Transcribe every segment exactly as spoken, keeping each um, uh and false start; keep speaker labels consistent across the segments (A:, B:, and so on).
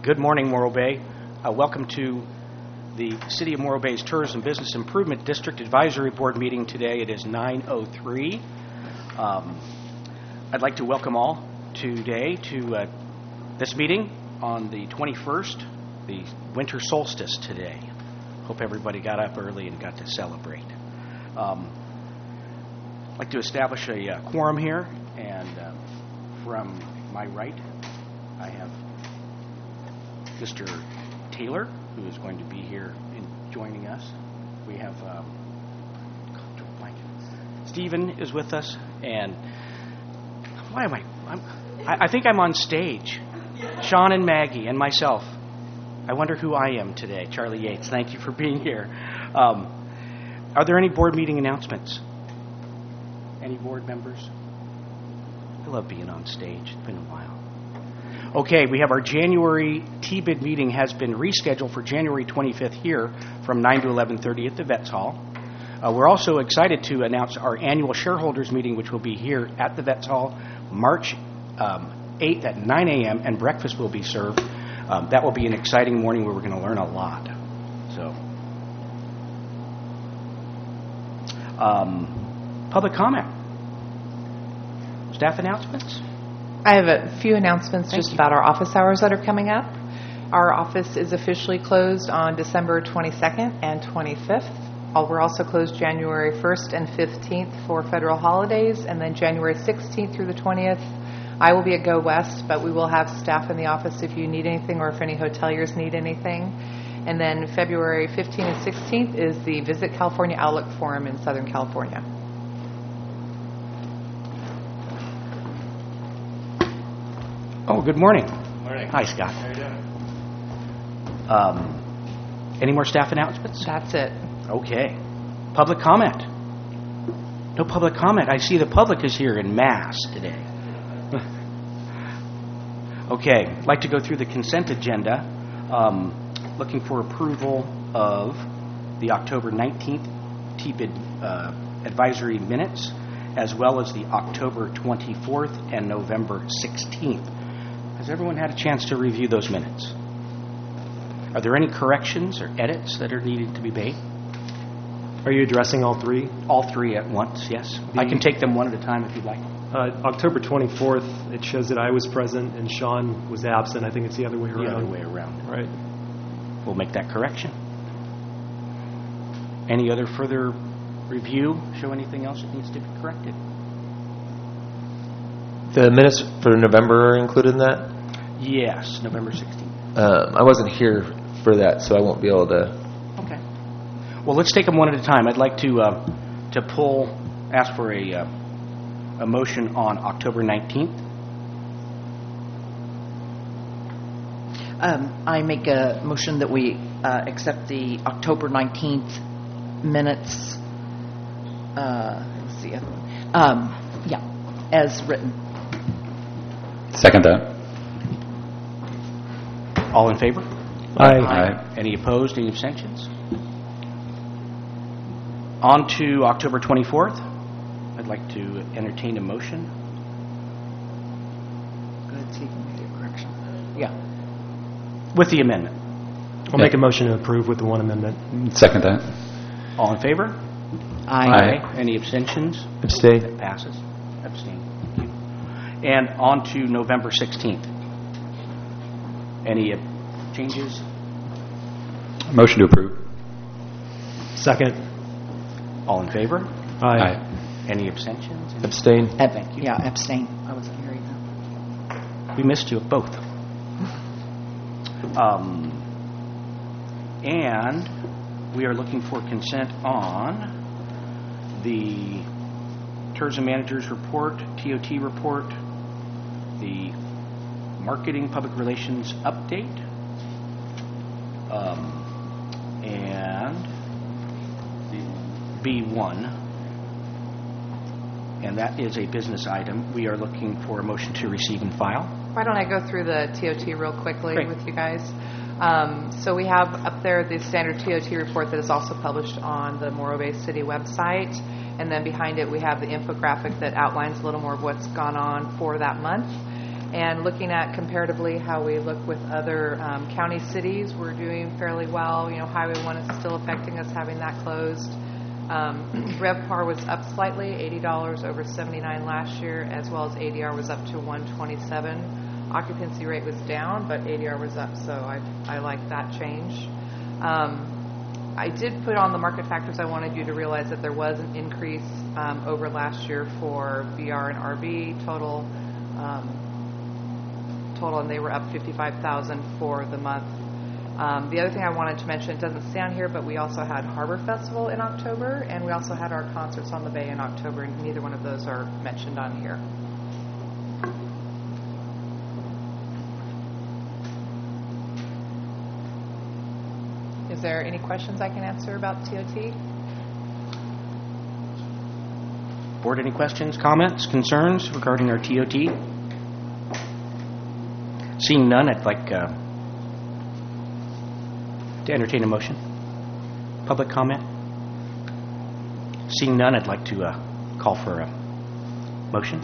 A: Good morning, Morro Bay. Uh, welcome to the City of Morro Bay's Tourism Business Improvement District Advisory Board meeting today. It is nine oh three. Um, I'd like to welcome all today to uh, this meeting on the twenty-first, the winter solstice today. Hope everybody got up early and got to celebrate. Um, I'd like to establish a uh, quorum here, and uh, from my right, I have Mister Taylor, who is going to be here in joining us. We have um, Stephen is with us, and why am I? I'm, I, I think I'm on stage. Sean and Maggie and myself. I wonder who I am today. Charlie Yates, thank you for being here. Um, are there any board meeting announcements? Any board members? I love being on stage. It's been a while. Okay, we have our January T B I D meeting has been rescheduled for January twenty-fifth here from nine to eleven thirty at the Vets Hall. Uh, we're also excited to announce our annual shareholders meeting, which will be here at the Vets Hall March um, eighth at nine a.m. and breakfast will be served. Um, that will be an exciting morning where we're going to learn a lot. So, um, public comment. Staff announcements?
B: I have a few announcements
A: Thank
B: just
A: you.
B: about our office hours that are coming up. Our office is officially closed on December twenty-second and twenty-fifth. Uh, We're also closed January first and fifteenth for federal holidays, and then January sixteenth through the twentieth. I will be at Go West, but we will have staff in the office if you need anything or if any hoteliers need anything. And then February fifteenth and sixteenth is the Visit California Outlook Forum in Southern California.
A: Oh, good morning.
C: Morning.
A: Hi, Scott.
C: How are you doing?
A: Um, any more staff announcements?
B: That's it.
A: Okay. Public comment. No public comment. I see the public is here in mass today. Okay. I'd like to go through the consent agenda. Um, looking for approval of the October nineteenth T B I D uh, advisory minutes, as well as the October twenty-fourth and November sixteenth. Has everyone had a chance to review those minutes? Are there any corrections or edits that are needed to be made?
D: Are you addressing all three?
A: All three at once, yes.
D: The-
A: I can take them one at a time if you'd like.
D: Uh, October twenty-fourth, it shows that I was present and Sean was absent. I think it's the other way around.
A: The other way around.
D: Right.
A: We'll make that correction. Any other further review show anything else that needs to be corrected?
E: The minutes for November are included in that?
A: Yes, November sixteenth.
E: Um, I wasn't here for that, so I won't be able to.
A: Okay. Well, let's take them one at a time. I'd like to uh, to pull, ask for a uh, a motion on October nineteenth.
F: Um, I make a motion that we uh, accept the October nineteenth minutes. Uh, what's the other one? Um, yeah, as written.
C: Second that.
A: All in favor?
D: Aye.
C: Aye.
A: Any opposed? Any abstentions? On to October twenty-fourth. I'd like to entertain a motion.
F: Go ahead, Steve, make your correction.
A: Yeah. With the amendment.
D: I'll make a motion to approve with the one amendment.
C: Second that.
A: All in favor?
F: Aye.
A: Any abstentions?
E: Abstain.
A: That passes. Abstain. Thank you. And on to November sixteenth. Any uh, changes?
C: Motion to approve.
D: Second.
A: All in favor?
D: Aye.
A: Any abstentions? Any-
E: Abstain.
F: Ab-
A: Thank you.
F: Yeah, abstain. I wasn't here either.
A: We missed you both. Um, and we are looking for consent on the Tourism Manager's Report, T O T report, the Marketing Public Relations Update, um, and the B one. And that is a business item. We are looking for a motion to receive and file.
B: Why don't I go through the T O T real quickly
A: Great.
B: with you guys? Um, so we have up there the standard T O T report that is also published on the Morro Bay City website. And then behind it we have the infographic that outlines a little more of what's gone on for that month. and looking at comparatively how we look with other um, county cities, we're doing fairly well. You know, Highway one is still affecting us, having that closed. Um, RevPAR was up slightly, eighty dollars over seventy-nine last year, as well as A D R was up to one twenty-seven. Occupancy rate was down, but A D R was up, so I, I like that change. Um, I did put on the market factors. I wanted you to realize that there was an increase um, over last year for V R and R V total, um, total, and they were up fifty-five thousand for the month. Um, the other thing I wanted to mention, it doesn't say on here, but we also had Harbor Festival in October, and we also had our concerts on the Bay in October, and neither one of those are mentioned on here. Is there any questions I can answer about T O T?
A: Board, any questions, comments, concerns regarding our T O T? Seeing none, I'd like uh, to entertain a motion. Public comment? Seeing none, I'd like to uh, call for a motion.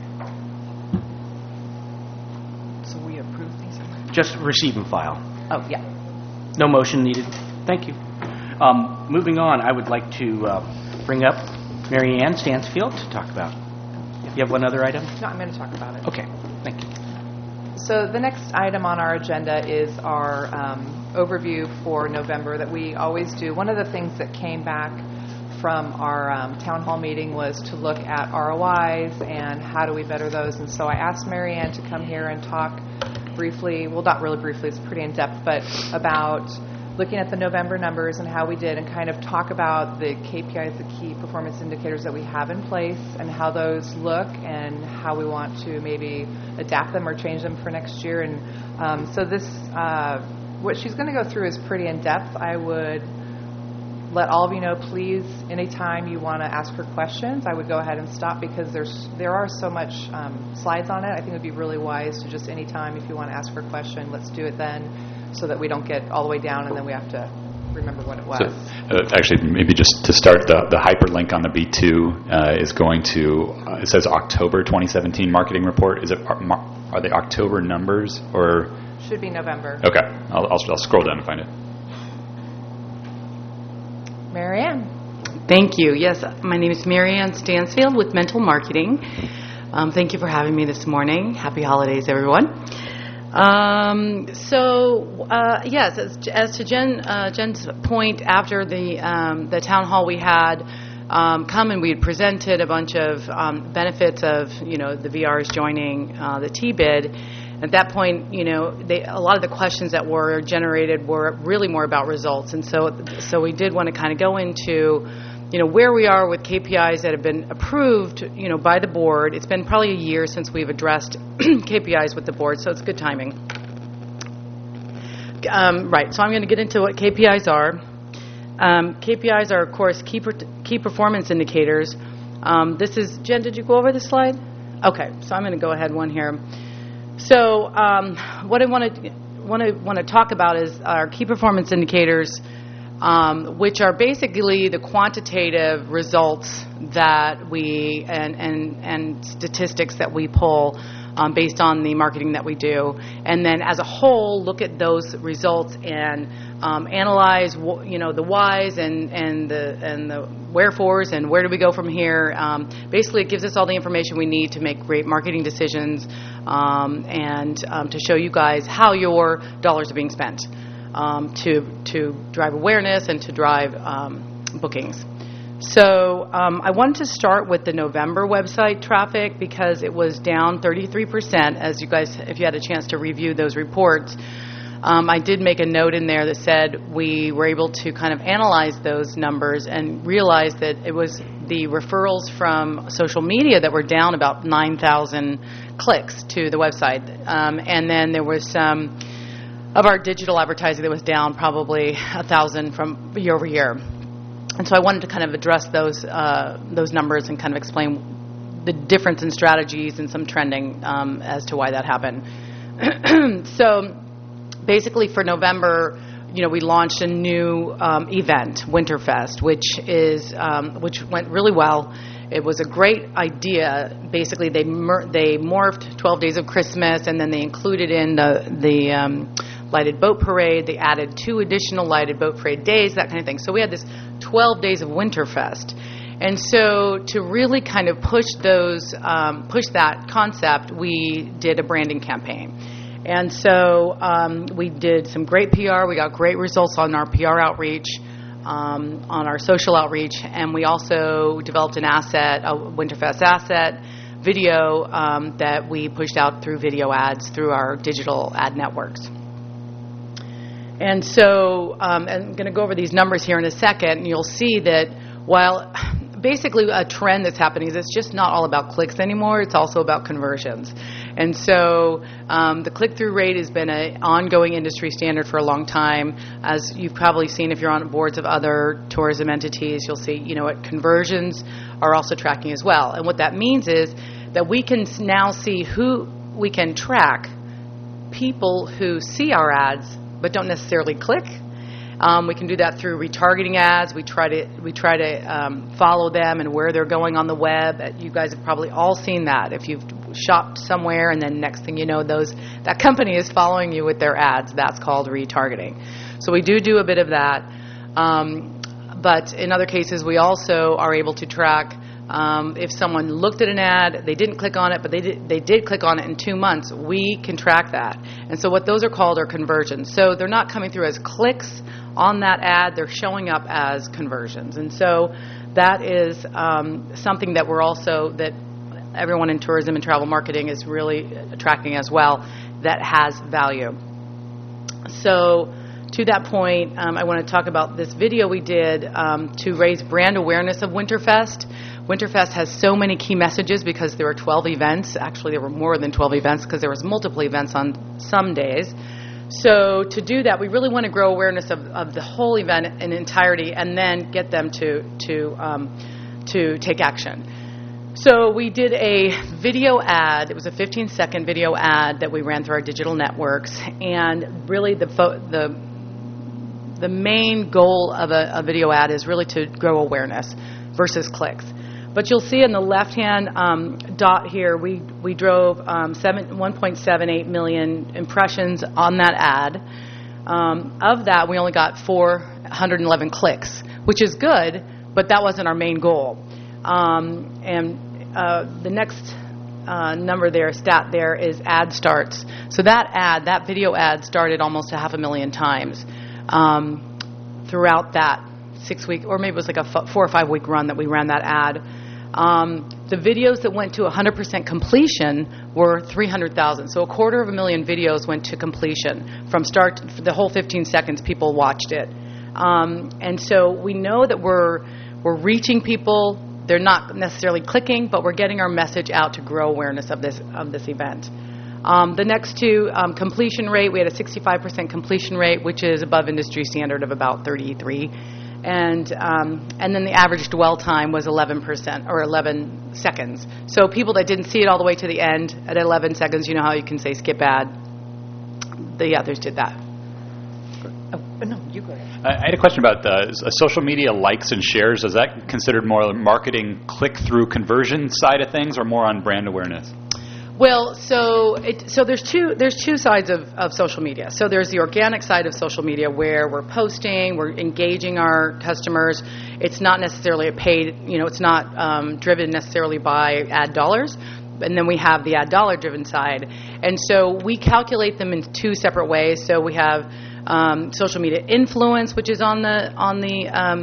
F: So we approve these?
A: Just receive and file.
F: Oh, yeah.
A: No motion needed. Thank you. Um, moving on, I would like to uh, bring up Mary Ann Stansfield to talk about. If you have one other item?
B: No, I'm going to talk about it.
A: Okay, thank you.
B: So the next item on our agenda is our um, overview for November that we always do. One of the things that came back from our um, town hall meeting was to look at R O Is and how do we better those. And so I asked Mary Ann to come here and talk briefly, well, not really briefly, it's pretty in-depth, but about looking at the November numbers and how we did, and kind of talk about the K P Is, the key performance indicators that we have in place, and how those look, and how we want to maybe adapt them or change them for next year. And um, so this, uh, what she's going to go through is pretty in-depth. I would let all of you know, please, anytime you want to ask her questions, I would go ahead and stop, because there's there are so much um, slides on it. I think it would be really wise to just anytime, if you want to ask her a question, let's do it then, so that we don't get all the way down and then we have to remember what it was.
C: So, uh, actually, maybe just to start, the, the hyperlink on the B two uh, is going to, uh, it says October twenty seventeen marketing report. Is it are, are they October numbers or?
B: Should be November.
C: Okay, I'll, I'll, I'll scroll down and find it.
B: Mary Ann.
G: Thank you. Yes, my name is Mary Ann Stansfield with Mental Marketing. Um, thank you for having me this morning. Happy holidays, everyone. Um, so, uh, yes, as, as to Jen, uh, Jen's point, after the um, the town hall we had um, come and we had presented a bunch of um, benefits of, you know, the V Rs joining uh, the T-bid. At that point, you know, they, a lot of the questions that were generated were really more about results, and so so we did want to kind of go into, you know, where we are with K P Is that have been approved, you know, by the board. It's been probably a year since we've addressed K P Is with the board, so it's good timing. Um, right, so I'm going to get into what K P Is are. Um, K P Is are, of course, key per- key performance indicators. Um, this is, Jen, did you go over this slide? Okay, so I'm going to go ahead one here. So um, what I want to want to want to talk about is our key performance indicators, um, which are basically the quantitative results that we and and, and statistics that we pull um, based on the marketing that we do, and then as a whole look at those results and um, analyze wh- you know the whys and and the and the wherefores and where do we go from here. Um, basically, it gives us all the information we need to make great marketing decisions um, and um, to show you guys how your dollars are being spent um, to to drive awareness and to drive um, bookings. So um, I wanted to start with the November website traffic because it was down thirty-three percent, as you guys, if you had a chance to review those reports. Um, I did make a note in there that said we were able to kind of analyze those numbers and realize that it was the referrals from social media that were down about nine thousand clicks to the website. Um, and then there was some of our digital advertising that was down probably one thousand from year over year. And so I wanted to kind of address those uh, those numbers and kind of explain the difference in strategies and some trending um, as to why that happened. So basically for November, you know, we launched a new um, event, Winterfest, which is um, which went really well. It was a great idea. Basically, they mer- they morphed twelve Days of Christmas, and then they included in the the um, lighted boat parade. They added two additional lighted boat parade days, that kind of thing. So we had this twelve days of Winterfest. And so to really kind of push those, um, push that concept, we did a branding campaign. And so um, we did some great P R. We got great results on our P R outreach, um, on our social outreach, and we also developed an asset, a Winterfest asset, video um, that we pushed out through video ads through our digital ad networks. And so um, I'm going to go over these numbers here in a second, and you'll see that while basically a trend that's happening is it's just not all about clicks anymore, it's also about conversions. And so um, the click-through rate has been an ongoing industry standard for a long time. As you've probably seen if you're on boards of other tourism entities, you'll see, you know, what conversions are also tracking as well. And what that means is that we can now see who we can track people who see our ads but don't necessarily click. Um, we can do that through retargeting ads. We try to we try to um, follow them and where they're going on the web. You guys have probably all seen that. If you've shopped somewhere and then next thing you know, those that company is following you with their ads, that's called retargeting. So we do do a bit of that. Um, but in other cases, we also are able to track um, if someone looked at an ad, they didn't click on it, but they did, they did click on it in two months, we can track that. And so what those are called are conversions. So they're not coming through as clicks on that ad, they're showing up as conversions. And so that is um, something that we're also, that everyone in tourism and travel marketing is really tracking as well, that has value. So to that point, um, I want to talk about this video we did um, to raise brand awareness of Winterfest. Winterfest has so many key messages because there were twelve events. Actually, there were more than twelve events because there was multiple events on some days. So to do that, we really want to grow awareness of, of the whole event in entirety and then get them to to um, to take action. So we did a video ad. It was a fifteen second video ad that we ran through our digital networks. And really the fo- the the main goal of a, a video ad is really to grow awareness versus clicks. But you'll see in the left-hand um, dot here, we, we drove um, one point seven eight million impressions on that ad. Um, of that, we only got four hundred eleven clicks, which is good, but that wasn't our main goal. Um, and uh, the next uh, number there, stat there, is ad starts. So that ad, that video ad started almost a half a million times um, throughout that six-week, or maybe it was like a f- four or five-week run that we ran that ad. Um, the videos that went to one hundred percent completion were three hundred thousand. So a quarter of a million videos went to completion. From start to the whole fifteen seconds, people watched it. Um, and so we know that we're we're reaching people. They're not necessarily clicking, but we're getting our message out to grow awareness of this of this event. Um, the next two, um, completion rate, we had a sixty-five percent completion rate, which is above industry standard of about thirty-three. And um, and then the average dwell time was eleven percent or eleven seconds. So people that didn't see it all the way to the end at eleven seconds, you know how you can say skip ad. The others did that. Oh, no, you go ahead.
C: I had a question about the uh, social media likes and shares. Is that considered more marketing click-through conversion side of things or more on brand awareness?
G: Well, so it, so there's two there's two sides of, of social media. So there's the organic side of social media where we're posting, we're engaging our customers. It's not necessarily a paid, you know, it's not um, driven necessarily by ad dollars. And then we have the ad dollar driven side. And so we calculate them in two separate ways. So we have um, social media influence, which is on the on the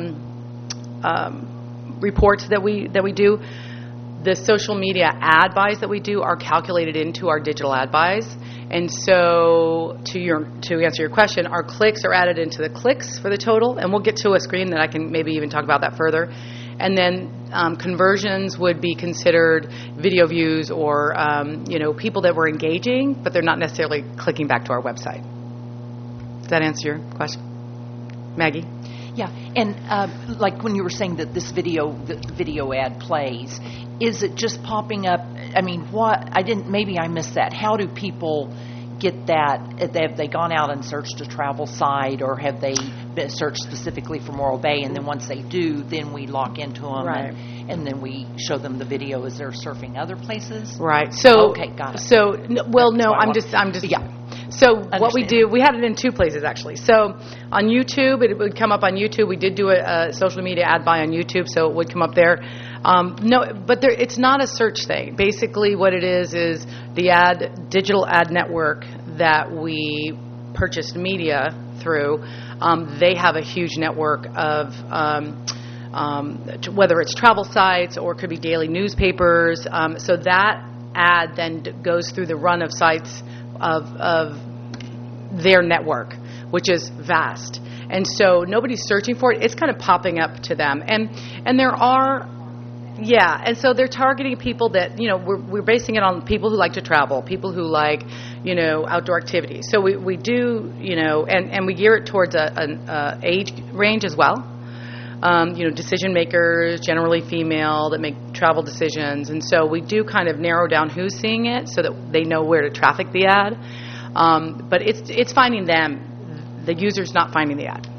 G: um, um, reports that we that we do. The social media ad buys that we do are calculated into our digital ad buys. And so to your to answer your question, our clicks are added into the clicks for the total. And we'll get to a screen that I can maybe even talk about that further. And then um, conversions would be considered video views or, um, you know, people that were engaging, but they're not necessarily clicking back to our website. Does that answer your question? Maggie?
F: Yeah, and uh, like when you were saying that this video, the video ad plays, is it just popping up? I mean, what? I didn't. Maybe I missed that. How do people get that? Have they gone out and searched a travel site, or have they been searched specifically for Morro Bay? And then once they do, then we lock into them,
G: Right.
F: and, and then we show them the video as they're surfing other places.
G: Right. So
F: Okay, got it.
G: So n- well, no,
F: why I
G: I'm
F: want-
G: just I'm just
F: Yeah.
G: So what we
F: Understand.
G: do, we had it in two places actually. So on YouTube, it would come up on YouTube. We did do a, a social media ad buy on YouTube, so it would come up there. Um, no, but there, it's not a search thing. Basically, what it is is the ad digital ad network that we purchased media through. Um, they have a huge network of. Um, Um, t- whether it's travel sites or it could be daily newspapers. Um, so that ad then d- goes through the run of sites of, of their network, which is vast. And so nobody's searching for it. It's kind of popping up to them. And and there are, yeah, and so they're targeting people that, you know, we're, we're basing it on people who like to travel, people who like, you know, outdoor activities. So we, we do, you know, and, and we gear it towards a, an uh, age range as well. Um, you know, decision makers, generally female, that make travel decisions. And so we do kind of narrow down who's seeing it so that they know where to traffic the ad. Um, but it's it's finding them. The user's not finding the ad.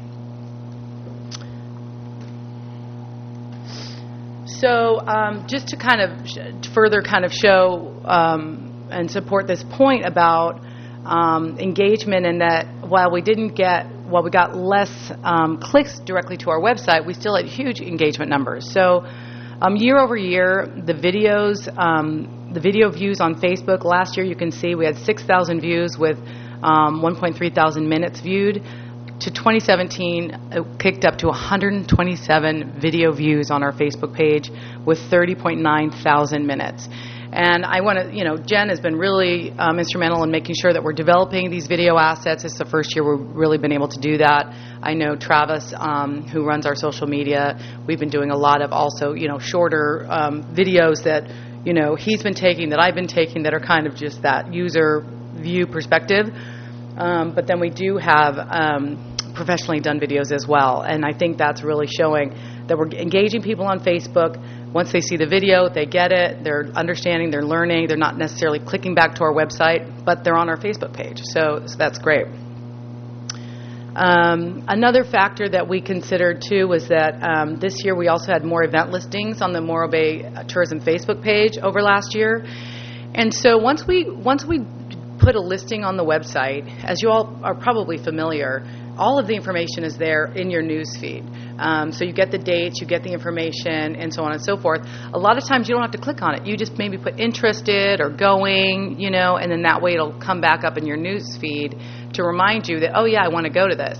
G: So um, just to kind of sh- further kind of show um, and support this point about um, engagement, and that while we didn't get While we got less um, clicks directly to our website, we still had huge engagement numbers. So um, year over year, the videos, um, the video views on Facebook, last year you can see we had six thousand views with um, one point three thousand minutes viewed. To twenty seventeen, it kicked up to one hundred twenty-seven video views on our Facebook page with thirty point nine thousand minutes. And I want to, you know, Jen has been really um, instrumental in making sure that we're developing these video assets. It's the first year we've really been able to do that. I know Travis, um, who runs our social media, we've been doing a lot of also, you know, shorter um, videos that, you know, he's been taking, that I've been taking, that are kind of just that user view perspective. Um, but then we do have um, professionally done videos as well. And I think that's really showing that we're engaging people on Facebook. Once they see the video, they get it, they're understanding, they're learning, they're not necessarily clicking back to our website, but they're on our Facebook page. So, so that's great. Um, another factor that we considered, too, was that um, this year we also had more event listings on the Morro Bay Tourism Facebook page over last year. And so once we once we put a listing on the website, as you all are probably familiar, all of the information is there in your news feed. Um, so you get the dates, you get the information, and so on and so forth. A lot of times you don't have to click on it. You just maybe put interested or going, you know, and then that way it'll come back up in your news feed to remind you that, oh, yeah, I want to go to this.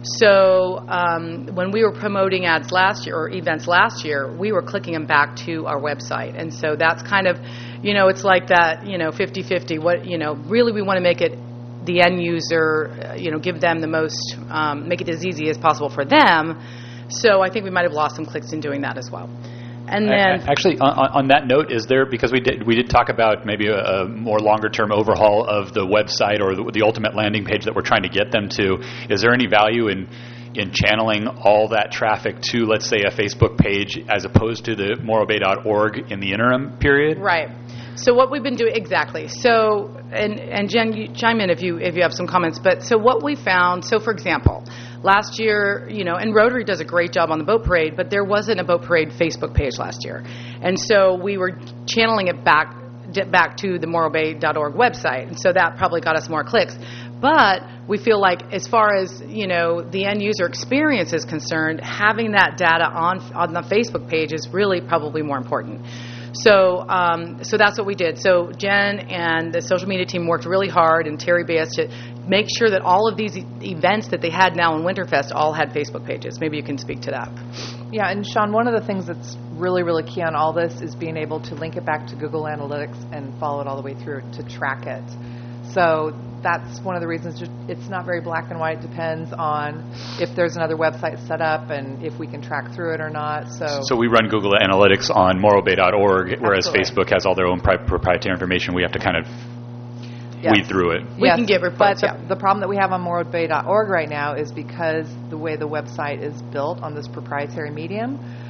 G: So um, when we were promoting ads last year or events last year, we were clicking them back to our website. And so that's kind of, you know, it's like that, you know, fifty-fifty. What, you know, really we want to make it the end user, uh, you know, give them the most, um, make it as easy as possible for them. So I think we might have lost some clicks in doing that as well. And then,
C: actually, on, on that note, is there, because we did we did talk about maybe a, a more longer term overhaul of the website or the, the ultimate landing page that we're trying to get them to. Is there any value in in channeling all that traffic to, let's say, a Facebook page as opposed to the morro bay dot org in the interim period?
G: right. So what we've been doing exactly. So and and Jen, you chime in if you if you have some comments. But so what we found. So for example, last year, you know, and Rotary does a great job on the boat parade, but there wasn't a boat parade Facebook page last year, and so we were channeling it back back to the morro bay dot org website, and so that probably got us more clicks. But we feel like, as far as, you know, the end user experience is concerned, having that data on on the Facebook page is really probably more important. So um, so that's what we did. So Jen and the social media team worked really hard, and Terry Bass, to make sure that all of these e- events that they had now in Winterfest all had Facebook pages. Maybe you can speak to that.
B: Yeah, and Sean, one of the things that's really, really key on all this is being able to link it back to Google Analytics and follow it all the way through to track it. So that's one of the reasons. Just, it's not very black and white. It depends on if there's another website set up and if we can track through it or not. So,
C: So we run Google Analytics on morro bay dot org, whereas
B: Absolutely.
C: Facebook has all their own pri- proprietary information. We have to kind of
B: Yes.
C: weed through it.
G: We can get reports,
B: But
G: yeah.
B: the, the problem that we have on morro bay dot org right now is because the way the website is built on this proprietary medium,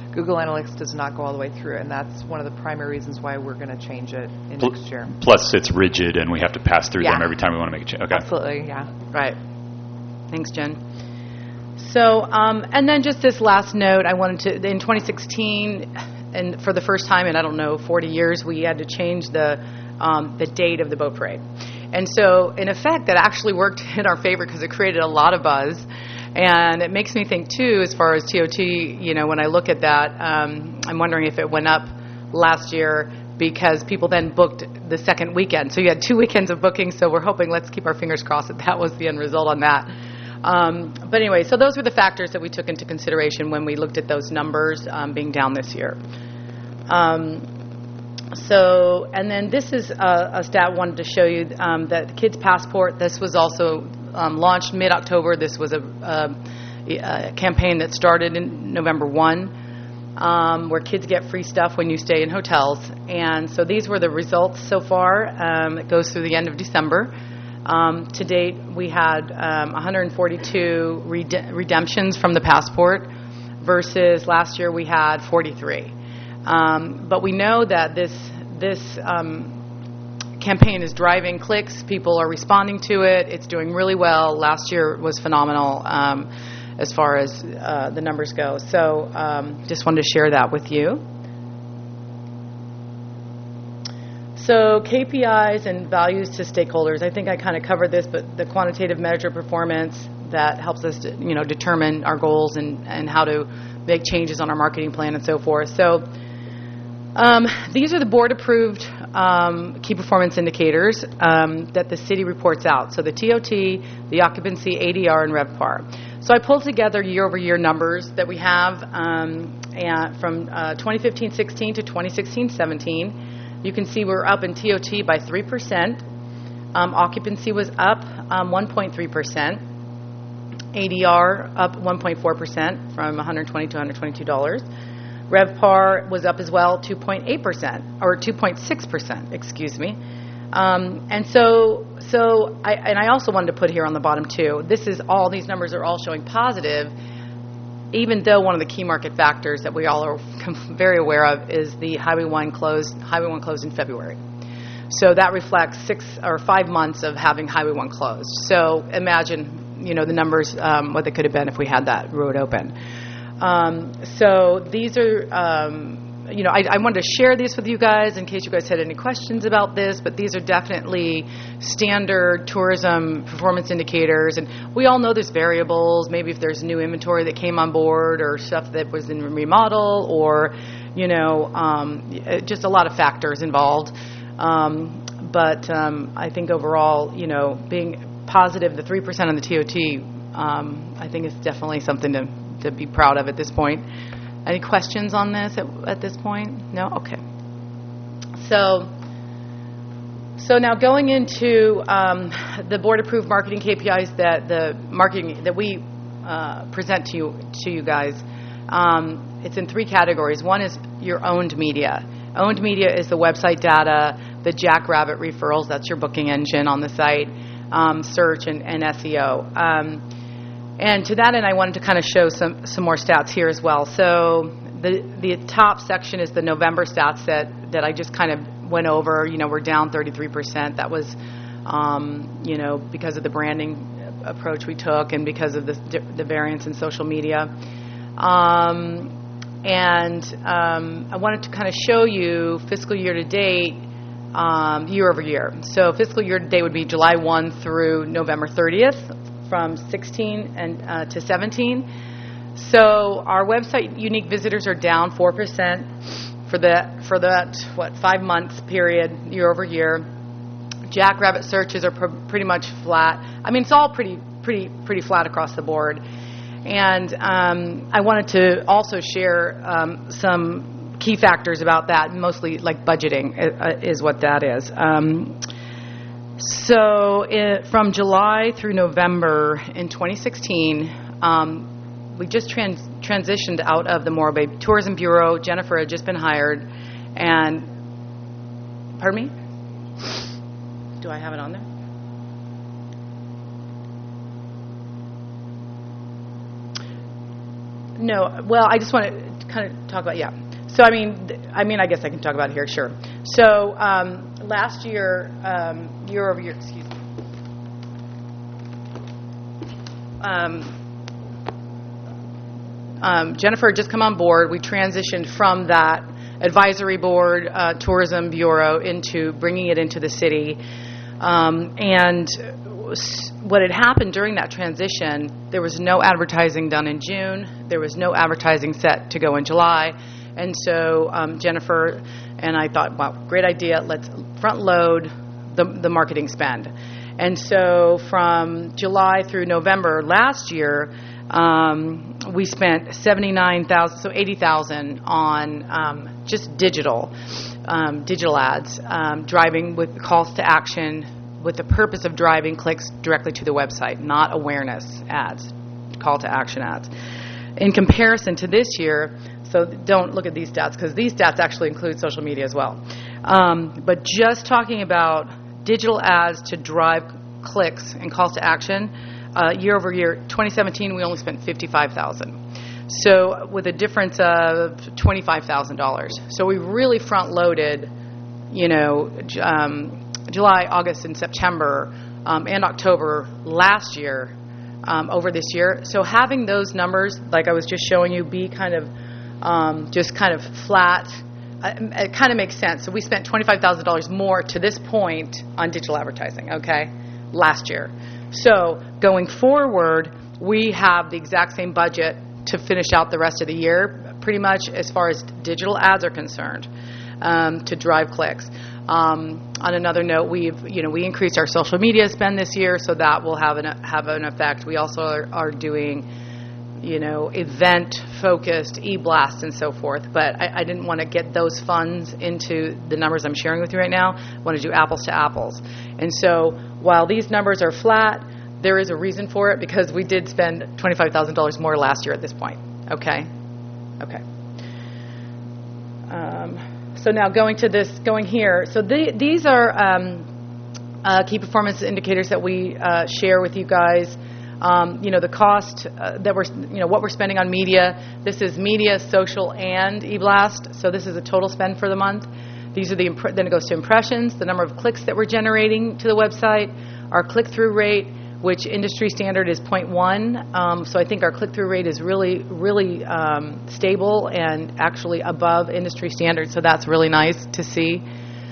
B: Google Analytics does not go all the way through, and that's one of the primary reasons why we're going to change it in
C: Pl-
B: next year.
C: Plus, it's rigid, and we have to pass through
B: Yeah.
C: them every time we want to make a change. Okay.
B: Absolutely, yeah.
G: Right. Thanks, Jen. So, um, and then just this last note, I wanted to, in twenty sixteen, and for the first time in, I don't know, forty years, we had to change the um, the date of the boat parade. And so, in effect, that actually worked in our favor because it created a lot of buzz. And it makes me think, too, as far as T O T, you know, when I look at that, um, I'm wondering if it went up last year because people then booked the second weekend. So you had two weekends of booking, so we're hoping, let's keep our fingers crossed that that was the end result on that. Um, but anyway, so those were the factors that we took into consideration when we looked at those numbers um, being down this year. Um, so, and then this is a, a stat I wanted to show you, um, that the Kids Passport, this was also um, launched mid-October. This was a, a, a campaign that started in November first, um, where kids get free stuff when you stay in hotels. And so these were the results so far. Um, it goes through the end of December. Um, to date, we had um, one hundred forty-two rede- redemptions from the passport versus last year we had forty-three. Um, but we know that this this um, campaign is driving clicks. People are responding to it. It's doing really well. Last year was phenomenal um, as far as uh, the numbers go. So um, just wanted to share that with you. So K P Is and values to stakeholders. I think I kind of covered this, but the quantitative measure performance that helps us to, you know, determine our goals and, and how to make changes on our marketing plan and so forth. So um, these are the board-approved um, key performance indicators um, that the city reports out. So the T O T, the occupancy, A D R, and RevPAR. So I pulled together year-over-year numbers that we have um, and from uh, twenty fifteen sixteen to twenty sixteen seventeen. You can see we're up in T O T by three percent. Um, occupancy was up um, one point three percent. A D R up one point four percent from one hundred twenty dollars to one hundred twenty-two dollars. RevPAR was up as well two point eight percent, or two point six percent, excuse me. Um, and so, so I, and I also wanted to put here on the bottom too, this is all, these numbers are all showing positive, even though one of the key market factors that we all are very aware of is the Highway one closed, Highway one closed in February. So that reflects six or five months of having Highway one closed. So imagine, you know, the numbers, um, what they could have been if we had that road open. Um, so these are, um, you know, I, I wanted to share these with you guys in case you guys had any questions about this, but these are definitely standard tourism performance indicators. And we all know there's variables, maybe if there's new inventory that came on board or stuff that was in remodel or, you know, um, just a lot of factors involved. Um, but um, I think overall, you know, being positive, the three percent on the T O T, um, I think is definitely something to, to be proud of at this point. Any questions on this at, at this point? No? Okay. So, so now going into um, the board-approved marketing K P Is that the marketing that we uh, present to you to you guys, um, it's in three categories. One is your owned media. Owned media is the website data, the Jackrabbit referrals, that's your booking engine on the site, um, search and, and S E O. Um, and to that end, I wanted to kind of show some, some more stats here as well. So the the top section is the November stats that, that I just kind of went over. You know, we're down thirty-three percent. That was, um, you know, because of the branding approach we took and because of the, the variance in social media. Um, and um, I wanted to kind of show you fiscal year to date, um, year over year. So fiscal year to date would be July first through November thirtieth from sixteen and uh, to seventeen. So our website unique visitors are down four percent for that for that what five months period year over year. Jackrabbit searches are pr- pretty much flat. I mean, it's all pretty pretty pretty flat across the board. And um, I wanted to also share um, some key factors about that, mostly like budgeting uh, is what that is. Um, so it, from July through November in twenty sixteen, um, we just trans- transitioned out of the Morro Bay Tourism Bureau. Jennifer had just been hired. And, pardon me? Do I have it on there? No, well, I just want to kind of talk about, yeah. So, I mean, th- I mean, I guess I can talk about it here, sure. So, um, last year, um, year over year, excuse me. Um, um, Jennifer had just come on board. We transitioned from that advisory board, uh, tourism bureau, into bringing it into the city. Um, and what had happened during that transition, there was no advertising done in June. There was no advertising set to go in July. And so um, Jennifer and I thought, wow, great idea. Let's front load the, the marketing spend. And so from July through November last year, um, we spent seventy-nine thousand dollars, so eighty thousand dollars on um, just digital, um, digital ads, um, driving with calls to action with the purpose of driving clicks directly to the website, not awareness ads, call to action ads. In comparison to this year, so don't look at these stats because these stats actually include social media as well. Um, but just talking about digital ads to drive clicks and calls to action, uh, year over year, twenty seventeen, we only spent fifty-five thousand dollars. So with a difference of twenty-five thousand dollars. So we really front loaded, you know, um, July, August, and September, um, and October last year um, over this year. So having those numbers, like I was just showing you, be kind of um, just kind of flat, uh, it kind of makes sense. So we spent twenty-five thousand dollars more to this point on digital advertising, okay, last year. So going forward, we have the exact same budget to finish out the rest of the year, pretty much as far as digital ads are concerned, um, to drive clicks. Um, on another note, we've you know we increased our social media spend this year, so that will have an have an effect. We also are, are doing, you know, event-focused e-blasts and so forth. But I, I didn't want to get those funds into the numbers I'm sharing with you right now. I want to do apples to apples. And so while these numbers are flat, there is a reason for it because we did spend twenty-five thousand dollars more last year at this point. Okay? Okay. Um, so now going to this, going here. So the, these are um, uh, key performance indicators that we uh, share with you guys. Um, you know, the cost uh, that we're, you know, what we're spending on media. This is media, social, and eBlast. So this is a total spend for the month. These are the, impre- then it goes to impressions, the number of clicks that we're generating to the website, our click-through rate, which industry standard is zero point one. Um, so I think our click-through rate is really, really um, stable and actually above industry standard. So that's really nice to see.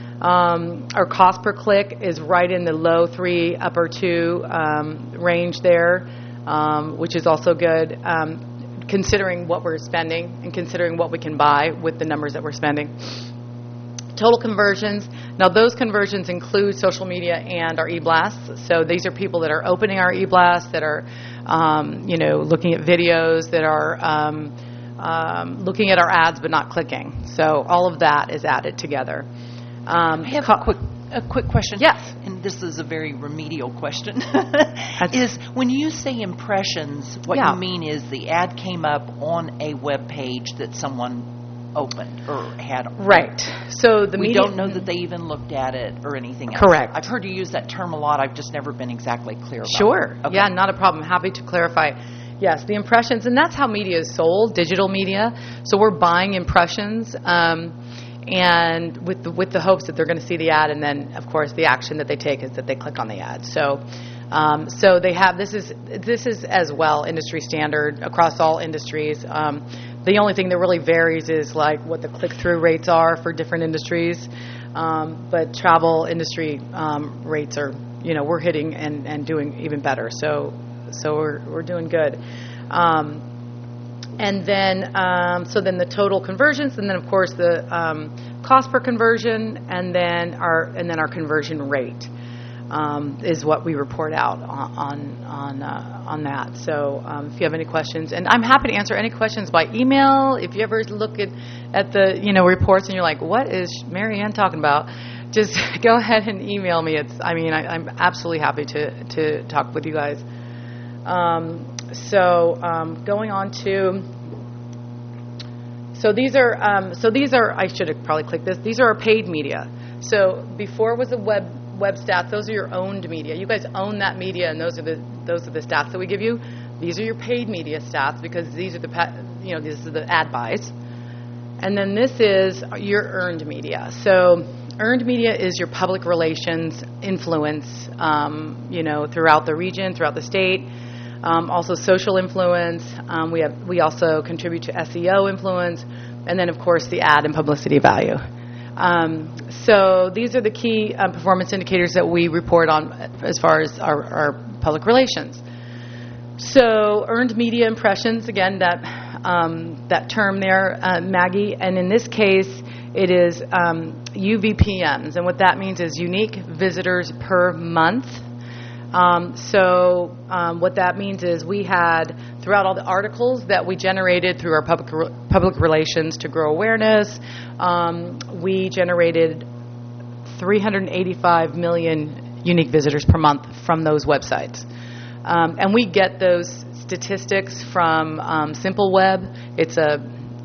G: Um, our cost per click is right in the low three, upper two um, range there, um, which is also good, um, considering what we're spending and considering what we can buy with the numbers that we're spending. Total conversions. Now, those conversions include social media and our e-blasts. So these are people that are opening our e-blasts, that are, um, you know, looking at videos, that are um, um, looking at our ads but not clicking. So all of that is added together. Um,
F: I have
G: co-
F: a quick a quick question.
G: Yes.
F: And this is a very remedial question. Is when you say impressions, what
G: Yeah.
F: you mean is the ad came up on a web page that someone opened or had.
G: Right. So the
F: we
G: media,
F: don't know that they even looked at it or anything else.
G: Correct.
F: I've heard you use that term a lot. I've just never been exactly clear about
G: Sure.
F: it. Okay.
G: Yeah, not a problem. Happy to clarify. Yes, the impressions, and that's how media is sold, digital media. So we're buying impressions, um, and with the, with the hopes that they're going to see the ad, and then, of course, the action that they take is that they click on the ad. So, um, so they have this is this is as well industry standard across all industries. Um, the only thing that really varies is like what the click-through rates are for different industries. Um, but travel industry um, rates are, you know, we're hitting and, and doing even better. So. So we're we're doing good, um, and then um, so then the total conversions, and then of course the um, cost per conversion, and then our and then our conversion rate um, is what we report out on on uh, on that. So um, if you have any questions, and I'm happy to answer any questions by email. If you ever look at at the you know reports and you're like, what is Mary Ann talking about? Just go ahead and email me. It's I mean I, I'm absolutely happy to to talk with you guys. Um, so um, going on to, so these are, um, so these are, I should have probably clicked this. These are our paid media. So before was the web web stats. Those are your owned media. You guys own that media, and those are the those are the stats that we give you. These are your paid media stats because these are the pa- you know these are the ad buys. And then this is your earned media. So earned media is your public relations influence, um, you know, throughout the region, throughout the state. Um, also social influence. Um, we have we also contribute to S E O influence, and then of course the ad and publicity value. Um, so these are the key uh, performance indicators that we report on as far as our, our public relations. So earned media impressions, again, that um, that term there, uh, Maggie, and in this case, it is um, U V P Ms, and what that means is unique visitors per month. Um, so um, what that means is we had, throughout all the articles that we generated through our public re- public relations to grow awareness, um, we generated three hundred eighty-five million unique visitors per month from those websites. Um, and we get those statistics from um, Simple Web. It's a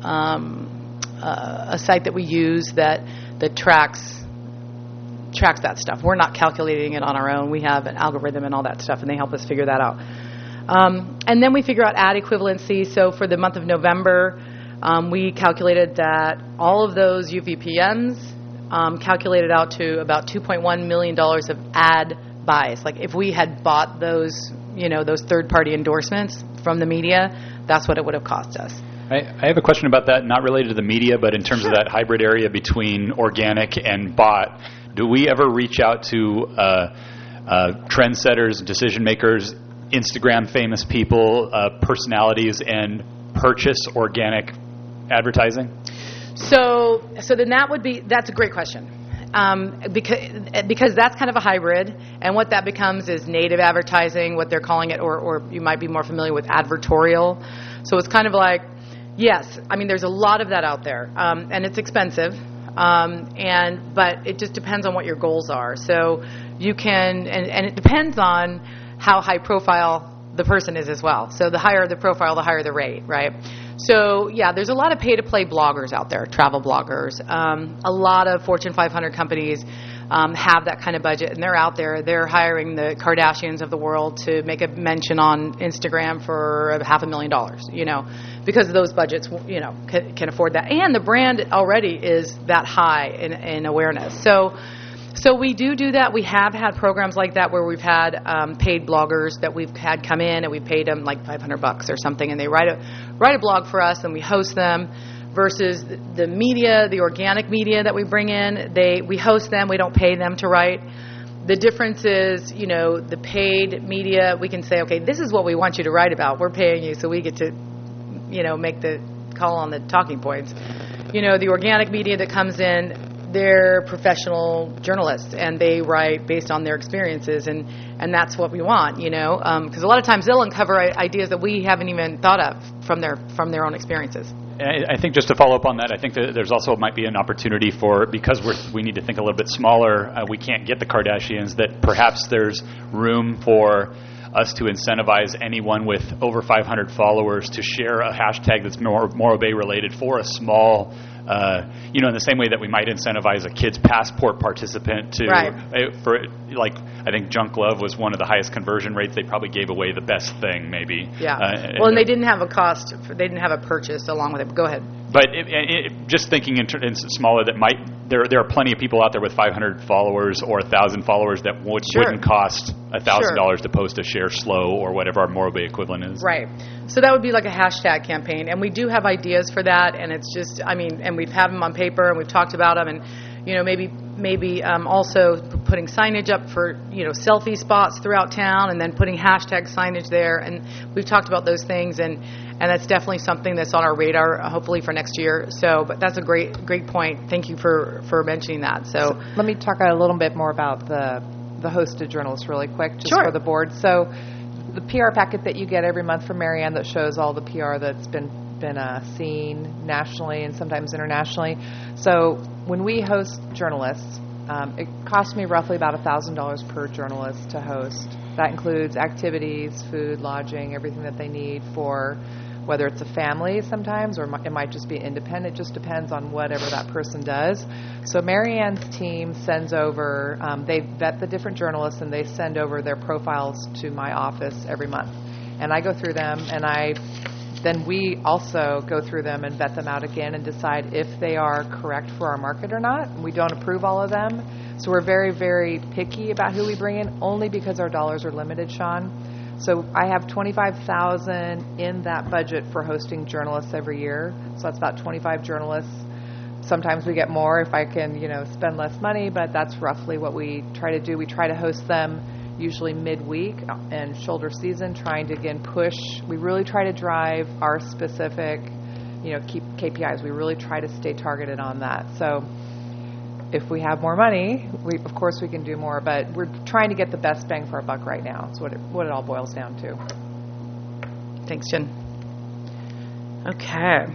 G: um, uh, a site that we use that that tracks tracks that stuff. We're not calculating it on our own. We have an algorithm and all that stuff, and they help us figure that out. Um, and then we figure out ad equivalency. So for the month of November, um, we calculated that all of those U V P Ms um, calculated out to about two point one million dollars of ad buys. Like if we had bought those, you know, those third-party endorsements from the media, that's what it would have cost us.
C: I, I have a question about that, not related to the media, but in terms
G: Sure.
C: of that hybrid area between organic and bot. Do we ever reach out to uh, uh, trendsetters, decision makers, Instagram famous people, uh, personalities, and purchase organic advertising?
G: So, so then that would be, that's a great question. Um, because, because that's kind of a hybrid, and what that becomes is native advertising, what they're calling it, or, or you might be more familiar with advertorial. So it's kind of like, yes, I mean, there's a lot of that out there, um, and it's expensive. Um, and but it just depends on what your goals are. So you can, and, and it depends on how high profile the person is as well. So the higher the profile, the higher the rate, right? So yeah, there's a lot of pay-to-play bloggers out there, travel bloggers. Um, a lot of Fortune five hundred companies um, have that kind of budget, and they're out there. They're hiring the Kardashians of the world to make a mention on Instagram for half a million dollars, you know, because those budgets, you know, can, can afford that. And the brand already is that high in, in awareness. So so we do do that. We have had programs like that where we've had um, paid bloggers that we've had come in, and we paid them like five hundred bucks or something, and they write a write a blog for us, and we host them. Versus the media, the organic media that we bring in, they we host them. We don't pay them to write. The difference is, you know, the paid media, we can say, okay, this is what we want you to write about. We're paying you, so we get to, you know, make the call on the talking points. You know, the organic media that comes in, they're professional journalists, and they write based on their experiences, and, and that's what we want, you know, because um, a lot of times they'll uncover ideas that we haven't even thought of from their from their own experiences.
C: And I think just to follow up on that, I think that there's also might be an opportunity for, because we're, we need to think a little bit smaller, uh, we can't get the Kardashians, that perhaps there's room for us to incentivize anyone with over five hundred followers to share a hashtag that's more Morro Bay related for a small, uh, you know, in the same way that we might incentivize a kid's passport participant to,
G: Right.
C: uh, for like, I think Junk Love was one of the highest conversion rates. They probably gave away the best thing, maybe.
G: Yeah.
C: Uh,
G: well, and they didn't have a cost. For, they didn't have a purchase along with it. But go ahead.
C: But it, it, just thinking in, in smaller, that might there there are plenty of people out there with five hundred followers or one thousand followers that would,
G: Sure.
C: wouldn't cost one thousand dollars
G: Sure.
C: to post a share slow or whatever our Morro Bay equivalent is.
G: Right. So that would be like a hashtag campaign, and we do have ideas for that. And it's just, I mean, and we've had them on paper, and we've talked about them, and you know, maybe maybe um, also putting signage up for, you know, selfie spots throughout town, and then putting hashtag signage there. And we've talked about those things, and, and that's definitely something that's on our radar, uh, hopefully for next year. So, but that's a great great point. Thank you for, for mentioning that. So,
B: So let me talk a little bit more about the the hosted journalists really quick, just
G: Sure.
B: for the board. So the P R packet that you get every month from Marianne that shows all the P R that's been been uh, seen nationally and sometimes internationally. So when we host journalists, um, it costs me roughly about one thousand dollars per journalist to host. That includes activities, food, lodging, everything that they need for whether it's a family sometimes or it might just be independent. It just depends on whatever that person does. So Marianne's team sends over, um, they vet the different journalists and they send over their profiles to my office every month. And I go through them and I then we also go through them and vet them out again and decide if they are correct for our market or not. We don't approve all of them. So we're very, very picky about who we bring in, only because our dollars are limited, Sean. So I have twenty-five thousand dollars in that budget for hosting journalists every year. So that's about twenty-five journalists. Sometimes we get more if I can, you know, spend less money, but that's roughly what we try to do. We try to host them usually midweek and shoulder season, trying to, again, push. We really try to drive our specific, you know, keep K P Is. We really try to stay targeted on that. So if we have more money, we, of course we can do more, but we're trying to get the best bang for our buck right now. That's what it, what it all boils down to.
G: Thanks, Jen. Okay.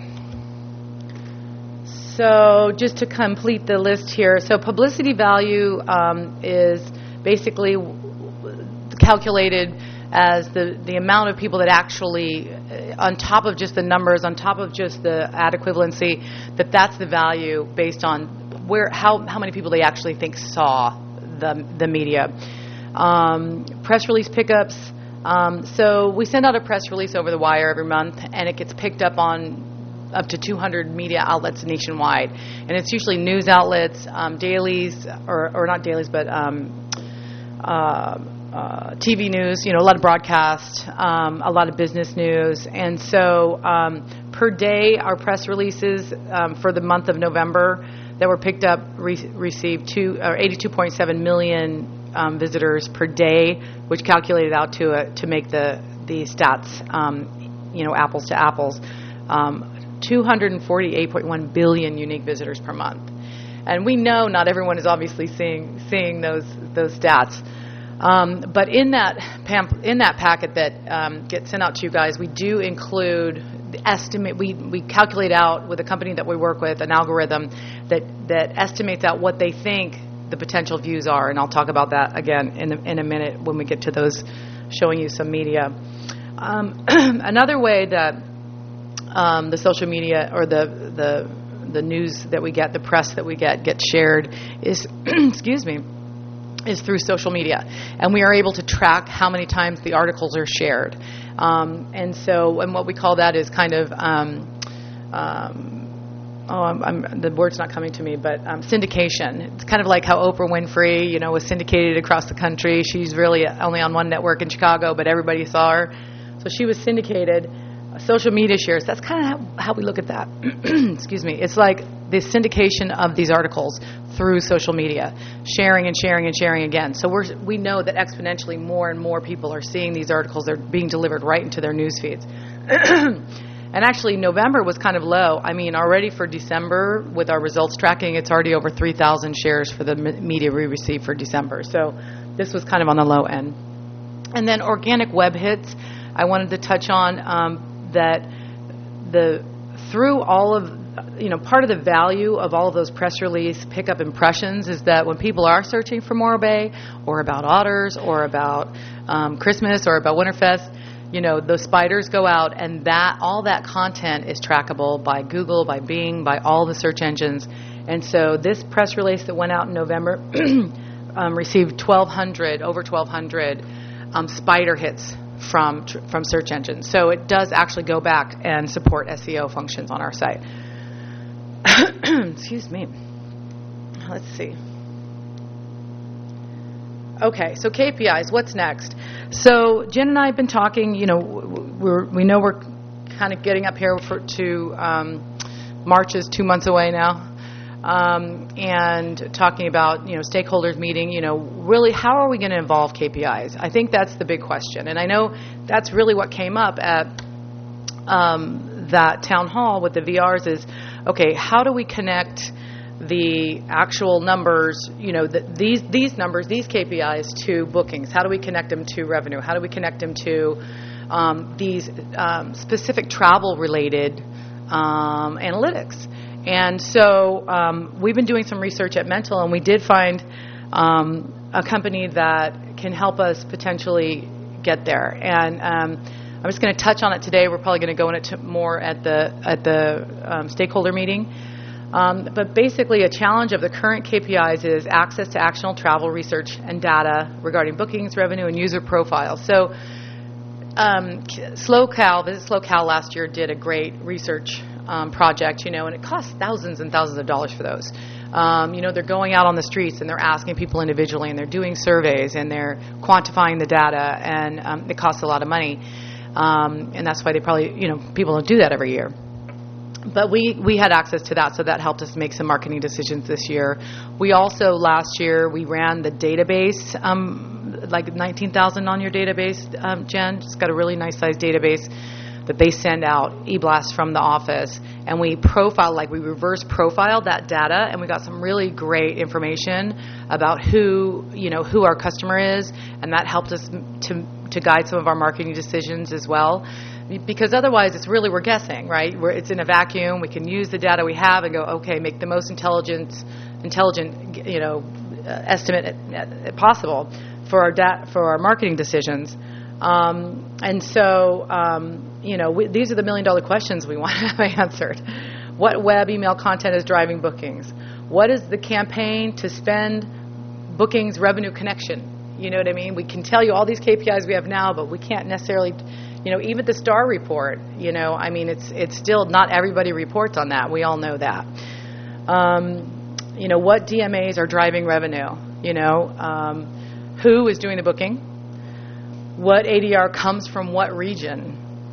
G: So just to complete the list here, so publicity value um, is basically calculated as the, the amount of people that actually, uh, on top of just the numbers, on top of just the ad equivalency, that that's the value based on where how, how many people they actually think saw the, the media. Um, press release pickups. Um, so we send out a press release over the wire every month, and it gets picked up on up to two hundred media outlets nationwide. And it's usually news outlets, um, dailies, or, or not dailies, but um, uh, uh, T V news, you know, a lot of broadcast, um, a lot of business news. And so um, per day, our press releases um, for the month of November that were picked up re- received two, or eighty-two point seven million um, visitors per day, which calculated out to a, to make the, the stats, um, you know, apples to apples. Um, two hundred forty-eight point one billion unique visitors per month. And we know not everyone is obviously seeing seeing those those stats. Um, but in that pamp- in that packet that um, gets sent out to you guys, we do include the estimate. We, we calculate out with a company that we work with an algorithm that, that estimates out what they think the potential views are. And I'll talk about that again in a, in a minute when we get to those, showing you some media. Um, another way that Um, the social media or the, the the news that we get, the press that we get, gets shared is, excuse me, is through social media. And we are able to track how many times the articles are shared. Um, and so, and what we call that is kind of, um, um, oh, I'm, I'm, the word's not coming to me, but um, syndication. It's kind of like how Oprah Winfrey, you know, was syndicated across the country. She's really only on one network in Chicago, but everybody saw her. So she was syndicated. Social media shares, that's kind of how, how we look at that. Excuse me. It's like the syndication of these articles through social media, sharing and sharing and sharing again. So we're, we know that exponentially more and more people are seeing these articles. They're being delivered right into their news feeds. And actually, November was kind of low. I mean, already for December, with our results tracking, it's already over three thousand shares for the media we received for December. So this was kind of on the low end. And then organic web hits, I wanted to touch on um, that the through all of, you know, part of the value of all of those press release pickup impressions is that when people are searching for Morro Bay or about otters or about um, Christmas or about Winterfest, you know, those spiders go out, and that all that content is trackable by Google, by Bing, by all the search engines. And so this press release that went out in November um, received twelve hundred, over twelve hundred um, spider hits from from search engines. So it does actually go back and support S E O functions on our site. Excuse me. Let's see. Okay, so K P Is, what's next? So Jen and I have been talking, you know, we're, we know we're kind of getting up here for, to um, March is two months away now. Um, and talking about, you know, stakeholders meeting, you know, really how are we going to involve K P Is? I think that's the big question. And I know that's really what came up at um, that town hall with the V Rs is, okay, how do we connect the actual numbers, you know, the, these these numbers, these K P Is to bookings? How do we connect them to revenue? How do we connect them to um, these um, specific travel-related um, analytics? And so um, we've been doing some research at Mental, and we did find um, a company that can help us potentially get there. And um, I'm just going to touch on it today. We're probably going to go into it more at the at the um, stakeholder meeting. Um, but basically, a challenge of the current K P Is is access to actionable travel research and data regarding bookings, revenue, and user profiles. So um, SlowCal, Visit SlowCal last year did a great research um, project, you know, and it costs thousands and thousands of dollars for those. Um, you know, they're going out on the streets and they're asking people individually and they're doing surveys and they're quantifying the data, and um, it costs a lot of money. Um, and that's why they probably, you know, people don't do that every year. But we, we had access to that, so that helped us make some marketing decisions this year. We also, last year, we ran the database, um, like nineteen thousand on your database, um, Jen. It's got a really nice-sized database that they send out, e-blasts from the office. And we profiled, like we reverse profiled that data, and we got some really great information about who, you know, who our customer is, and that helped us to, to guide some of our marketing decisions as well. Because otherwise, it's really, we're guessing, right? We're, it's in a vacuum. We can use the data we have and go, okay, make the most intelligent, intelligent, you know, uh, estimate uh, possible for our da- for our marketing decisions. Um, and so, um, you know, we, these are the million-dollar questions we want to have answered. What web email content is driving bookings? What is the campaign to spend bookings revenue connection? You know what I mean? We can tell you all these K P Is we have now, but we can't necessarily. You know, even the STAR report, you know, I mean, it's it's still not everybody reports on that. We all know that. Um, you know, what D M As are driving revenue? You know, um, who is doing the booking? What A D R comes from what region?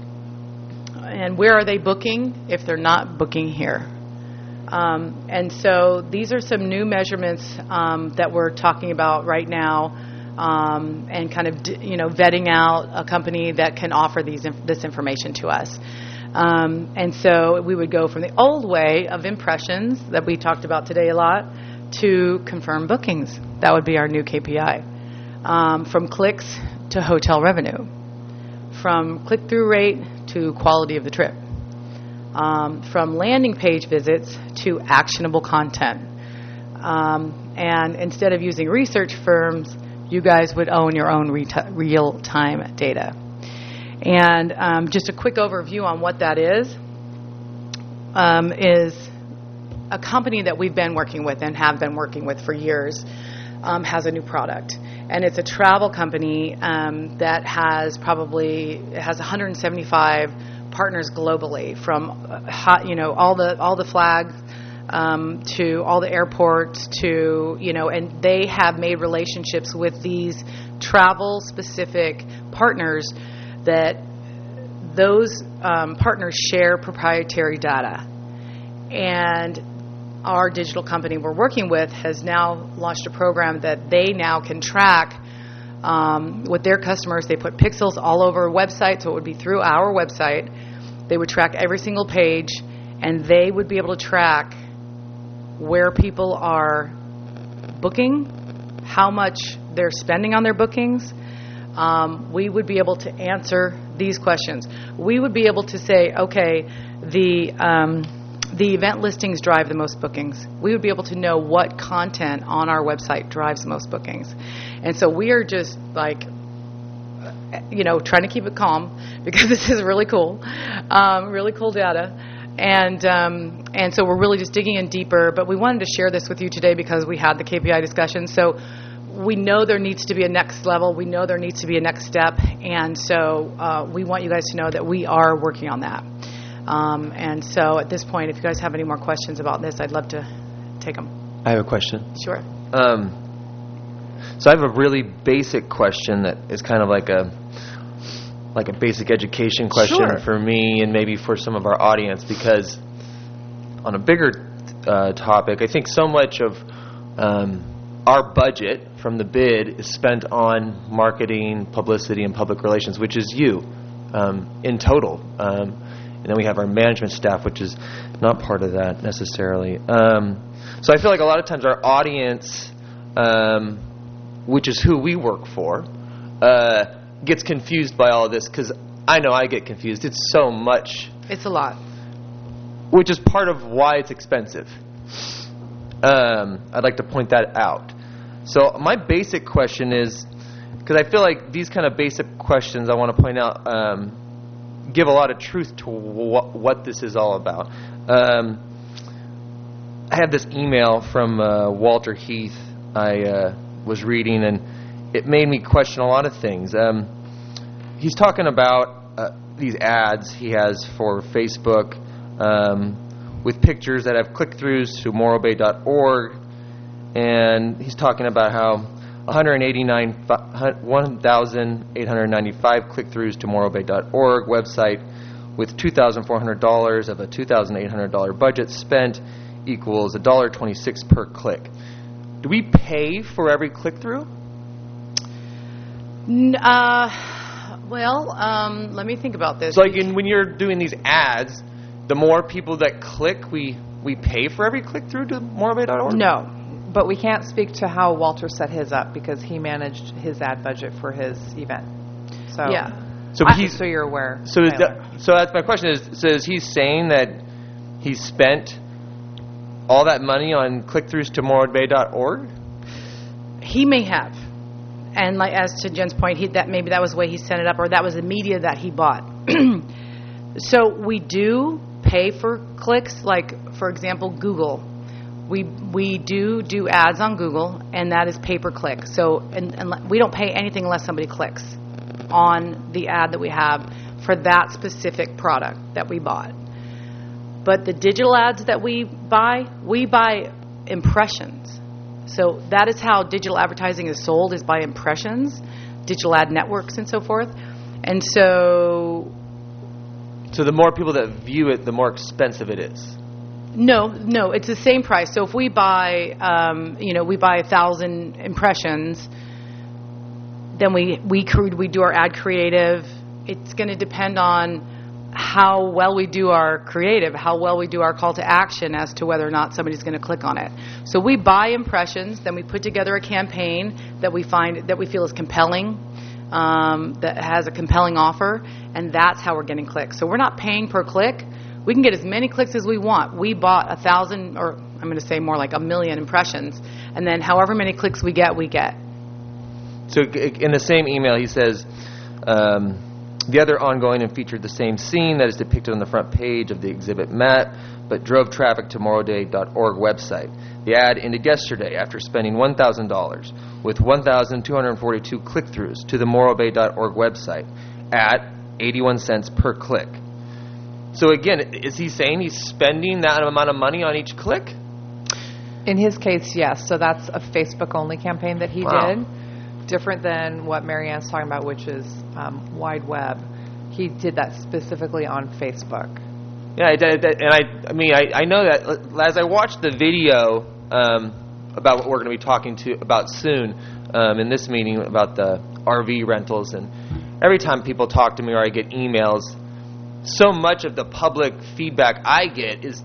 G: And where are they booking if they're not booking here? Um, and so these are some new measurements um, that we're talking about right now. Um, and kind of, you know, vetting out a company that can offer these this information to us. Um, and so we would go from the old way of impressions that we talked about today a lot to confirmed bookings. That would be our new K P I. Um, from clicks to hotel revenue. From click-through rate to quality of the trip. Um, from landing page visits to actionable content. Um, and instead of using research firms, you guys would own your own reta- real-time data. And um, just a quick overview on what that is, um, is a company that we've been working with and have been working with for years um, has a new product. And it's a travel company um, that has probably, has one hundred seventy-five partners globally, from uh, hot, you know, all the all the flags, Um, to all the airports, to, you know, and they have made relationships with these travel-specific partners that those um, partners share proprietary data. And our digital company we're working with has now launched a program that they now can track um, with their customers. They put pixels all over a website, so it would be through our website. They would track every single page, and they would be able to track where people are booking, how much they're spending on their bookings. Um, we would be able to answer these questions. We would be able to say, okay, the um, the event listings drive the most bookings. We would be able to know what content on our website drives the most bookings. And so we are just like, you know, trying to keep it calm, because this is really cool, um, really cool data. And um, and so we're really just digging in deeper, but we wanted to share this with you today because we had the K P I discussion. So we know there needs to be a next level. We know there needs to be a next step. And so uh, we want you guys to know that we are working on that. Um, and so at this point, if you guys have any more questions about this, I'd love to take them.
E: I have a question.
G: Sure.
E: Um, so I have a really basic question that is kind of like a like a basic education question
G: Sure.
E: for me and maybe for some of our audience, because on a bigger uh, topic, I think so much of um, our budget from the bid is spent on marketing, publicity, and public relations, which is you um, in total. Um, and then we have our management staff, which is not part of that necessarily. Um, so I feel like a lot of times our audience, um, which is who we work for, uh, gets confused by all of this, because I know I get confused. It's so much.
G: It's a lot.
E: Which is part of why it's expensive. Um, I'd like to point that out. So my basic question is, because I feel like these kind of basic questions I want to point out um, give a lot of truth to wh- what this is all about. Um, I had this email from uh, Walter Heath I uh, was reading, and it made me question a lot of things. Um, he's talking about uh, these ads he has for Facebook um, with pictures that have click-throughs to moral bay dot org, and he's talking about how one hundred eighty-nine, one thousand eight hundred ninety-five click-throughs to moral bay dot org website with two thousand four hundred dollars of a two thousand eight hundred dollars budget spent equals one dollar and twenty-six cents per click. Do we pay for every click-through?
G: N- Uh, well, um, let me think about this.
E: So like in, when you're doing these ads, the more people that click, we, we pay for every click-through to moral bay dot org?
B: No, but we can't speak to how Walter set his up because he managed his ad budget for his event. So,
G: Yeah.
E: So
B: I-
E: he's
B: so you're aware.
E: So is
B: Tyler.
E: that, so that's my question is so is he saying that he spent all that money on click-throughs to moral bay dot org?
G: He may have. And like as to Jen's point, he, that maybe that was the way he set it up, or that was the media that he bought. So we do pay for clicks, like, for example, Google. We we do do ads on Google, and that is pay-per-click. So and, and we don't pay anything unless somebody clicks on the ad that we have for that specific product that we bought. But the digital ads that we buy, we buy impressions. So that is how digital advertising is sold, is by impressions, digital ad networks and so forth. And so,
E: So the more people that view it, the more expensive it is.
G: no, no, it's the same price. So if we buy, um, you know, we buy a thousand impressions, then we, we, cre- we do our ad creative. It's going to depend on how well we do our creative, how well we do our call to action as to whether or not somebody's going to click on it. So we buy impressions, then we put together a campaign that we find that we feel is compelling, um, that has a compelling offer, and that's how we're getting clicks. So we're not paying per click. We can get as many clicks as we want. We bought a thousand, or I'm going to say more like a million impressions, and then however many clicks we get, we get.
E: So in the same email, he says, um, the other ongoing and featured the same scene that is depicted on the front page of the exhibit met, but drove traffic to moral bay dot org website. The ad ended yesterday after spending one thousand dollars with one thousand two hundred forty-two click-throughs to the moral bay dot org website at eighty-one cents per click. So again, is he saying he's spending that amount of money on each click?
B: In his case, yes. So that's a Facebook-only campaign that he
E: Wow.
B: did. Different than what Marianne's talking about, which is um, wide web. He did that specifically on Facebook.
E: Yeah, I did, and I, I mean, I, I know that as I watched the video um, about what we're going to be talking to about soon um, in this meeting about the R V rentals, and every time people talk to me or I get emails, so much of the public feedback I get is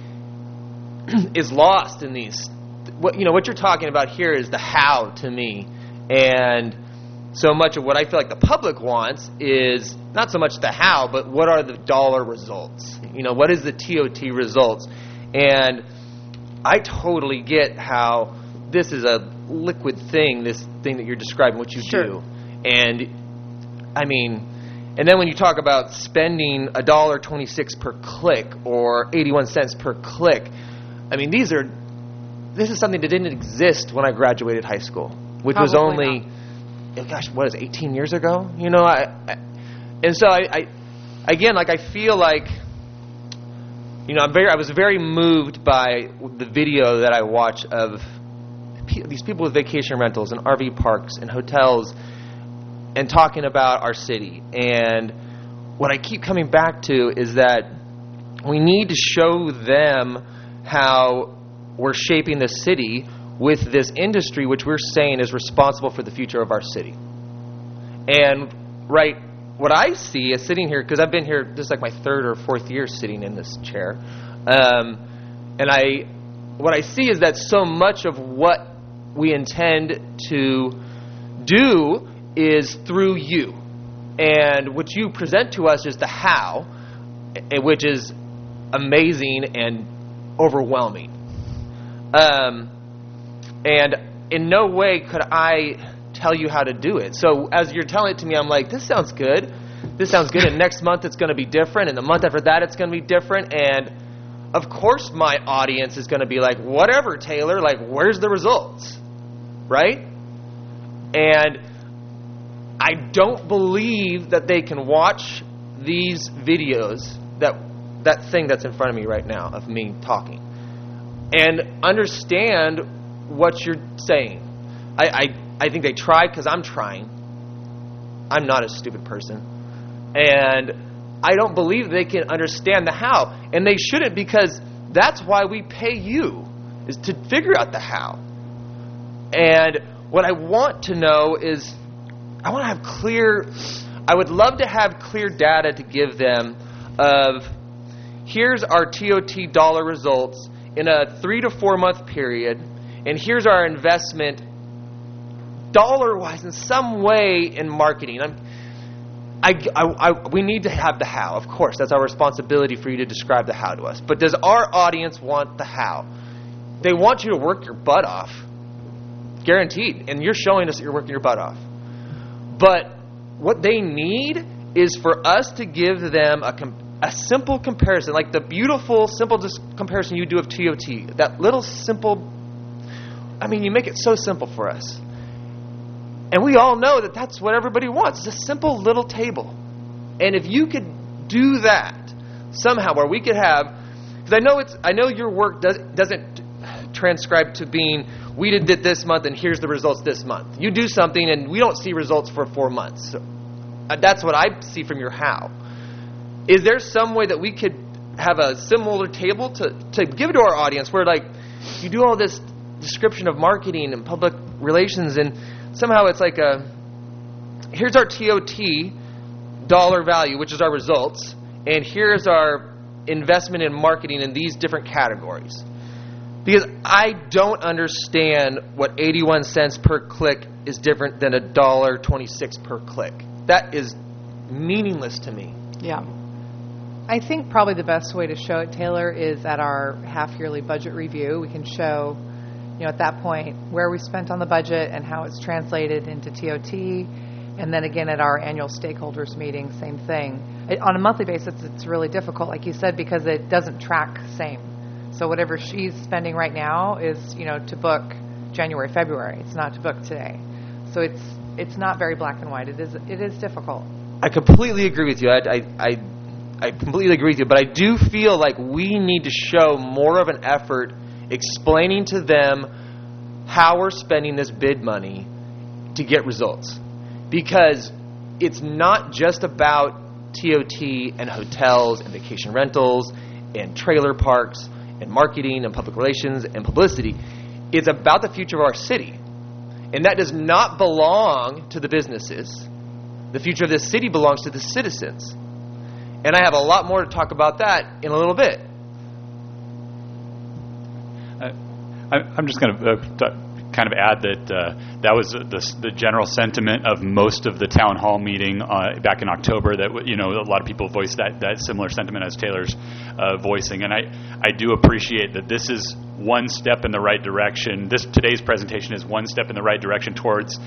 E: is lost in these. What you know, what you're talking about here is the how to me. And so much of what I feel like the public wants is not so much the how, but what are the dollar results? You know, what is the T O T results? And I totally get how this is a liquid thing, this thing that you're describing, what you
G: Sure.
E: do. And, I mean, and then when you talk about spending one dollar and twenty-six cents per click or eighty-one cents per click, I mean, these are, this is something that didn't exist when I graduated high school. Which was
B: Probably
E: only, oh gosh, what is it, eighteen years ago? You know, I, I and so I, I, again, like I feel like, you know, I'm very, I was very moved by the video that I watched of pe- these people with vacation rentals and R V parks and hotels, and talking about our city. And what I keep coming back to is that we need to show them how we're shaping the city with this industry, which we're saying is responsible for the future of our city. And, right, what I see is sitting here, because I've been here, this is like my third or fourth year sitting in this chair, um, and I, what I see is that so much of what we intend to do is through you. And what you present to us is the how, eh, which is amazing and overwhelming. Um... And in no way could I tell you how to do it. So as you're telling it to me, I'm like, this sounds good. This sounds good. And next month it's going to be different. And the month after that it's going to be different. And of course my audience is going to be like, whatever, Taylor, like, where's the results? Right? And I don't believe that they can watch these videos, that that thing that's in front of me right now of me talking, and understand what you're saying. I, I, I think they tried because I'm trying. I'm not a stupid person. And I don't believe they can understand the how. And they shouldn't, because that's why we pay you, is to figure out the how. And what I want to know is, I want to have clear, I would love to have clear data to give them of, here's our T O T dollar results in a three to four month period, and here's our investment dollar-wise in some way in marketing. I'm, I, I, I, we need to have the how, of course. That's our responsibility for you to describe the how to us. But does our audience want the how? They want you to work your butt off. Guaranteed. And you're showing us that you're working your butt off. But what they need is for us to give them a, com- a simple comparison, like the beautiful, simple dis- comparison you do of T O T. That little simple, I mean, you make it so simple for us. And we all know that that's what everybody wants. It's a simple little table. And if you could do that somehow, where we could have, because I know it's, I know your work does, doesn't transcribe to being, we did it this month and here's the results this month. You do something and we don't see results for four months. So that's what I see from your how. Is there some way that we could have a similar table to, to give to our audience where, like, you do all this description of marketing and public relations, and somehow it's like a, here's our T O T dollar value, which is our results, and here's our investment in marketing in these different categories. Because I don't understand what eighty-one cents per click is different than one dollar and twenty-six cents per click. That is meaningless to me.
G: Yeah.
B: I think probably the best way to show it, Taylor, is at our half-yearly budget review. We can show, you know, at that point where we spent on the budget and how it's translated into T O T. And then again at our annual stakeholders meeting, same thing. It, on a monthly basis, it's really difficult, like you said, because it doesn't track same. So whatever she's spending right now is, you know, to book January, February. It's not to book today. So it's it's not very black and white. It is it is difficult.
E: I completely agree with you. I, I, I, I completely agree with you. But I do feel like we need to show more of an effort explaining to them how we're spending this bid money to get results. Because it's not just about T O T and hotels and vacation rentals and trailer parks and marketing and public relations and publicity. It's about the future of our city. And that does not belong to the businesses. The future of this city belongs to the citizens. And I have a lot more to talk about that in a little bit.
C: Uh, I, I'm just going to uh, t- kind of add that uh, that was the, the general sentiment of most of the town hall meeting uh, back in October. That, you know, a lot of people voiced that, that similar sentiment as Taylor's uh, voicing, and I, I do appreciate that this is one step in the right direction. This today's presentation is one step in the right direction towards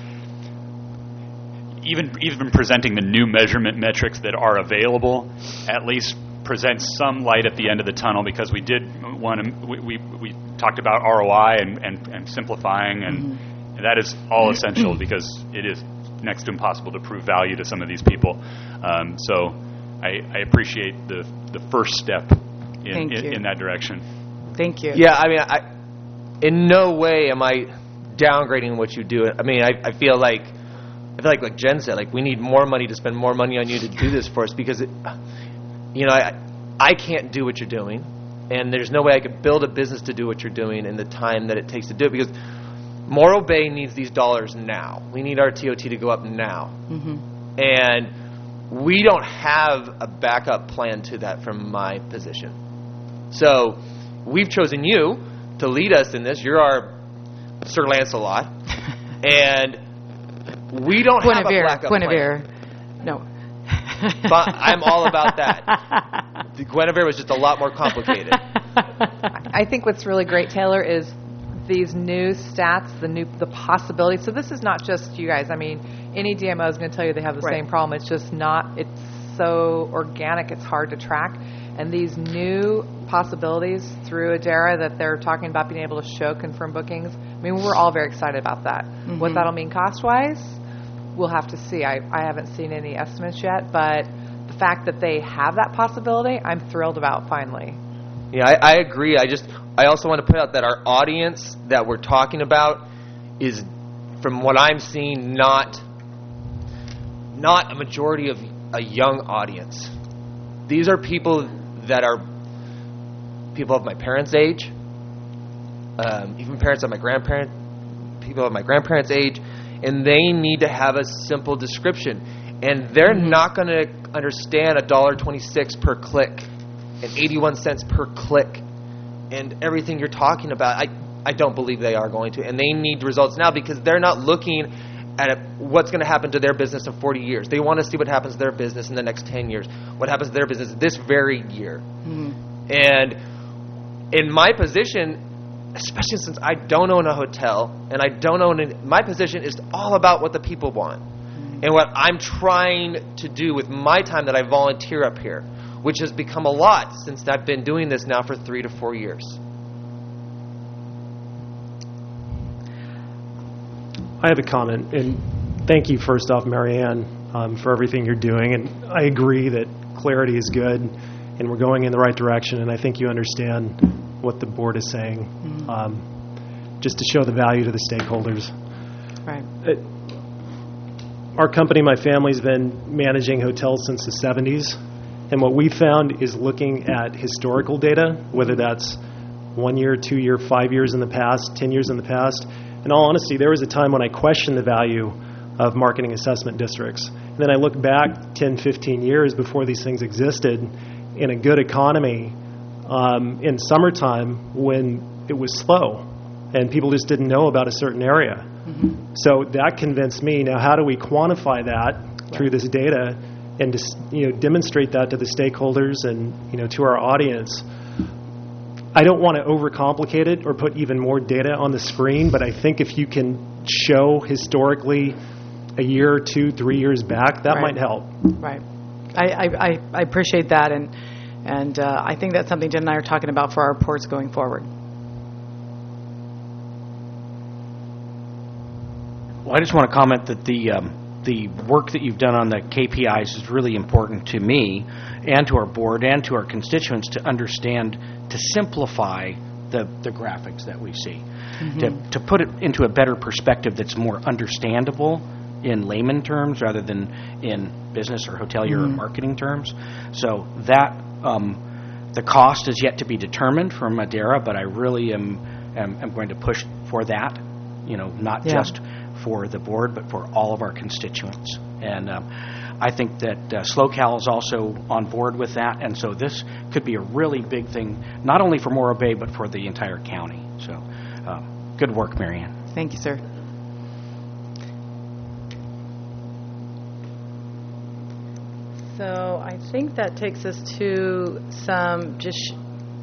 C: even even presenting the new measurement metrics that are available. At least presents some light at the end of the tunnel, because we did want to we we, we talked about R O I and, and, and simplifying, and, mm-hmm. and that is all essential because it is next to impossible to prove value to some of these people. Um, so I, I appreciate the the first step in, in, in that direction.
G: Thank you.
E: Yeah, I mean, I in no way am I downgrading what you do. I mean, I, I feel like I feel like like Jen said, like we need more money to spend more money on you to do this for us, because it, you know, I I can't do what you're doing, and there's no way I could build a business to do what you're doing in the time that it takes to do it, because Morro Bay needs these dollars now. We need our T O T to go up now. Mm-hmm. And we don't have a backup plan to that from my position. So we've chosen you to lead us in this. You're our Sir Lancelot. And we don't have a backup plan.
G: Guinevere. No.
E: But I'm all about that. The Guinevere was just a lot more complicated.
B: I think what's really great, Taylor, is these new stats, the new the possibilities. So this is not just you guys. I mean, any D M O is going to tell you they have the
G: right.
B: same problem. It's just not, it's so organic, it's hard to track. And these new possibilities through Adara that they're talking about being able to show confirmed bookings, I mean, we're all very excited about that. Mm-hmm. What that'll mean cost-wise, we'll have to see. I, I haven't seen any estimates yet, but the fact that they have that possibility, I'm thrilled about finally.
E: Yeah, I, I agree. I just, I also want to put out that our audience that we're talking about is, from what I'm seeing, not, not a majority of a young audience. These are people that are people of my parents' age, um, even parents of my grandparents, people of my grandparents' age, and they need to have a simple description. And they're mm-hmm. not going to understand a dollar twenty-six per click and eighty-one cents per click and everything you're talking about. I, I don't believe they are going to. And they need results now because they're not looking at what's going to happen to their business in forty years. They want to see what happens to their business in the next ten years, what happens to their business this very year. Mm-hmm. And in my position, especially since I don't own a hotel and I don't own it, my position is all about what the people want. Mm-hmm. And what I'm trying to do with my time that I volunteer up here, which has become a lot since I've been doing this now for three to four years.
D: I have a comment, and thank you first off, Marianne, um, for everything you're doing. And I agree that clarity is good, and we're going in the right direction, and I think you understand what the board is saying, mm-hmm. um, just to show the value to the stakeholders.
G: Right.
D: It, our company, my family's been managing hotels since the seventies, and what we found is looking at historical data, whether that's one year, two year, five years in the past, ten years in the past. In all honesty, there was a time when I questioned the value of marketing assessment districts. And then I look back ten, fifteen years before these things existed in a good economy um, in summertime when it was slow and people just didn't know about a certain area. Mm-hmm. So that convinced me. Now, how do we quantify that right. through this data and just, you know, demonstrate that to the stakeholders and, you know, to our audience? I don't want to overcomplicate it or put even more data on the screen, but I think if you can show historically a year, two, three years back, that
G: right.
D: might help.
G: Right. I, I, I appreciate that, and and uh, I think that's something Jen and I are talking about for our reports going forward.
A: Well, I just want to comment that the um, the work that you've done on the K P Is is really important to me and to our board and to our constituents to understand, to simplify the, the graphics that we see, mm-hmm. to, to put it into a better perspective that's more understandable in layman terms rather than in business or hotelier mm-hmm. or marketing terms. So that um, the cost is yet to be determined from Madeira, but I really am, am, am going to push for that, you know, not yeah. just for the board, but for all of our constituents. And um, I think that uh, SlowCal is also on board with that, and so this could be a really big thing, not only for Morro Bay, but for the entire county. So um, good work, Marianne.
G: Thank you, sir. So I think that takes us to some just, sh-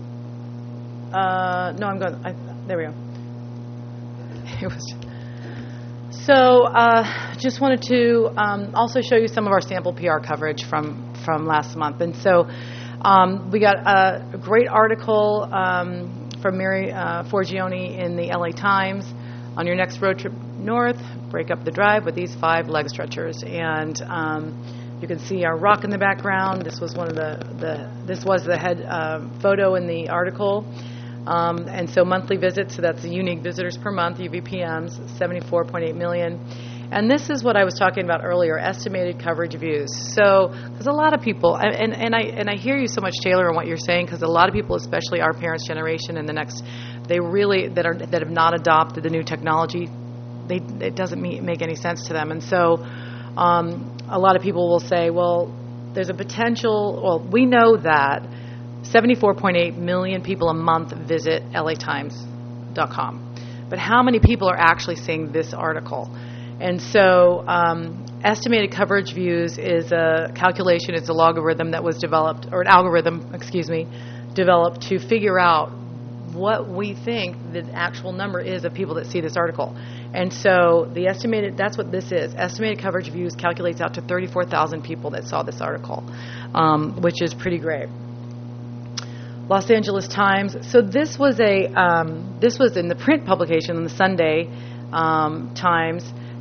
G: uh, no, I'm going, I, there we go. It was So uh, just wanted to um, also show you some of our sample P R coverage from, from last month. And so um, we got a, a great article um, from Mary uh, Forgione in the L A Times. On your next road trip north, break up the drive with these five leg stretchers. And um, you can see our rock in the background. This was one of the, the this was the head uh, photo in the article. Um, and so monthly visits, so that's the unique visitors per month, U V P Ms, seventy-four point eight million. And this is what I was talking about earlier, estimated coverage views. So, because a lot of people, and, and I and I hear you so much, Taylor, in what you're saying, because a lot of people, especially our parents' generation and the next, they really, that are that have not adopted the new technology, they it doesn't meet, make any sense to them. And so um, a lot of people will say, well, there's a potential, well, we know that seventy-four point eight million people a month visit L A Times dot com. But how many people are actually seeing this article? And so um, estimated coverage views is a calculation, it's a logarithm that was developed, or an algorithm, excuse me, developed to figure out what we think the actual number is of people that see this article. And so the estimated, that's what this is. Estimated coverage views calculates out to thirty-four thousand people that saw this article, um, which is pretty great. Los Angeles Times. So this was a um, this was in the print publication in the Sunday um, Times,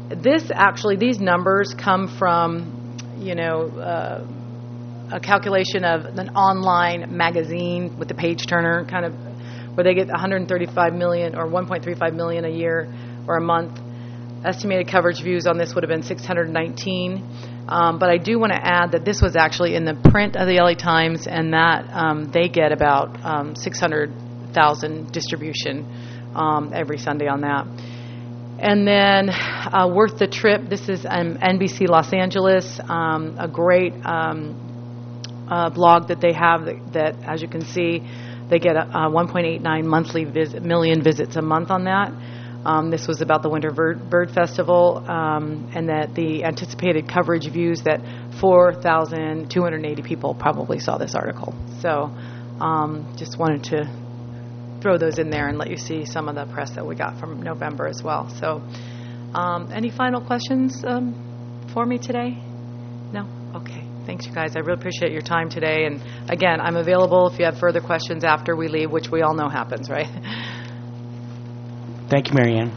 G: this actually, these numbers come from, you know, uh, a calculation of an online magazine with the page turner kind of, where they get one hundred thirty-five million or one point three five million a year or a month. Estimated coverage views on this would have been six hundred nineteen. Um, but I do want to add that this was actually in the print of the L A Times, and that um, they get about um, six hundred thousand distribution um, every Sunday on that. And then uh, Worth the Trip, this is um, N B C Los Angeles, um, a great um, uh, blog that they have that, that, as you can see, they get a, a one point eight nine monthly visit, million visits a month on that. Um, this was about the Winter Bird, Bird Festival, um, and that the anticipated coverage views that four thousand two hundred eighty people probably saw this article. So um, just wanted to throw those in there and let you see some of the press that we got from November as well. So um, any final questions um, for me today? No? Okay. Thanks, you guys. I really appreciate your time today. And again, I'm available if you have further questions after we leave, which we all know happens, right?
A: Thank you, Marianne.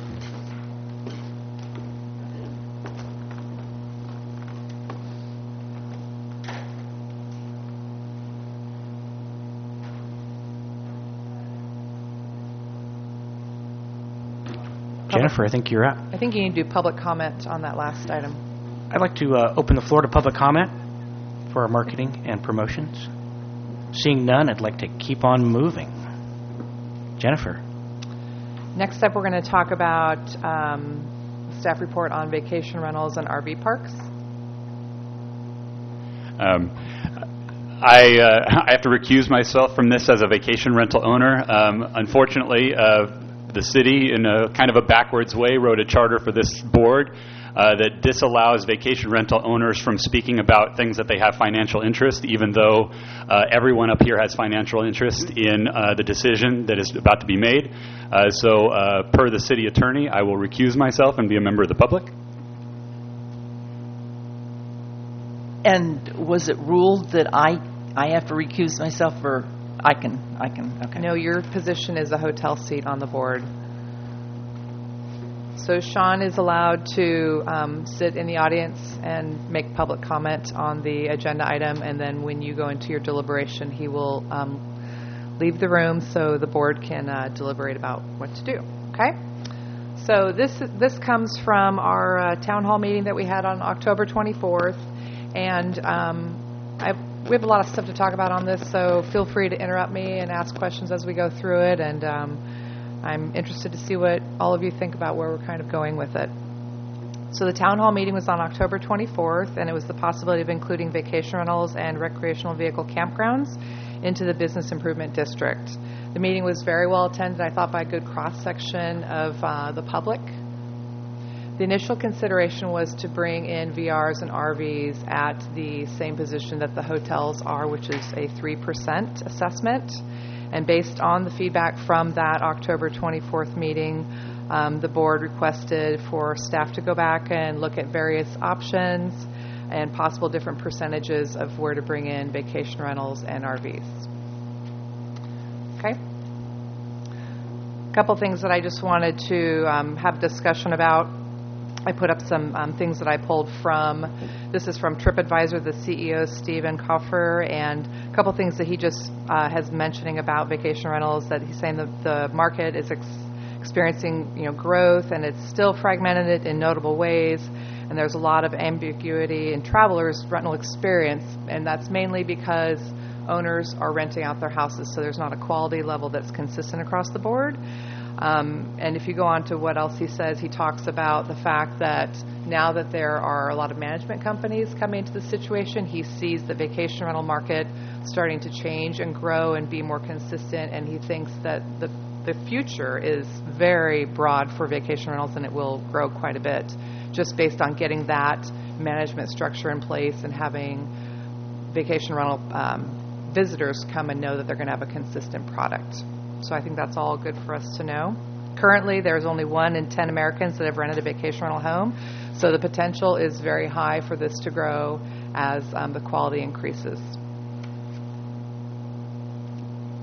A: Jennifer, I think you're up.
B: I think you need to do public comment on that last item.
A: I'd like to uh, open the floor to public comment for our marketing and promotions. Seeing none, I'd like to keep on moving. Jennifer.
B: Next up, we're going to talk about um, staff report on vacation rentals and R V parks.
C: Um, I, uh, I have to recuse myself from this as a vacation rental owner. Um, unfortunately, uh, the city, in a kind of a backwards way, wrote a charter for this board uh, that disallows vacation rental owners from speaking about things that they have financial interest, even though uh, everyone up here has financial interest in uh, the decision that is about to be made. Uh, so, uh, per the city attorney, I will recuse myself and be a member of the public.
F: And was it ruled that I I have to recuse myself, or I can I can okay?
B: No, your position is a hotel seat on the board. So Sean is allowed to um, sit in the audience and make public comment on the agenda item, and then when you go into your deliberation, he will um, leave the room so the board can uh, deliberate about what to do. Okay? So this this comes from our uh, town hall meeting that we had on October twenty-fourth, and um, I, we have a lot of stuff to talk about on this, so feel free to interrupt me and ask questions as we go through it, and um, I'm interested to see what all of you think about where we're kind of going with it. So the town hall meeting was on October twenty-fourth, and it was the possibility of including vacation rentals and recreational vehicle campgrounds into the business improvement district. The meeting was very well attended, I thought, by a good cross-section of uh, the public. The initial consideration was to bring in V Rs and R Vs at the same position that the hotels are, which is a three percent assessment. And based on the feedback from that October twenty-fourth meeting, um, the board requested for staff to go back and look at various options and possible different percentages of where to bring in vacation rentals and R Vs. Okay? A couple things that I just wanted to um, have discussion about. I put up some um, things that I pulled from, this is from TripAdvisor, the C E O, Stephen Koffer, and a couple things that he just uh, has mentioning about vacation rentals, that he's saying that the market is ex- experiencing you know, growth, and it's still fragmented in notable ways, and there's a lot of ambiguity in travelers' rental experience, and that's mainly because owners are renting out their houses, so there's not a quality level that's consistent across the board. Um, and if you go on to what else he says, he talks about the fact that now that there are a lot of management companies coming into the situation, he sees the vacation rental market starting to change and grow and be more consistent, and he thinks that the, the future is very broad for vacation rentals, and it will grow quite a bit just based on getting that management structure in place and having vacation rental um, visitors come and know that they're going to have a consistent product. So I think that's all good for us to know. Currently, there's only one in ten Americans that have rented a vacation rental home, so the potential is very high for this to grow as um, the quality increases.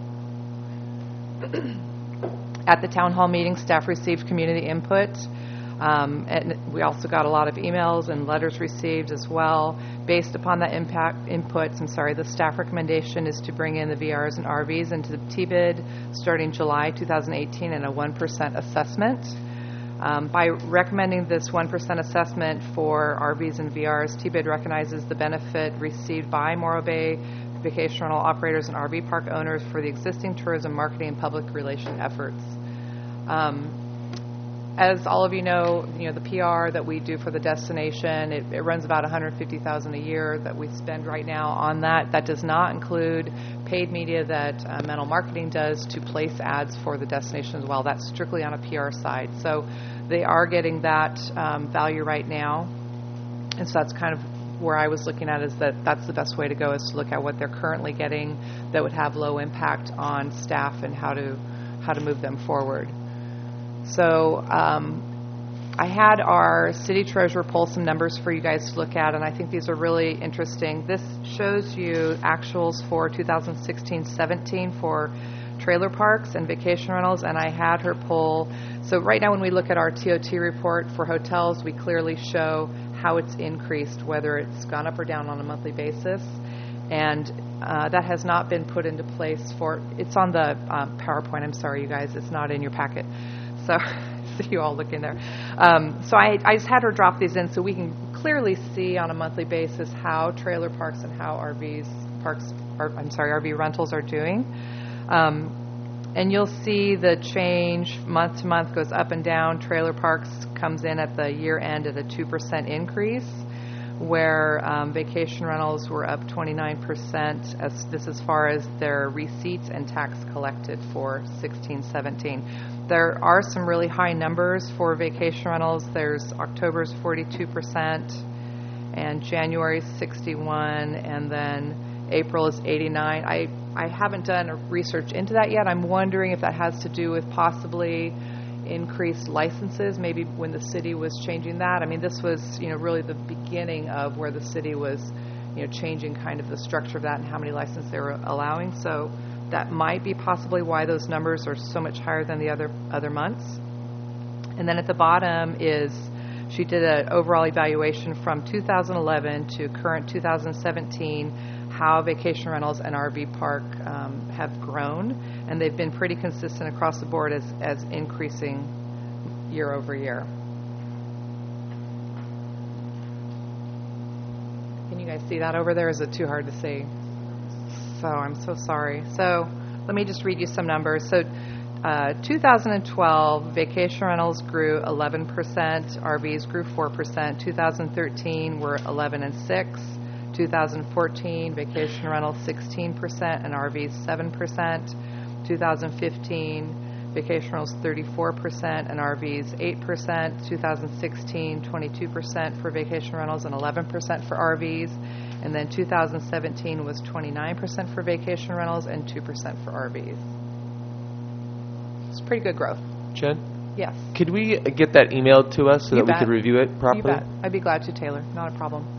B: At the town hall meeting, staff received community input Um, and we also got a lot of emails and letters received as well. Based upon that impact inputs, I'm sorry, the staff recommendation is to bring in the V Rs and R Vs into the T bid starting July two thousand eighteen and a one percent assessment. Um, by recommending this one percent assessment for R Vs and V Rs, T bid recognizes the benefit received by Morro Bay vacation rental operators and R V park owners for the existing tourism marketing and public relation efforts. Um, As all of you know, you know the P R that we do for the destination, it, it runs about one hundred fifty thousand dollars a year that we spend right now on that. That does not include paid media that uh, Mental Marketing does to place ads for the destination as well. That's strictly on a P R side. So they are getting that um, value right now. And so that's kind of where I was looking at, is that that's the best way to go, is to look at what they're currently getting that would have low impact on staff and how to how to move them forward. So um, I had our city treasurer pull some numbers for you guys to look at, and I think these are really interesting. This shows you actuals for two thousand sixteen seventeen for trailer parks and vacation rentals, and I had her pull. So right now when we look at our T O T report for hotels, we clearly show how it's increased, whether it's gone up or down on a monthly basis. And uh, that has not been put into place for, it's on the um, PowerPoint, I'm sorry you guys, it's not in your packet. So I see you all looking there. Um, so I, I just had her drop these in so we can clearly see on a monthly basis how trailer parks and how R Vs parks, or, I'm sorry, R V rentals are doing. Um, and you'll see the change month to month goes up and down. Trailer parks comes in at the year end at a two percent increase, where um, vacation rentals were up twenty-nine percent, as this as far as their receipts and tax collected for sixteen seventeen. There are some really high numbers for vacation rentals. There's October's forty-two percent, and January's sixty-one, and then April is eighty-nine. I, I haven't done research into that yet. I'm wondering if that has to do with possibly increased licenses, maybe when the city was changing that. I mean, this was, you know, really the beginning of where the city was, you know, changing kind of the structure of that and how many licenses they were allowing. So that might be possibly why those numbers are so much higher than the other other months. And then at the bottom is, she did an overall evaluation from two thousand eleven to current two thousand seventeen, how vacation rentals and R V park um, have grown, and they've been pretty consistent across the board as, as increasing year over year. Can you guys see that over there? Is it too hard to see? So I'm so sorry. So let me just read you some numbers. So uh, two thousand twelve, vacation rentals grew eleven percent, R Vs grew four percent. two thousand thirteen were eleven and six. two thousand fourteen, vacation rentals sixteen percent and R Vs seven percent. two thousand fifteen, vacation rentals thirty-four percent and R Vs eight percent. two thousand sixteen, twenty-two percent for vacation rentals and eleven percent for R Vs. And then two thousand seventeen was twenty-nine percent for vacation rentals and two percent for R Vs. It's pretty good growth.
E: Jen?
B: Yes.
E: Could we get that emailed to us so
B: You
E: that
B: bet.
E: we could review it properly?
B: You bet. I'd be glad to, Taylor. Not a problem.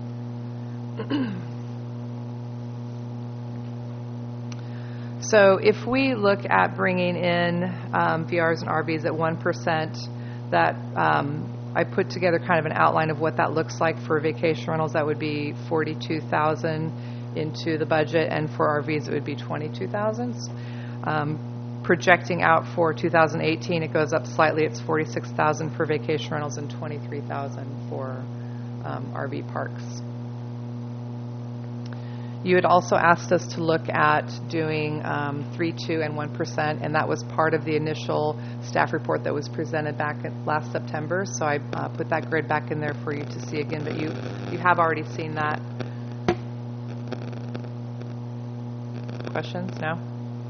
B: So if we look at bringing in um, V Rs and R Vs at one percent, that um, I put together kind of an outline of what that looks like for vacation rentals. That would be forty-two thousand into the budget, and for R Vs it would be twenty-two thousand. Um, projecting out for two thousand eighteen, it goes up slightly. It's forty-six thousand for vacation rentals and twenty-three thousand for um, R V parks. You had also asked us to look at doing um, three, two, and one percent, and that was part of the initial staff report that was presented back at last September. So I uh, put that grid back in there for you to see again, but you, you have already seen that. Questions? No?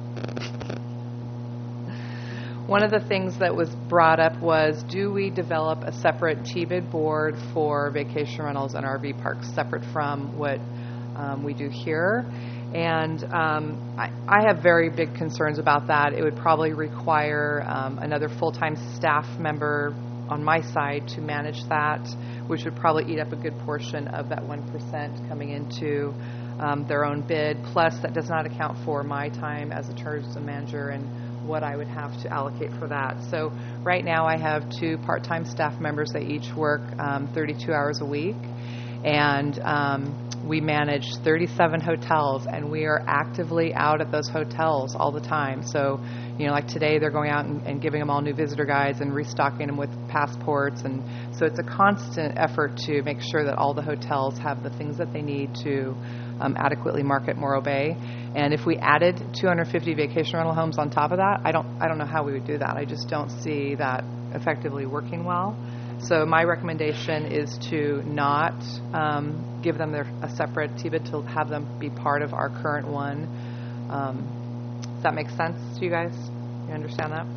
B: One of the things that was brought up was, do we develop a separate T bid board for vacation rentals and R V parks separate from what Um, we do here? And um, I, I have very big concerns about that. It would probably require um, another full-time staff member on my side to manage that, which would probably eat up a good portion of that one percent coming into um, their own bid. Plus, that does not account for my time as a tourism manager and what I would have to allocate for that. So right now I have two part-time staff members that each work um, thirty-two hours a week, and um, we manage thirty-seven hotels, and we are actively out at those hotels all the time. So, you know, like today they're going out and, and giving them all new visitor guides and restocking them with passports. And so it's a constant effort to make sure that all the hotels have the things that they need to um, adequately market Morro Bay. And if we added two hundred fifty vacation rental homes on top of that, I don't, I don't know how we would do that. I just don't see that effectively working well. So my recommendation is to not um, give them their, a separate T B I D, to have them be part of our current one. Um, does that make sense to you guys? You understand that?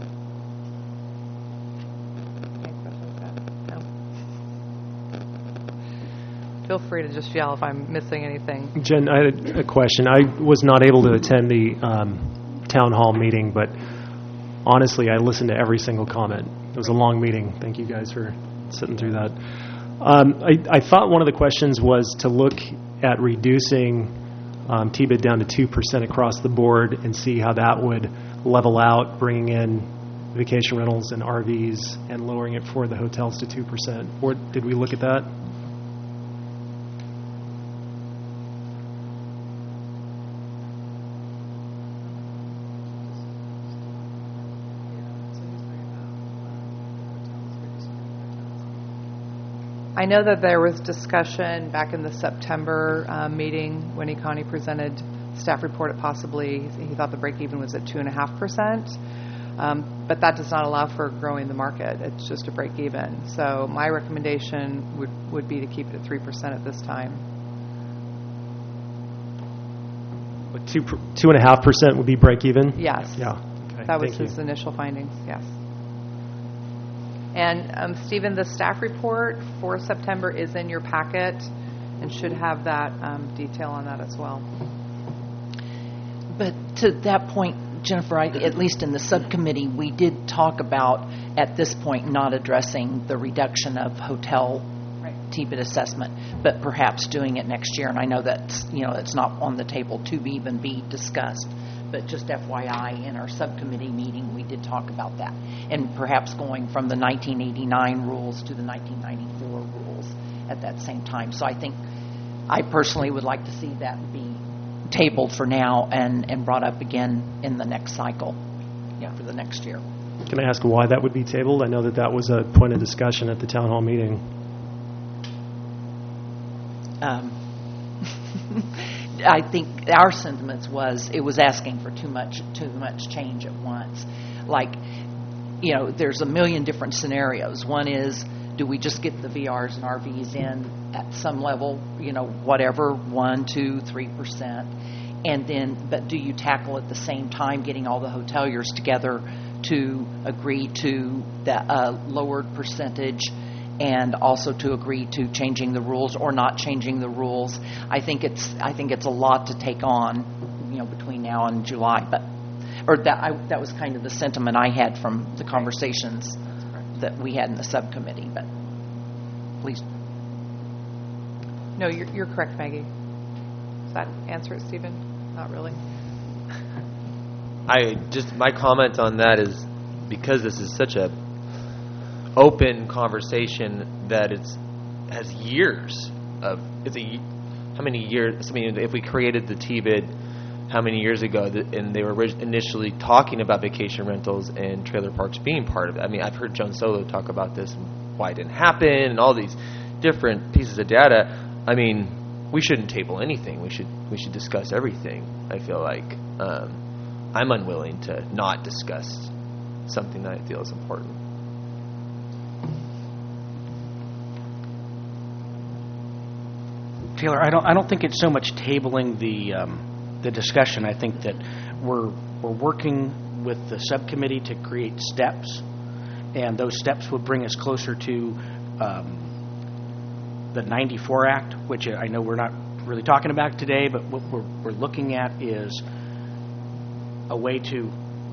B: Any questions? No? Feel free to just yell if I'm missing anything.
D: Jen, I had a question. I was not able to attend the um, town hall meeting, but honestly, I listened to every single comment. It was a long meeting. Thank you guys for sitting through that. Um, I, I thought one of the questions was to look at reducing um, T B I D down to two percent across the board and see how that would level out, bringing in vacation rentals and R Vs and lowering it for the hotels to two percent. Or did we look at that?
B: I know that there was discussion back in the September uh, meeting when Econi presented staff report at possibly, he thought the break-even was at two point five percent, um, but that does not allow for growing the market. It's just a break-even. So my recommendation would, would be to keep it at three percent at this time.
D: But two, two and a half percent would be break-even?
B: Yes.
D: Yeah. Okay.
B: That was
D: Thank
B: his
D: you.
B: initial findings, yes. And um, Stephen, the staff report for September is in your packet and should have that um, detail on that as well.
F: But to that point, Jennifer, I, at least in the subcommittee, we did talk about, at this point, not addressing the reduction of hotel
B: Right.
F: T B I D assessment, but perhaps doing it next year. And I know that's, you know, it's not on the table to even be discussed. But just F Y I, in our subcommittee meeting, we did talk about that. And perhaps going from the nineteen eighty-nine rules to the nineteen ninety-four rules at that same time. So I think I personally would like to see that be tabled for now and, and brought up again in the next cycle, yeah, for the next year.
D: Can I ask why that would be tabled? I know that that was a point of discussion at the town hall meeting.
F: Um, I think our sentiments was it was asking for too much too much change at once. Like, you know, there's a million different scenarios. One is, do we just get the V Rs and R Vs in at some level, you know, whatever, one, two, three percent, and then, but do you tackle at the same time getting all the hoteliers together to agree to the uh, lowered percentage, and also to agree to changing the rules or not changing the rules? I think it's I think it's a lot to take on, you know, between now and July. But or that I, that was kind of the sentiment I had from the conversations that we had in the subcommittee. But please.
B: No, you're, you're correct, Maggie. Does that answer it, Stephen? Not really.
E: I just my comment on that is because this is such a open conversation that it's has years of it's a how many years I mean if we created the T B I D how many years ago that, and they were orig- initially talking about vacation rentals and trailer parks being part of it. I mean, I've heard Joan Solo talk about this and why it didn't happen and all these different pieces of data. I mean, we shouldn't table anything. We should we should discuss everything. I feel like um, I'm unwilling to not discuss something that I feel is important.
A: Taylor, I don't. I don't think it's so much tabling the um, the discussion. I think that we're we're working with the subcommittee to create steps, and those steps would bring us closer to um, the ninety-four Act, which I know we're not really talking about today. But what we're we're looking at is a way to,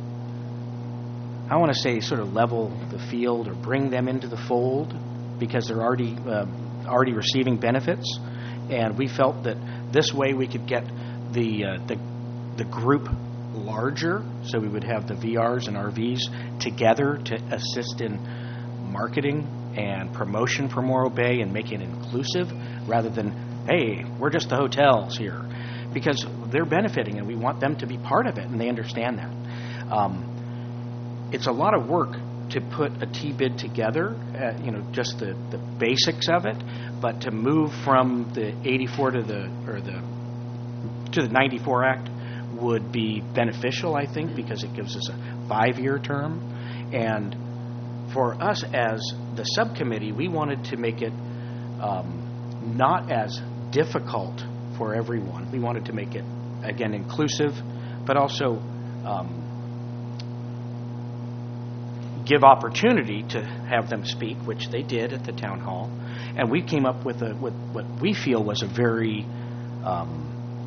A: I want to say, sort of level the field or bring them into the fold because they're already uh, already receiving benefits. And we felt that this way we could get the uh, the, the group larger, so we would have the V Rs and R Vs together to assist in marketing and promotion for Morro Bay and make it inclusive rather than, hey, we're just the hotels here. Because they're benefiting and we want them to be part of it, and they understand that. Um, it's a lot of work to put a T-bid together, uh, you know, just the, the basics of it, but to move from the eighty-four to the or the to the ninety-four Act would be beneficial, I think, because it gives us a five-year term. And for us as the subcommittee, we wanted to make it um, not as difficult for everyone. We wanted to make it, again, inclusive, but also um, give opportunity to have them speak, which they did at the town hall. And we came up with, a, with what we feel was a very um,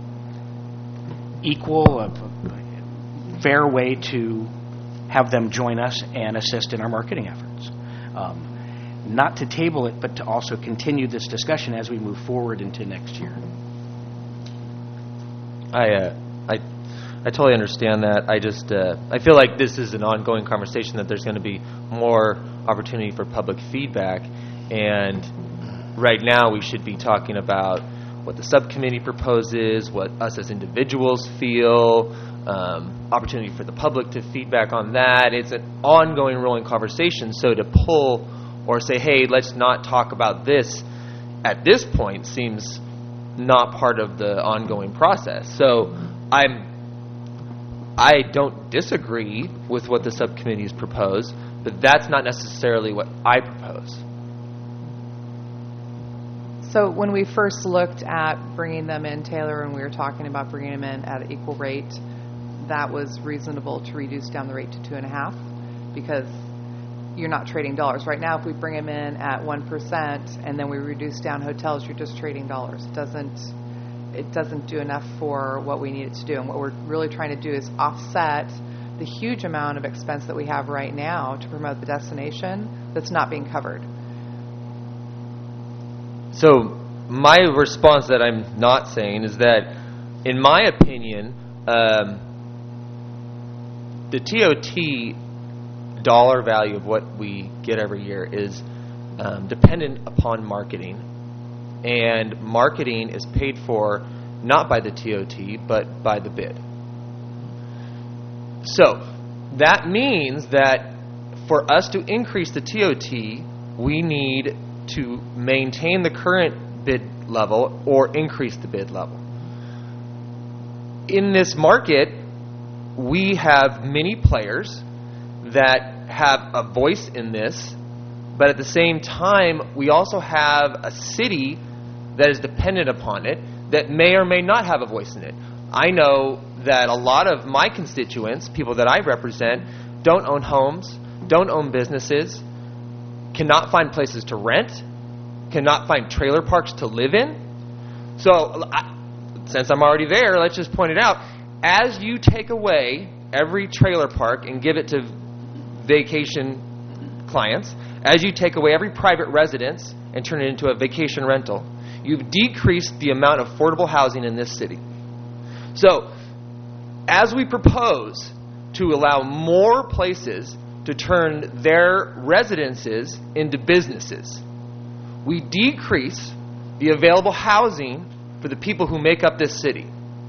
A: equal, a, a fair way to have them join us and assist in our marketing efforts. Um, not to table it, but to also continue this discussion as we move forward into next year.
E: I, uh, I, I totally understand that. I just, uh, I feel like this is an ongoing conversation, that there's going to be more opportunity for public feedback, and right now we should be talking about what the subcommittee proposes, what us as individuals feel, um, opportunity for the public to feedback on that. It's an ongoing, rolling conversation, so to pull or say, hey, let's not talk about this at this point seems not part of the ongoing process. So I'm, I don't disagree with what the subcommittees propose, but that's not necessarily what I propose.
B: So when we first looked at bringing them in, Taylor, and we were talking about bringing them in at an equal rate, that was reasonable to reduce down the rate to two and a half, because you're not trading dollars. Right now, if we bring them in at one percent and then we reduce down hotels, you're just trading dollars. It doesn't, it doesn't do enough for what we need it to do. And what we're really trying to do is offset the huge amount of expense that we have right now to promote the destination that's not being covered.
E: So my response that I'm not saying is that, in my opinion, um, the T O T dollar value of what we get every year is um, dependent upon marketing, and marketing is paid for not by the T O T but by the bid. So that means that for us to increase the T O T, we need to maintain the current bid level or increase the bid level. In this market, we have many players that have a voice in this, but at the same time, we also have a city that is dependent upon it that may or may not have a voice in it. I know that a lot of my constituents, people that I represent, don't own homes, don't own businesses, cannot find places to rent, cannot find trailer parks to live in. So, I, since I'm already there, let's just point it out. As you take away every trailer park and give it to vacation clients, as you take away every private residence and turn it into a vacation rental, you've decreased the amount of affordable housing in this city. So, as we propose to allow more places to turn their residences into businesses, we decrease the available housing for the people who make up this city.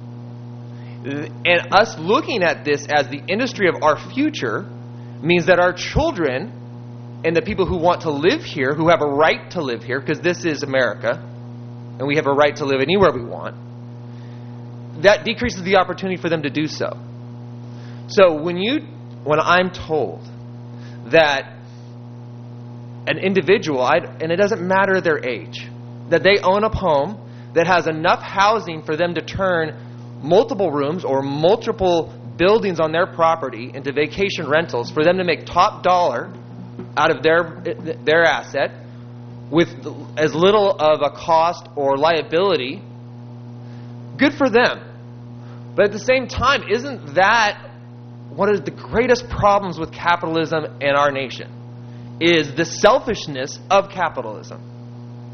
E: And us looking at this as the industry of our future means that our children and the people who want to live here, who have a right to live here, because this is America, and we have a right to live anywhere we want, that decreases the opportunity for them to do so. So when you, when I'm told that an individual, I'd, and it doesn't matter their age, that they own a home that has enough housing for them to turn multiple rooms or multiple buildings on their property into vacation rentals, for them to make top dollar out of their their asset with as little of a cost or liability, good for them. But at the same time, isn't that one of the greatest problems with capitalism in our nation? Is the selfishness of capitalism.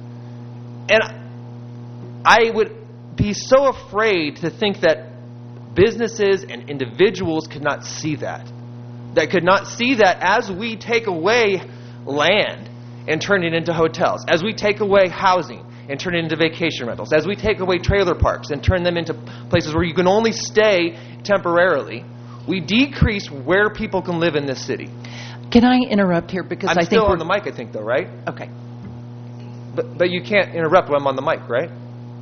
E: And I would be so afraid to think that businesses and individuals could not see that. That could not see that as we take away land and turn it into hotels, as we take away housing and turn it into vacation rentals, as we take away trailer parks and turn them into places where you can only stay temporarily, we decrease where people can live in this city.
F: Can I interrupt here? Because
E: I'm
F: I
E: still
F: think
E: on the mic, I think, though, right?
F: Okay.
E: But but you can't interrupt when I'm on the mic, right?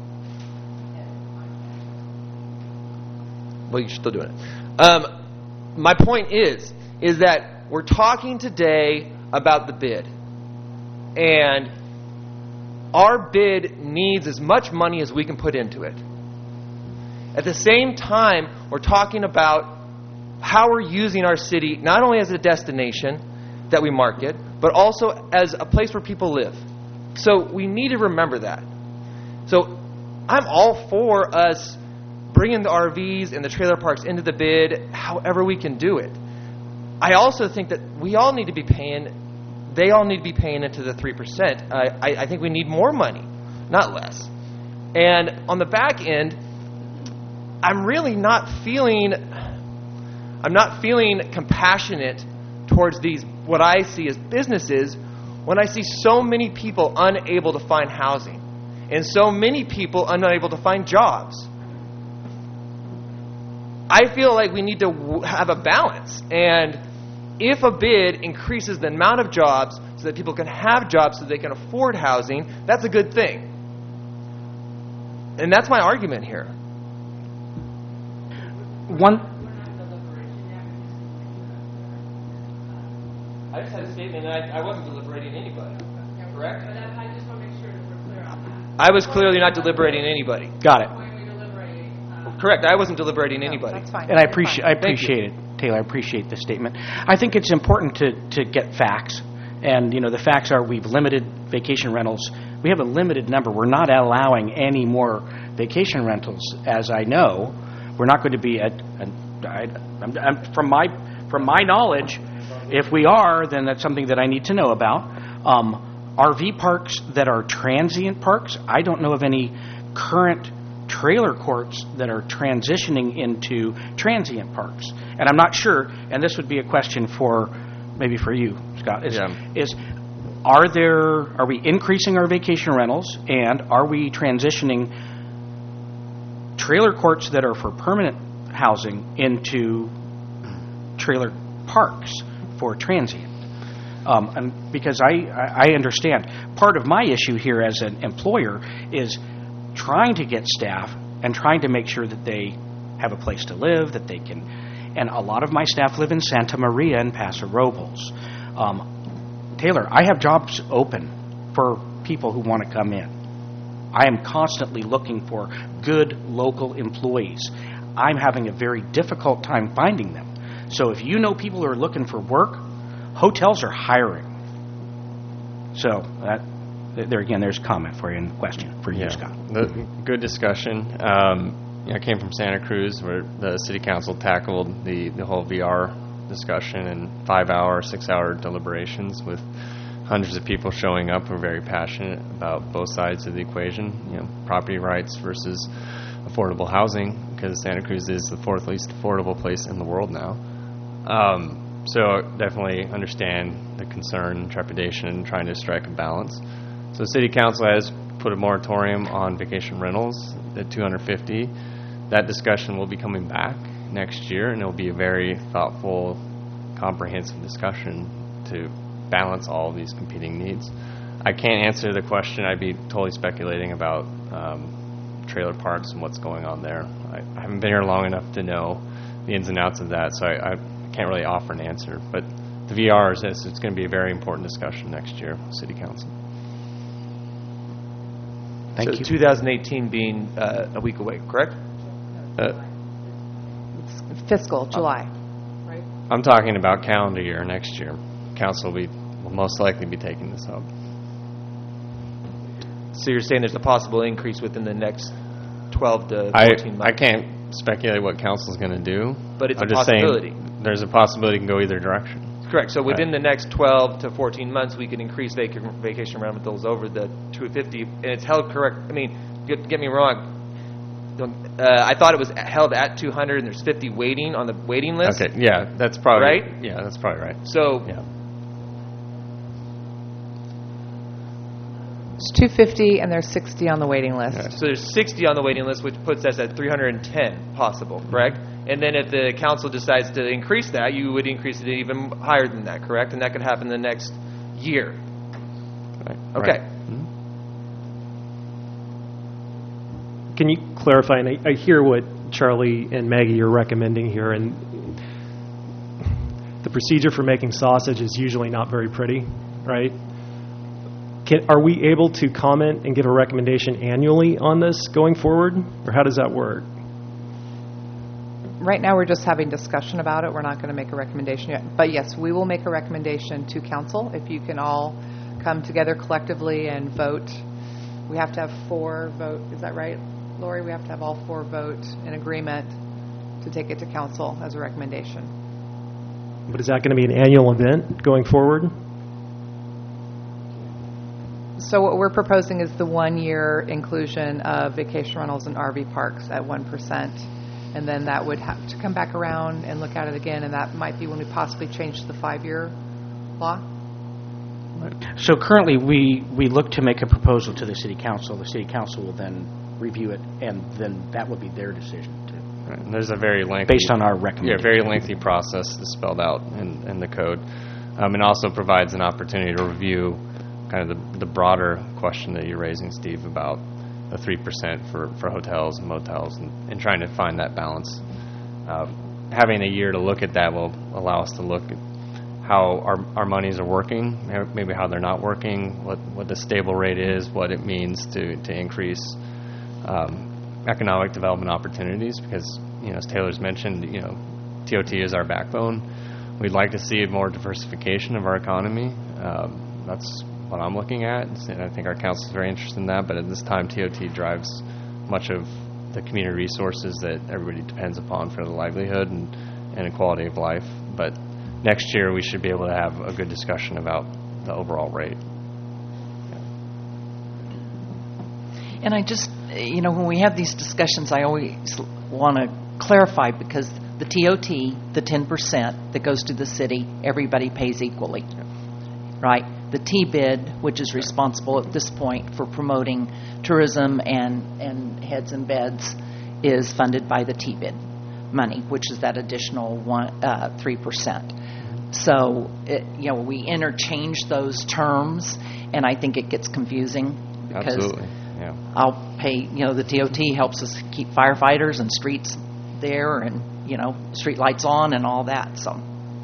E: Well, you're still doing it. Um, my point is, is that we're talking today about the bid. And our bid needs as much money as we can put into it. At the same time, we're talking about how we're using our city, not only as a destination that we market, but also as a place where people live. So we need to remember that. So I'm all for us bringing the R Vs and the trailer parks into the bid however we can do it. I also think that we all need to be paying, they all need to be paying into the three percent. I, I, I think we need more money, not less. And on the back end, I'm really not feeling, I'm not feeling compassionate towards these, what I see as businesses, when I see so many people unable to find housing and so many people unable to find jobs. I feel like we need to w- have a balance. And if a bid increases the amount of jobs so that people can have jobs so they can afford housing, that's a good thing. And that's my argument here.
A: One,
E: I just had a statement and I, I wasn't deliberating anybody. Correct?
G: I just want to make sure that we're clear on that.
E: I was clearly not deliberating anybody.
A: got it.
E: Correct. I wasn't deliberating anybody.
B: That's fine.
A: And I
B: You're
A: appreciate
B: fine.
A: I appreciate it, Taylor. I appreciate the statement. I think it's important to, to get facts. And, you know, the facts are we've limited vacation rentals. We have a limited number. We're not allowing any more vacation rentals, as I know. We're not going to be at, at I, I'm, I'm, from my from my knowledge, if we are, then that's something that I need to know about. Um, R V parks that are transient parks, I don't know of any current trailer courts that are transitioning into transient parks. And I'm not sure, and this would be a question for, maybe for you, Scott, is,
E: Yeah.
A: is are there, are we increasing our vacation rentals, and are we transitioning trailer courts that are for permanent housing into trailer parks for transient? Um, and because I, I I understand, part of my issue here as an employer is trying to get staff and trying to make sure that they have a place to live, that they can, and a lot of my staff live in Santa Maria and Paso Robles. Um, Taylor, I have jobs open for people who want to come in. I am constantly looking for good local employees. I'm having a very difficult time finding them. So if you know people who are looking for work, hotels are hiring. So that, there again, there's a comment for you and a question for you,
H: Yeah.
A: Scott.
H: The, good discussion. Um, you know, I came from Santa Cruz, where the city council tackled the, the whole V R discussion in five-hour, six-hour deliberations with hundreds of people showing up who are very passionate about both sides of the equation. You know, property rights versus affordable housing, because Santa Cruz is the fourth least affordable place in the world now. Um, so definitely understand the concern and trepidation in trying to strike a balance. So City Council has put a moratorium on vacation rentals at two hundred fifty. That discussion will be coming back next year, and it will be a very thoughtful, comprehensive discussion to balance all of these competing needs. I can't answer the question. I'd be totally speculating about um, trailer parks and what's going on there. I, I haven't been here long enough to know the ins and outs of that, so I, I can't really offer an answer. But the V R is it's, it's going to be a very important discussion next year with City Council.
A: Thank
E: so
A: you.
E: two thousand eighteen being uh, a week away, correct?
H: Uh,
B: Fiscal, July.
H: I'm talking about calendar year next year. Council will, be, will most likely be taking this up.
E: So you're saying there's a possible increase within the next twelve to
H: I,
E: fourteen months?
H: I can't speculate what council's going to do.
E: But it's
H: I'm
E: a
H: just
E: possibility.
H: saying there's a possibility it can go either direction.
E: Correct. So within
H: Right.
E: the next twelve to fourteen months, we can increase vac- vacation rentals over the two hundred fifty, and it's held correct. I mean, get, get me wrong. don't, uh, I thought it was held at two hundred, and there's fifty waiting on the waiting list.
H: Okay, yeah, that's probably
E: Right?
H: Yeah, that's probably right.
E: So
H: Yeah.
B: It's two fifty, and there's sixty on the waiting list.
H: Yeah.
E: So there's sixty on the waiting list, which puts us at three hundred ten possible, correct? And then if the council decides to increase that, you would increase it even higher than that, correct? And that could happen the next year.
H: Right.
E: Okay.
H: Right. Mhm.
D: Can you clarify? And I, I hear what Charlie and Maggie are recommending here, and the procedure for making sausage is usually not very pretty, right? Can, are we able to comment and give a recommendation annually on this going forward, or how does that work?
B: Right now, we're just having discussion about it. We're not going to make a recommendation yet. But yes, we will make a recommendation to council. If you can all come together collectively and vote. We have to have four vote. Is that right, Lori? We have to have all four vote in agreement to take it to council as a recommendation.
D: But is that going to be an annual event going forward?
B: So what we're proposing is the one-year inclusion of vacation rentals and R V parks at one percent. And then that would have to come back around and look at it again, and that might be when we possibly change to the five-year law.
A: So currently, we, we look to make a proposal to the city council. The city council will then review it, and then that will be their decision, too,
H: Right. And there's a very lengthy,
A: based on our
H: yeah,
A: recommendation.
H: very lengthy process that's spelled out in, in the code, um, and also provides an opportunity to review kind of the, the broader question that you're raising, Steve, about the three percent for, for hotels and motels, and, and trying to find that balance. Uh, having a year to look at that will allow us to look at how our, our monies are working, maybe how they're not working, what, what the stable rate is, what it means to, to increase um, economic development opportunities, because, you know, as Taylor's mentioned, you know, T O T is our backbone. We'd like to see more diversification of our economy. Um, that's what I'm looking at, and I think our council is very interested in that, but at this time, T O T drives much of the community resources that everybody depends upon for the livelihood and, and a quality of life. But next year, we should be able to have a good discussion about the overall rate.
F: And I just, you know, when we have these discussions, I always want to clarify, because the T O T, the ten percent that goes to the city, everybody pays equally, right? The T B I D, which is responsible at this point for promoting tourism and, and heads and beds, is funded by the T B I D money, which is that additional one, uh, three percent. So, it, you know, we interchange those terms, and I think it gets confusing. Because
H: Absolutely, yeah.
F: I'll pay, you know, the T O T helps us keep firefighters and streets there and, you know, street lights on and all that, so.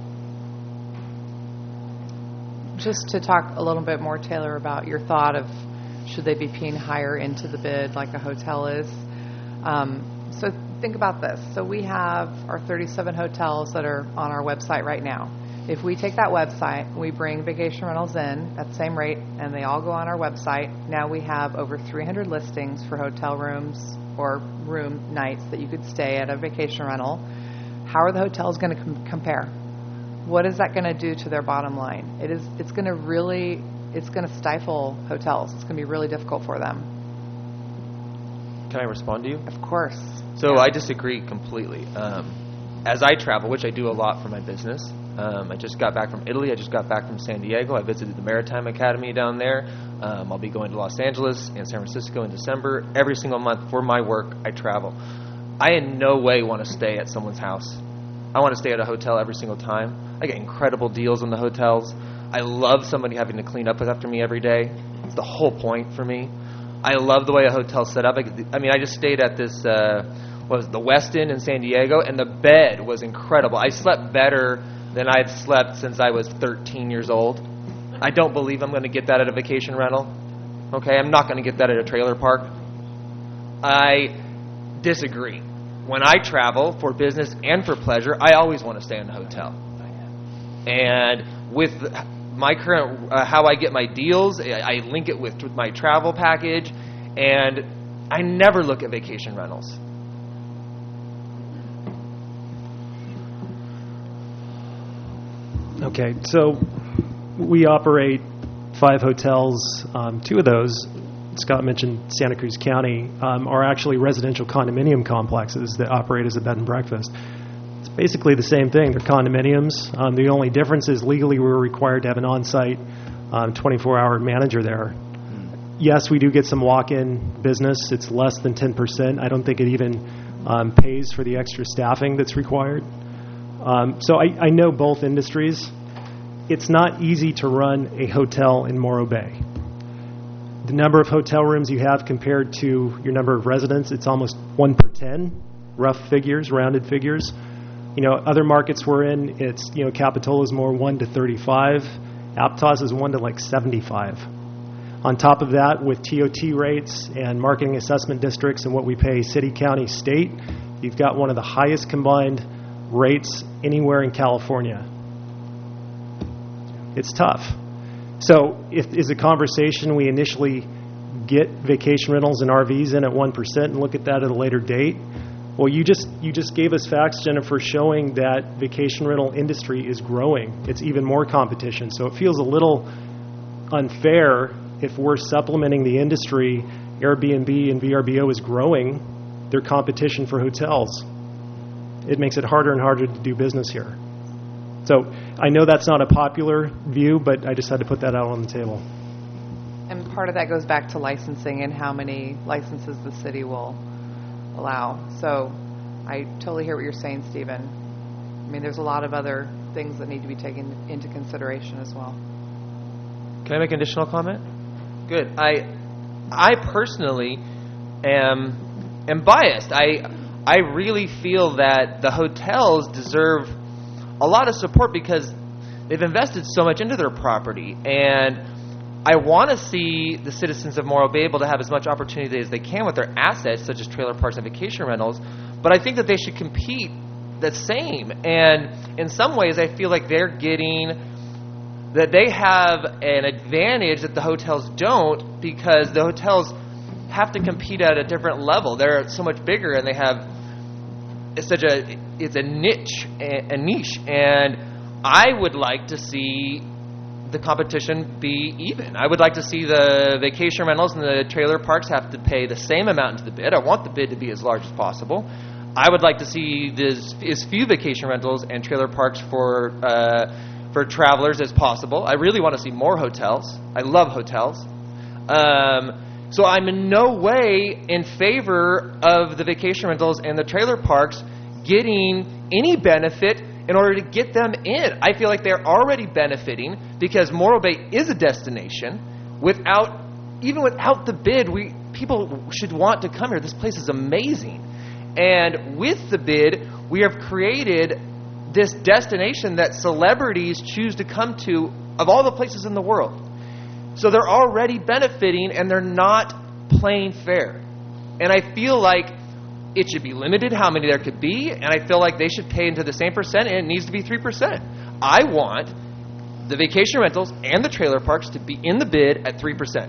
B: Just to talk a little bit more, Taylor, about your thought of should they be paying higher into the bid like a hotel is. Um, so think about this. So we have our thirty-seven hotels that are on our website right now. If we take that website, we bring vacation rentals in at the same rate, and they all go on our website, now we have over three hundred listings for hotel rooms or room nights that you could stay at a vacation rental. How are the hotels going to com- compare? What is that going to do to their bottom line? It is. It's going to really. It's going to stifle hotels. It's going to be really difficult for them.
E: Can I respond to you?
B: Of course.
E: So I disagree completely. Um, as I travel, which I do a lot for my business, um, I just got back from Italy. I just got back from San Diego. I visited the Maritime Academy down there. Um, I'll be going to Los Angeles and San Francisco in December. Every single month for my work, I travel. I in no way want to stay at someone's house. I want to stay at a hotel every single time. I get incredible deals on the hotels. I love somebody having to clean up after me every day. It's the whole point for me. I love the way a hotel's set up. I, I mean, I just stayed at this, uh, what was it, the Westin in San Diego, and the bed was incredible. I slept better than I'd slept since I was thirteen years old. I don't believe I'm going to get that at a vacation rental. Okay, I'm not going to get that at a trailer park. I disagree. When I travel for business and for pleasure, I always want to stay in a hotel. And with my current, uh, how I get my deals, I, I link it with, with my travel package, and I never look at vacation rentals.
D: Okay, so we operate five hotels. Um, two of those Scott mentioned Santa Cruz County, um, are actually residential condominium complexes that operate as a bed and breakfast. It's basically the same thing. They're condominiums. Um, the only difference is legally we're required to have an on-site um, twenty-four hour manager there. Yes, we do get some walk-in business. It's less than ten percent. I don't think it even um, pays for the extra staffing that's required. Um, so I, I know both industries. It's not easy to run a hotel in Morro Bay. The number of hotel rooms you have compared to your number of residents, it's almost one per ten, rough figures, rounded figures. You know, other markets we're in, it's, you know, Capitola is more one to thirty-five. Aptos is one to like seventy-five. On top of that, with T O T rates and marketing assessment districts and what we pay city, county, state, you've got one of the highest combined rates anywhere in California. It's tough. So if is a conversation we initially get vacation rentals and R Vs in at one percent and look at that at a later date? Well, you just you just gave us facts, Jennifer, showing that vacation rental industry is growing. It's even more competition. So it feels a little unfair if we're supplementing the industry. Airbnb and V R B O is growing their competition for hotels. It makes it harder and harder to do business here. So I know that's not a popular view, but I just had to put that out on the table.
B: And part of that goes back to licensing and how many licenses the city will allow. So I totally hear what you're saying, Stephen. I mean, there's a lot of other things that need to be taken into consideration as well.
E: Can I make an additional comment? Good. I I personally am am biased. I I really feel that the hotels deserve a lot of support because they've invested so much into their property, and I want to see the citizens of Morro Bay able to have as much opportunity as they can with their assets, such as trailer parks and vacation rentals, but I think that they should compete the same. And in some ways, I feel like they're getting, that they have an advantage that the hotels don't, because the hotels have to compete at a different level. They're so much bigger, and they have it's such a it's a niche a niche, and I would like to see the competition be even. I would like to see the vacation rentals and the trailer parks have to pay the same amount into the bid. I want the bid to be as large as possible. I would like to see this, as few vacation rentals and trailer parks for uh, for travelers as possible. I really want to see more hotels. I love hotels. Um, so I'm in no way in favor of the vacation rentals and the trailer parks getting any benefit in order to get them in. I feel like they're already benefiting because Morro Bay is a destination. Without, even without the bid, we people should want to come here. This place is amazing. And with the bid, we have created this destination that celebrities choose to come to of all the places in the world. So they're already benefiting, and they're not playing fair. And I feel like it should be limited how many there could be, and I feel like they should pay into the same percent, and it needs to be three percent. I want the vacation rentals and the trailer parks to be in the bid at three percent.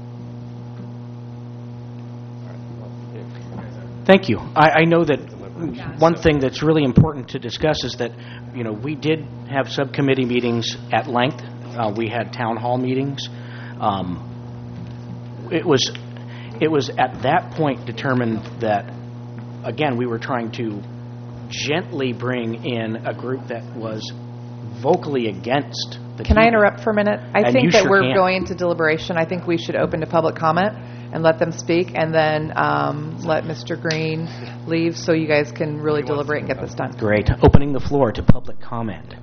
A: Thank you. I, I know that one thing that's really important to discuss is that, you know, we did have subcommittee meetings at length. Uh, we had town hall meetings. Um, it was, it was at that point determined that, again, we were trying to gently bring in a group that was vocally against the
B: Can
A: T V.
B: I interrupt for a minute? I
A: And you
B: think that
A: sure
B: we're
A: can.
B: going into deliberation. I think we should open to public comment and let them speak, and then um, let Mister Green leave so you guys can really deliberate and get this done.
A: Great. Opening the floor to public comment.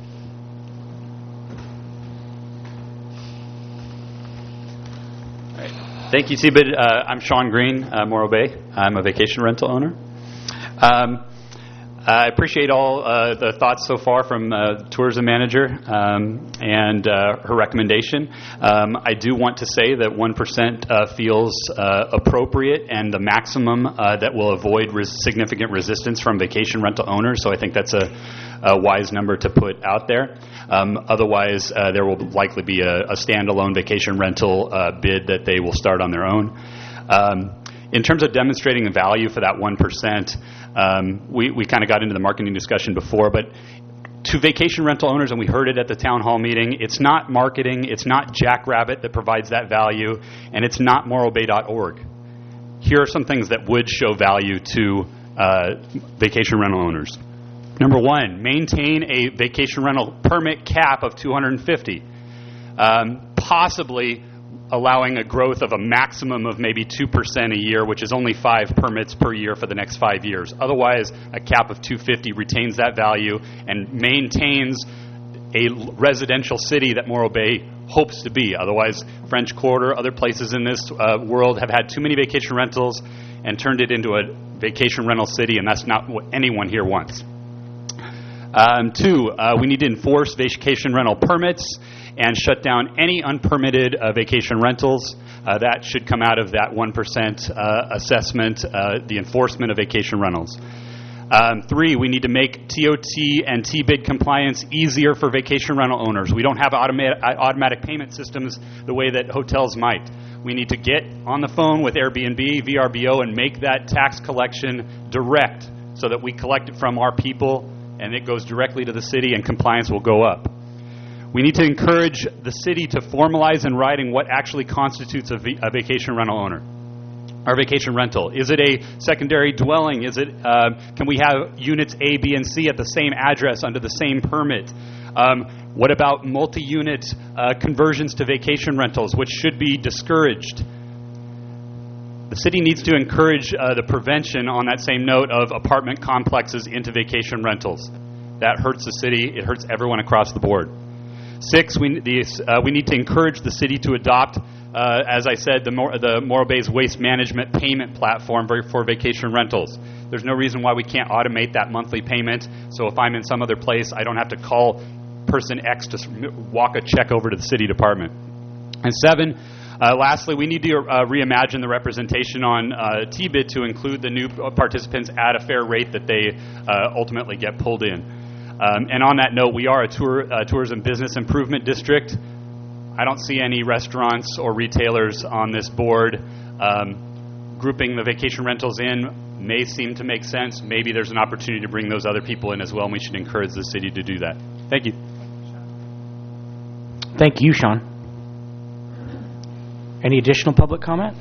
C: Thank you, C B I D. Uh, I'm Sean Green, uh, Morro Bay. I'm a vacation rental owner. Um, I appreciate all uh, the thoughts so far from uh, tourism manager um, and uh, her recommendation. Um, I do want to say that one percent uh, feels uh, appropriate and the maximum uh, that will avoid res- significant resistance from vacation rental owners. So I think that's a, a wise number to put out there. Um, otherwise, uh, there will likely be a, a standalone vacation rental uh, bid that they will start on their own. Um, in terms of demonstrating the value for that one percent, um, we, we kind of got into the marketing discussion before, but to vacation rental owners, and we heard it at the town hall meeting, it's not marketing, it's not Jackrabbit that provides that value, and it's not moral bay dot org. Here are some things that would show value to uh, vacation rental owners. Number one, maintain a vacation rental permit cap of two hundred fifty, um, possibly allowing a growth of a maximum of maybe two percent a year, which is only five permits per year for the next five years. Otherwise, a cap of two hundred fifty retains that value and maintains a residential city that Morro Bay hopes to be. Otherwise, French Quarter, other places in this uh, world have had too many vacation rentals and turned it into a vacation rental city, and that's not what anyone here wants. Um, two, uh, we need to enforce vacation rental permits and shut down any unpermitted uh, vacation rentals. Uh, that should come out of that one percent uh, assessment, uh, the enforcement of vacation rentals. Um, three, we need to make T O T and T bid compliance easier for vacation rental owners. We don't have automatic, automatic payment systems the way that hotels might. We need to get on the phone with Airbnb, V R B O, and make that tax collection direct so that we collect it from our people and it goes directly to the city and compliance will go up. We need to encourage the city to formalize in writing what actually constitutes a, v- a vacation rental owner. Our vacation rental. Is it a secondary dwelling? Is it? Uh, can we have units A, B, and C at the same address under the same permit? Um, what about multi-unit uh, conversions to vacation rentals, which should be discouraged? The city needs to encourage uh, the prevention, on that same note, of apartment complexes into vacation rentals. That hurts the city. It hurts everyone across the board. Six, we, the, uh, we need to encourage the city to adopt, uh, as I said, the, Mor- the Morro Bay's waste management payment platform for, for vacation rentals. There's no reason why we can't automate that monthly payment. So if I'm in some other place, I don't have to call person X to walk a check over to the city department. And seven, uh, lastly, we need to uh, reimagine the representation on uh, T bid to include the new participants at a fair rate that they uh, ultimately get pulled in. Um, and on that note, we are a tour, uh, tourism business improvement district. I don't see any restaurants or retailers on this board. Um, grouping the vacation rentals in may seem to make sense. Maybe there's an opportunity to bring those other people in as well, and we should encourage the city to do that. Thank you.
A: Thank you, Sean. Any additional public comment?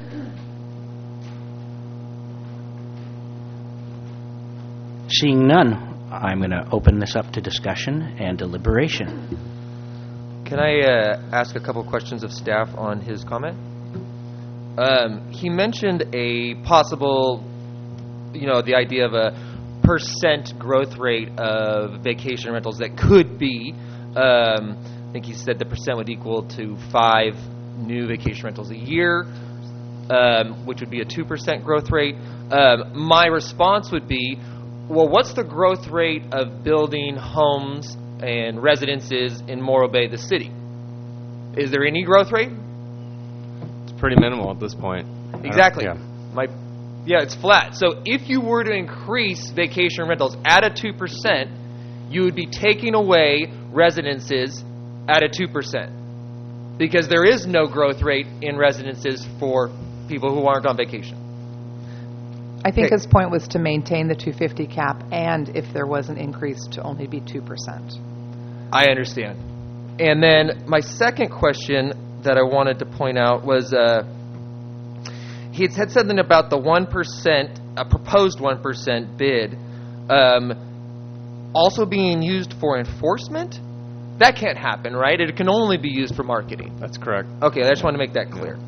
A: Seeing none, I'm going to open this up to discussion and deliberation.
E: Can I uh, ask a couple questions of staff on his comment? Um, he mentioned a possible, you know, the idea of a percent growth rate of vacation rentals that could be, um, I think he said the percent would equal to five new vacation rentals a year, um, which would be a two percent growth rate. Um, my response would be, well, what's the growth rate of building homes and residences in Morro Bay, the city? Is there any growth rate?
H: It's pretty minimal at this point.
E: Exactly.
H: Yeah.
E: My, yeah, it's flat. So if you were to increase vacation rentals at a two percent, you would be taking away residences at a two percent. Because there is no growth rate in residences for people who aren't on vacation.
B: I think
E: Okay.
B: his point was to maintain the two hundred fifty cap, and if there was an increase, to only be two percent.
E: I understand. And then my second question that I wanted to point out was uh, he had said something about the one percent, a proposed one percent bid, um, also being used for enforcement. That can't happen, right? It can only be used for marketing.
H: That's correct.
E: Okay, I just want to make that clear.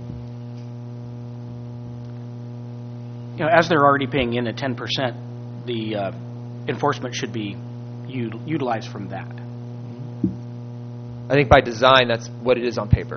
A: You know, as they're already paying in at ten percent, the uh, enforcement should be u- utilized from that.
E: I think by design, that's what it is on paper.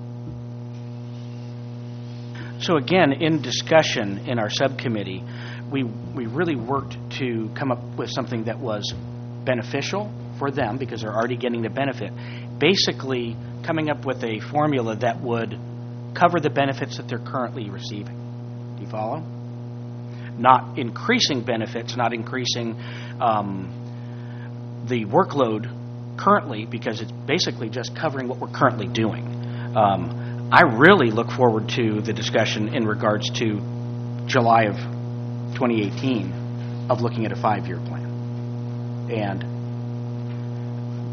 A: So again, in discussion in our subcommittee, we we really worked to come up with something that was beneficial for them because they're already getting the benefit. Basically, coming up with a formula that would cover the benefits that they're currently receiving. Do you follow? Not increasing benefits, not increasing um, the workload currently, because it's basically just covering what we're currently doing. Um, I really look forward to the discussion in regards to July of twenty eighteen of looking at a five-year plan and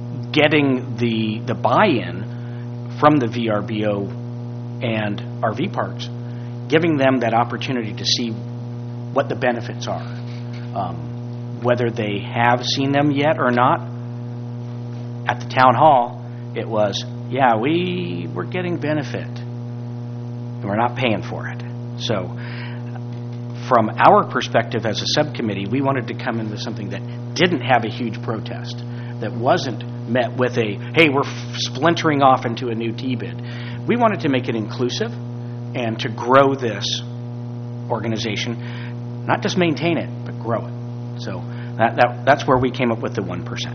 A: getting the the buy-in from the V R B O and R V parks, giving them that opportunity to see what the benefits are. Um, whether they have seen them yet or not, at the town hall, it was, yeah, we, we're getting benefit, and we're not paying for it. So from our perspective as a subcommittee, we wanted to come in with something that didn't have a huge protest, that wasn't met with a, hey, we're f- splintering off into a new T-bid. We wanted to make it inclusive and to grow this organization, not just maintain it, but grow it. So that, that that's where we came up with the one percent.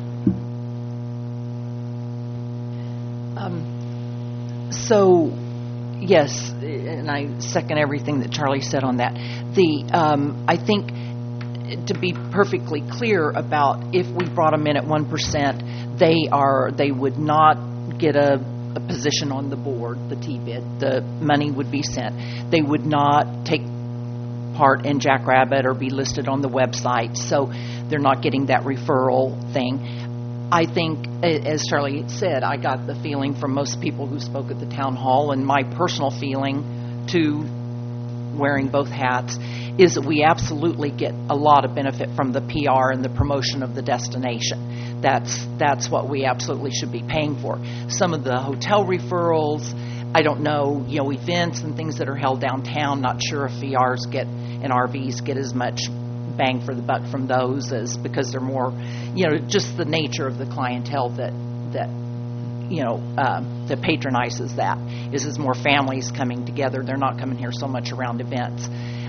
F: Um, so, yes, and I second everything that Charlie said on that. The um, I think, to be perfectly clear about if we brought them in at one percent, they are they would not get a, a position on the board, the T-bid. The money would be sent. They would not take part in Jackrabbit or be listed on the website, so they're not getting that referral thing. I think, as Charlie said, I got the feeling from most people who spoke at the town hall, and my personal feeling too, wearing both hats, is that we absolutely get a lot of benefit from the P R and the promotion of the destination. That's that's what we absolutely should be paying for. Some of the hotel referrals, I don't know, you know, events and things that are held downtown, not sure if V Rs get and R Vs get as much bang for the buck from those as because they're more, you know, just the nature of the clientele that that you know um, that patronizes that is is more families coming together. They're not coming here so much around events,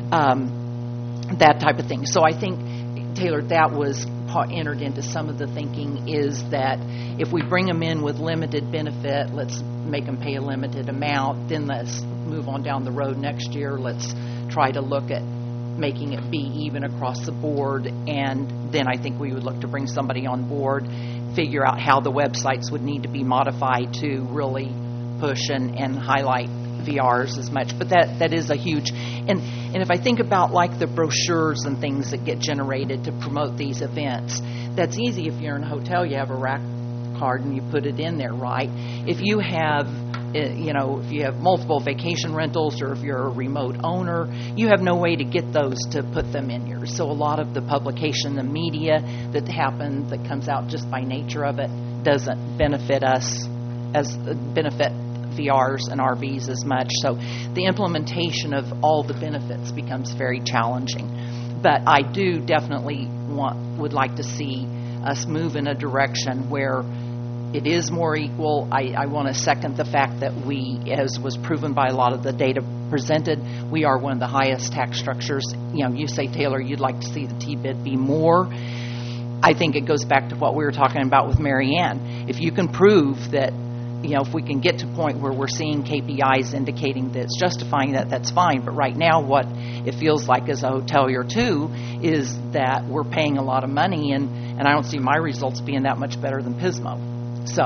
F: um, that type of thing. So I think, Taylor, that was entered into some of the thinking, is that if we bring them in with limited benefit, let's make them pay a limited amount, then let's move on down the road next year. Let's try to look at making it be even across the board, and then I think we would look to bring somebody on board, figure out how the websites would need to be modified to really push and, and highlight V Rs as much. But that, that is a huge, and, and if I think about like the brochures and things that get generated to promote these events, that's easy. If you're in a hotel, you have a rack card and you put it in there, right? If you have, you know, if you have multiple vacation rentals, or if you're a remote owner, you have no way to get those to put them in yours. So a lot of the publication, the media that happens, that comes out just by nature of it, doesn't benefit us as benefit V Rs and R Vs as much. So the implementation of all the benefits becomes very challenging. But I do definitely want would like to see us move in a direction where it is more equal. I, I want to second the fact that we, as was proven by a lot of the data presented, we are one of the highest tax structures. You know, you say, Taylor, you'd like to see the T-bid be more. I think it goes back to what we were talking about with Mary Ann. If you can prove that, you know, if we can get to a point where we're seeing K P Is indicating that it's justifying that, that's fine. But right now, what it feels like as a hotelier too is that we're paying a lot of money, and, and I don't see my results being that much better than Pismo. So,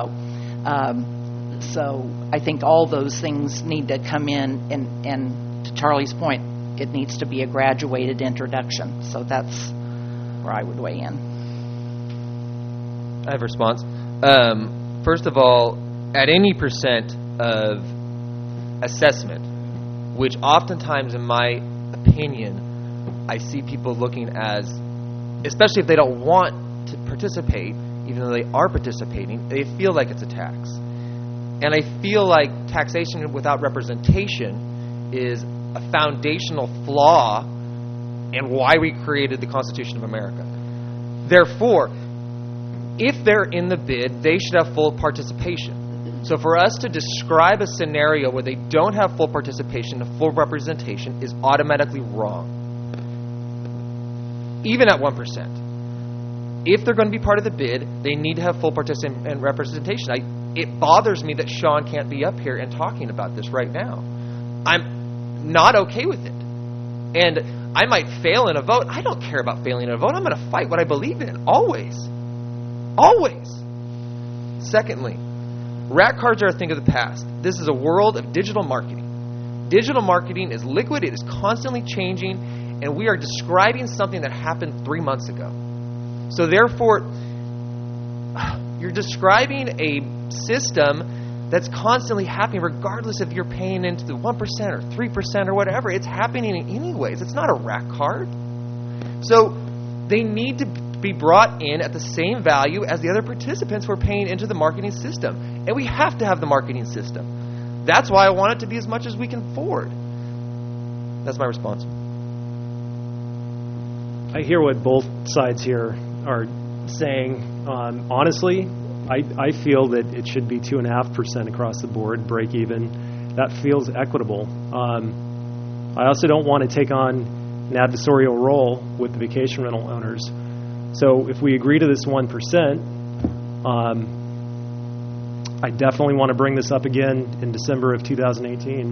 F: um, so I think all those things need to come in, and, and to Charlie's point, it needs to be a graduated introduction. So that's where I would weigh in.
E: I have a response. Um, first of all, at any percent of assessment, which oftentimes, in my opinion, I see people looking as, especially if they don't want to participate, even though they are participating, they feel like it's a tax. And I feel like taxation without representation is a foundational flaw in why we created the Constitution of America. Therefore, if they're in the bid, they should have full participation. So for us to describe a scenario where they don't have full participation and full representation is automatically wrong, even at one percent. If they're going to be part of the bid, they need to have full participation and representation. I, it bothers me that Sean can't be up here and talking about this right now. I'm not okay with it. And I might fail in a vote. I don't care about failing in a vote. I'm going to fight what I believe in, always. Always. Secondly, rack cards are a thing of the past. This is a world of digital marketing. Digital marketing is liquid. It is constantly changing. And we are describing something that happened three months ago. So therefore, You're describing a system that's constantly happening regardless if you're paying into the one percent or three percent or whatever. It's happening anyways. It's not a rack card. So they need to be brought in at the same value as the other participants who are paying into the marketing system. And we have to have the marketing system. That's why I want it to be as much as we can afford. That's my response.
D: I hear what both sides here are saying. Um, honestly, I, I feel that it should be two point five percent across the board, break even. That feels equitable. Um, I also don't want to take on an adversarial role with the vacation rental owners. So if we agree to this one percent, um, I definitely want to bring this up again in December of two thousand eighteen.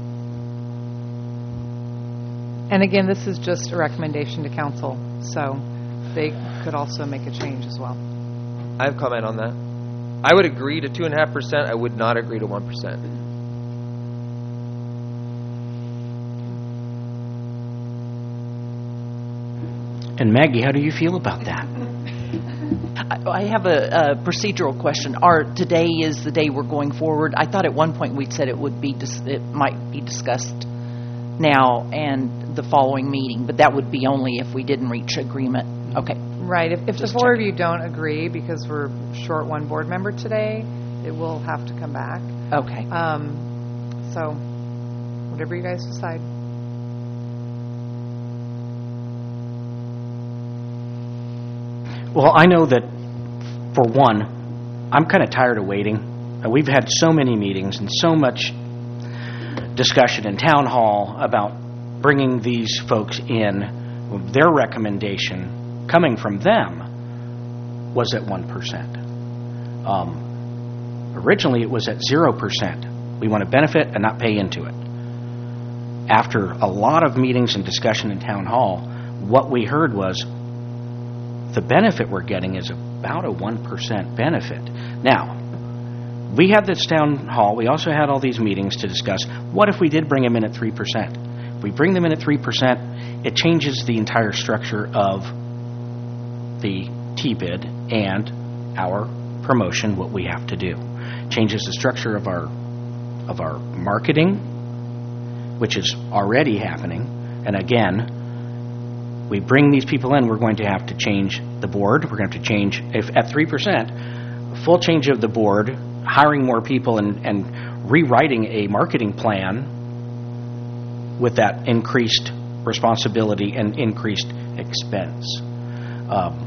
B: And again, this is just a recommendation to council, so they could also make a change as well.
E: I have a comment on that. I would agree to two point five percent. I would not agree to one percent.
A: And Maggie, how do you feel about that?
F: I have a, a procedural question. Are today is the day we're going forward? I thought at one point we'd said it would be dis- it might be discussed now and the following meeting, but that would be only if we didn't reach agreement. Okay.
B: Right. If, if the
F: Just
B: four
F: checking.
B: of you don't agree because we're short one board member today, it will have to come back.
F: Okay.
B: Um, so whatever you guys decide.
A: Well, I know that, for one, I'm kind of tired of waiting. Uh, We've had so many meetings and so much discussion in town hall about bringing these folks in. Their recommendation coming from them was at one percent. Um, originally, it was at zero percent. We want to benefit and not pay into it. After a lot of meetings and discussion in town hall, what we heard was the benefit we're getting is about a one percent benefit. Now, we had this town hall. We also had all these meetings to discuss what if we did bring them in at three percent. If we bring them in at three percent, it changes the entire structure of the T-bid and our promotion, what we have to do. Changes the structure of our of our marketing, which is already happening. And again, we bring these people in, we're going to have to change the board. We're going to have to change, if at three percent, full change of the board, hiring more people and, and rewriting a marketing plan with that increased responsibility and increased expense. Um,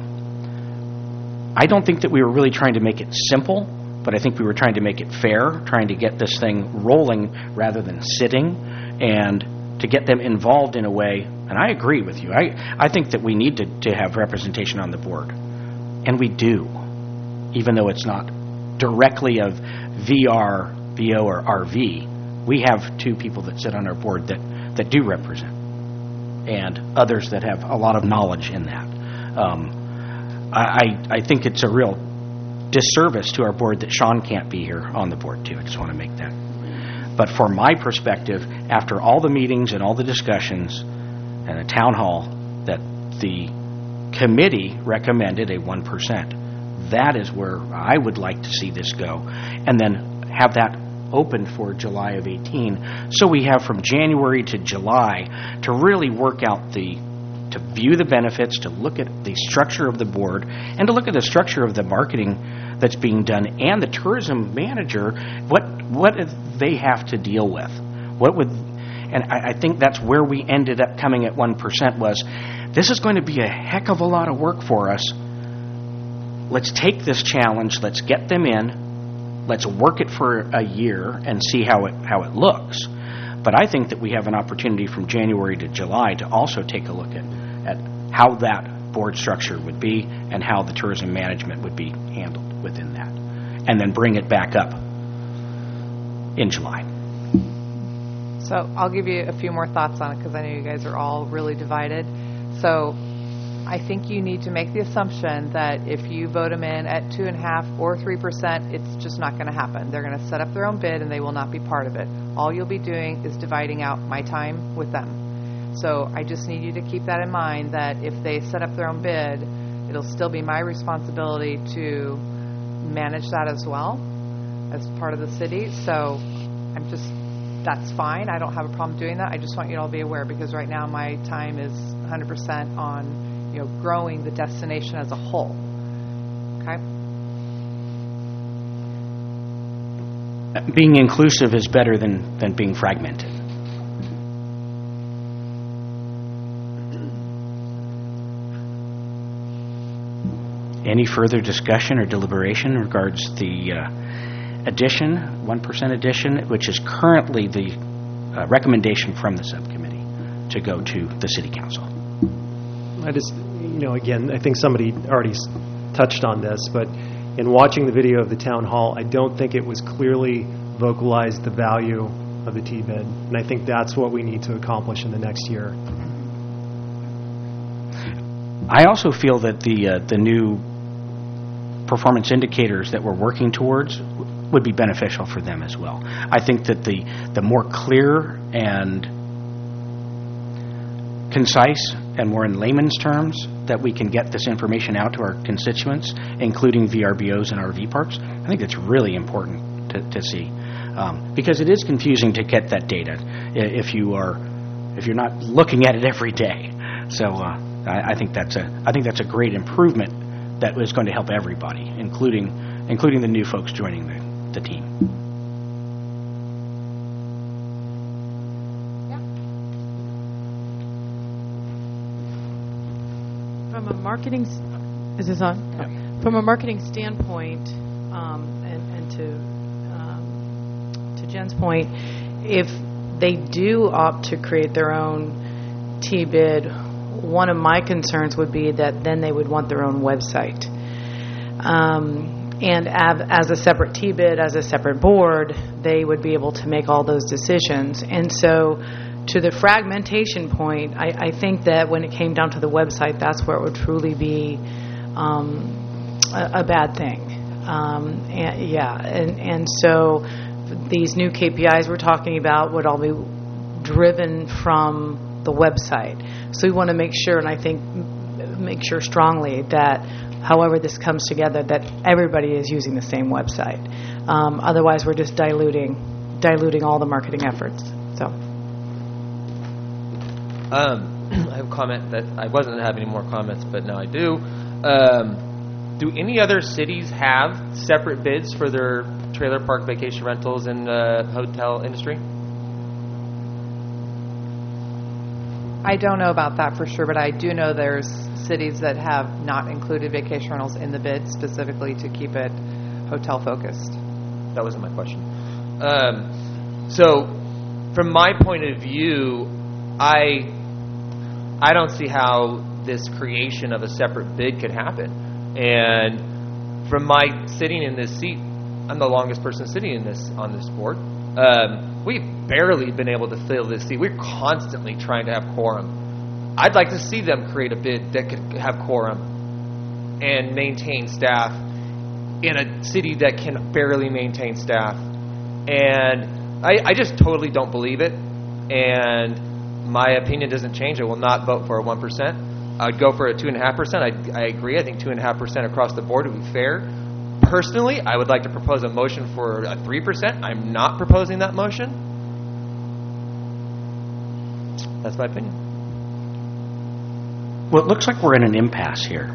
A: I don't think that we were really trying to make it simple, but I think we were trying to make it fair, trying to get this thing rolling rather than sitting, and to get them involved in a way. And I agree with you. I, I think that we need to, to have representation on the board. And we do, even though it's not directly of V R, V O, or R V. We have two people that sit on our board that, that do represent, and others that have a lot of knowledge in that. Um, I, I think it's a real disservice to our board that Sean can't be here on the board, too. I just want to make that. But for my perspective, after all the meetings and all the discussions and a town hall, that the committee recommended a one percent. That is where I would like to see this go. And then have that open for July of eighteen. So we have from January to July to really work out the, to view the benefits, to look at the structure of the board, and to look at the structure of the marketing that's being done, and the tourism manager, what what they have to deal with. What would, and I, I think that's where we ended up coming at one percent was, this is going to be a heck of a lot of work for us. Let's take this challenge, let's get them in, let's work it for a year and see how it how it looks. But I think that we have an opportunity from January to July to also take a look at, at how that board structure would be and how the tourism management would be handled within that. And then bring it back up in July.
B: So I'll give you a few more thoughts on it because I know you guys are all really divided. So I think you need to make the assumption that if you vote them in at two and a half or three percent, it's just not going to happen. They're going to set up their own bid and they will not be part of it. All you'll be doing is dividing out my time with them. So I just need you to keep that in mind, that if they set up their own bid, it'll still be my responsibility to manage that as well as part of the city. So I'm just, that's fine. I don't have a problem doing that. I just want you to all be aware, because right now my time is one hundred percent on, you know, growing the destination as a whole. Okay?
A: Being inclusive is better than, than being fragmented. Any further discussion or deliberation in regards to the uh, addition, one percent addition, which is currently the uh, recommendation from the subcommittee to go to the City Council?
D: I just, you know, again, I think somebody already s- touched on this, but in watching the video of the town hall, I don't think it was clearly vocalized the value of the T-bid, and I think that's what we need to accomplish in the next year.
A: I also feel that the uh, the new performance indicators that we're working towards w- would be beneficial for them as well. I think that the the more clear and concise and more in layman's terms that we can get this information out to our constituents, including V R B Os and R V parks, I think that's really important to, to see. Um, because it is confusing to get that data i- if you are if you're not looking at it every day. So uh, I, I think that's a I think that's a great improvement that is going to help everybody, including including the new folks joining the, the team.
G: From a marketing, s- is this on? Okay. From a marketing standpoint, um, and, and to um, to Jen's point, if they do opt to create their own T-bid, one of my concerns would be that then they would want their own website. Um, and av- as a separate T-bid, as a separate board, they would be able to make all those decisions. And so to the fragmentation point, I, I think that when it came down to the website, that's where it would truly be um, a, a bad thing. Um, and, yeah, and, and so these new K P Is we're talking about would all be driven from the website. So we want to make sure, and I think m- make sure strongly that however this comes together, that everybody is using the same website. Um, otherwise, we're just diluting diluting all the marketing efforts. So.
E: Um, I have a comment that I wasn't having any more comments, but now I do. Um, do any other cities have separate bids for their trailer park vacation rentals and uh, hotel industry?
B: I don't know about that for sure, but I do know there's cities that have not included vacation rentals in the bid specifically to keep it hotel focused.
E: That wasn't my question. Um, so, from my point of view, I I don't see how this creation of a separate bid could happen. And from my sitting in this seat, I'm the longest person sitting in this on this board. Um, we've barely been able to fill this seat. We're constantly trying to have quorum. I'd like to see them create a bid that could have quorum and maintain staff in a city that can barely maintain staff. And I, I just totally don't believe it. And my opinion doesn't change. I will not vote for a one percent. I'd go for a two point five percent. I, I agree. I think two point five percent across the board would be fair. Personally, I would like to propose a motion for a three percent. I'm not proposing that motion. That's my opinion.
A: Well, it looks like we're in an impasse here.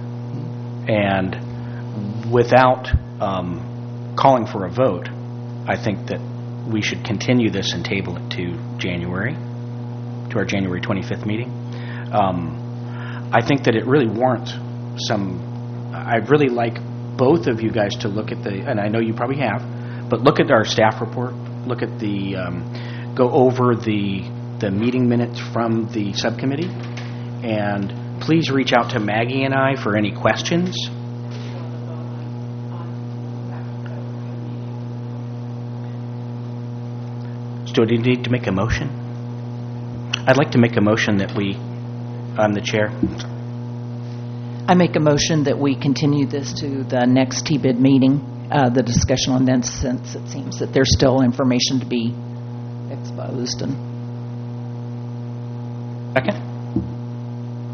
A: And without um, calling for a vote, I think that we should continue this and table it to January, to our January twenty-fifth meeting. Um, I think that it really warrants some, I'd really like both of you guys to look at the, and I know you probably have, but look at our staff report, look at the, um, go over the the meeting minutes from the subcommittee, and please reach out to Maggie and I for any questions. So do you need to make a motion? I'd like to make a motion that we, I'm the chair.
F: I make a motion that we continue this to the next T-bid meeting, uh, the discussion on this, since it seems that there's still information to be exposed. And
A: Second?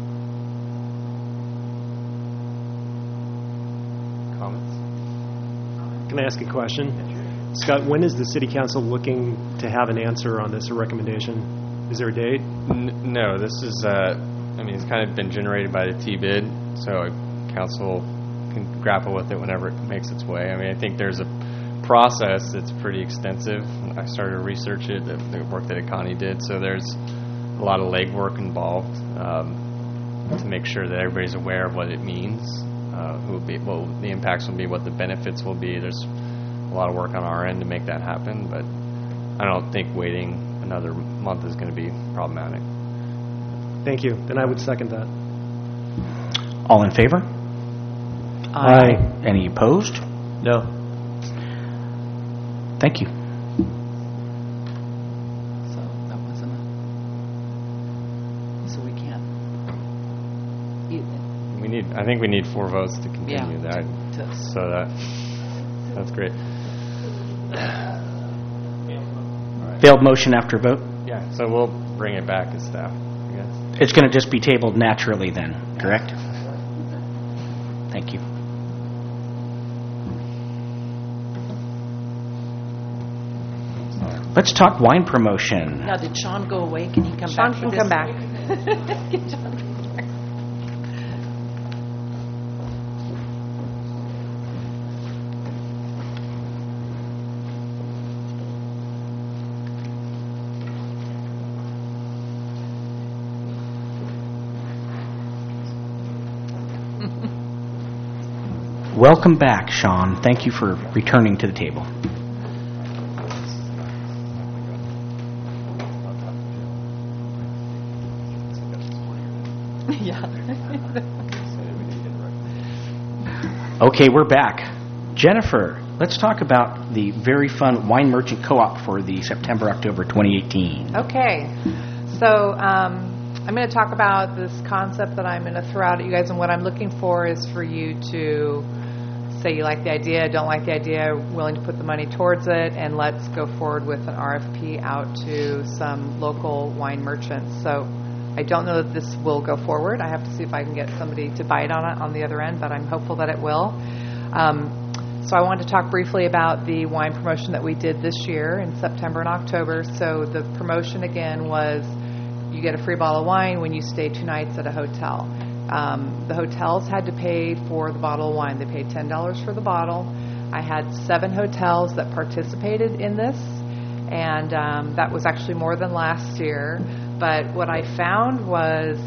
H: Comments?
D: Can I ask a question? Scott, when is the city council looking to have an answer on this, a recommendation? Is there a date?
H: N- no, this is, uh, I mean, it's kind of been generated by the T bid, so council can grapple with it whenever it makes its way. I mean, I think there's a process that's pretty extensive. I started to research it, the, the work that Connie did, so there's a lot of legwork involved um, to make sure that everybody's aware of what it means, uh, who will be, what the impacts will be, what the benefits will be. There's a lot of work on our end to make that happen, but I don't think waiting another month is going to be problematic.
D: Thank you. And I would second that.
A: All in favor?
D: Aye.
A: Any opposed?
E: No.
A: Thank you.
F: So that wasn't a, so we can't. You-
H: We need, I think we need four votes to continue
F: Yeah,
H: that.
F: to- to-
H: So that, that's great.
A: Failed motion after vote?
H: Yeah, so we'll bring it back as staff, I guess.
A: It's going to just be tabled naturally then, correct? Thank you. Let's talk wine promotion.
F: Now, did Sean go away? Can he come
B: Sean
F: back?
B: can
F: for
B: come
F: this?
B: back. Get Sean to come back.
A: Welcome back, Sean. Thank you for returning to the table.
B: Yeah.
A: Okay, we're back. Jennifer, let's talk about the very fun Wine Merchant Co-op for the September October twenty eighteen.
B: Okay. So um, I'm going to talk about this concept that I'm going to throw out at you guys, and what I'm looking for is for you to say you like the idea, don't like the idea, willing to put the money towards it, and let's go forward with an R F P out to some local wine merchants. So I don't know that this will go forward. I have to see if I can get somebody to bite on it on the other end, but I'm hopeful that it will. Um, so I wanted to talk briefly about the wine promotion that we did this year in September and October. So the promotion, again, was you get a free bottle of wine when you stay two nights at a hotel. Um, the hotels had to pay for the bottle of wine. They paid ten dollars for the bottle. I had seven hotels that participated in this, and um, that was actually more than last year. But what I found was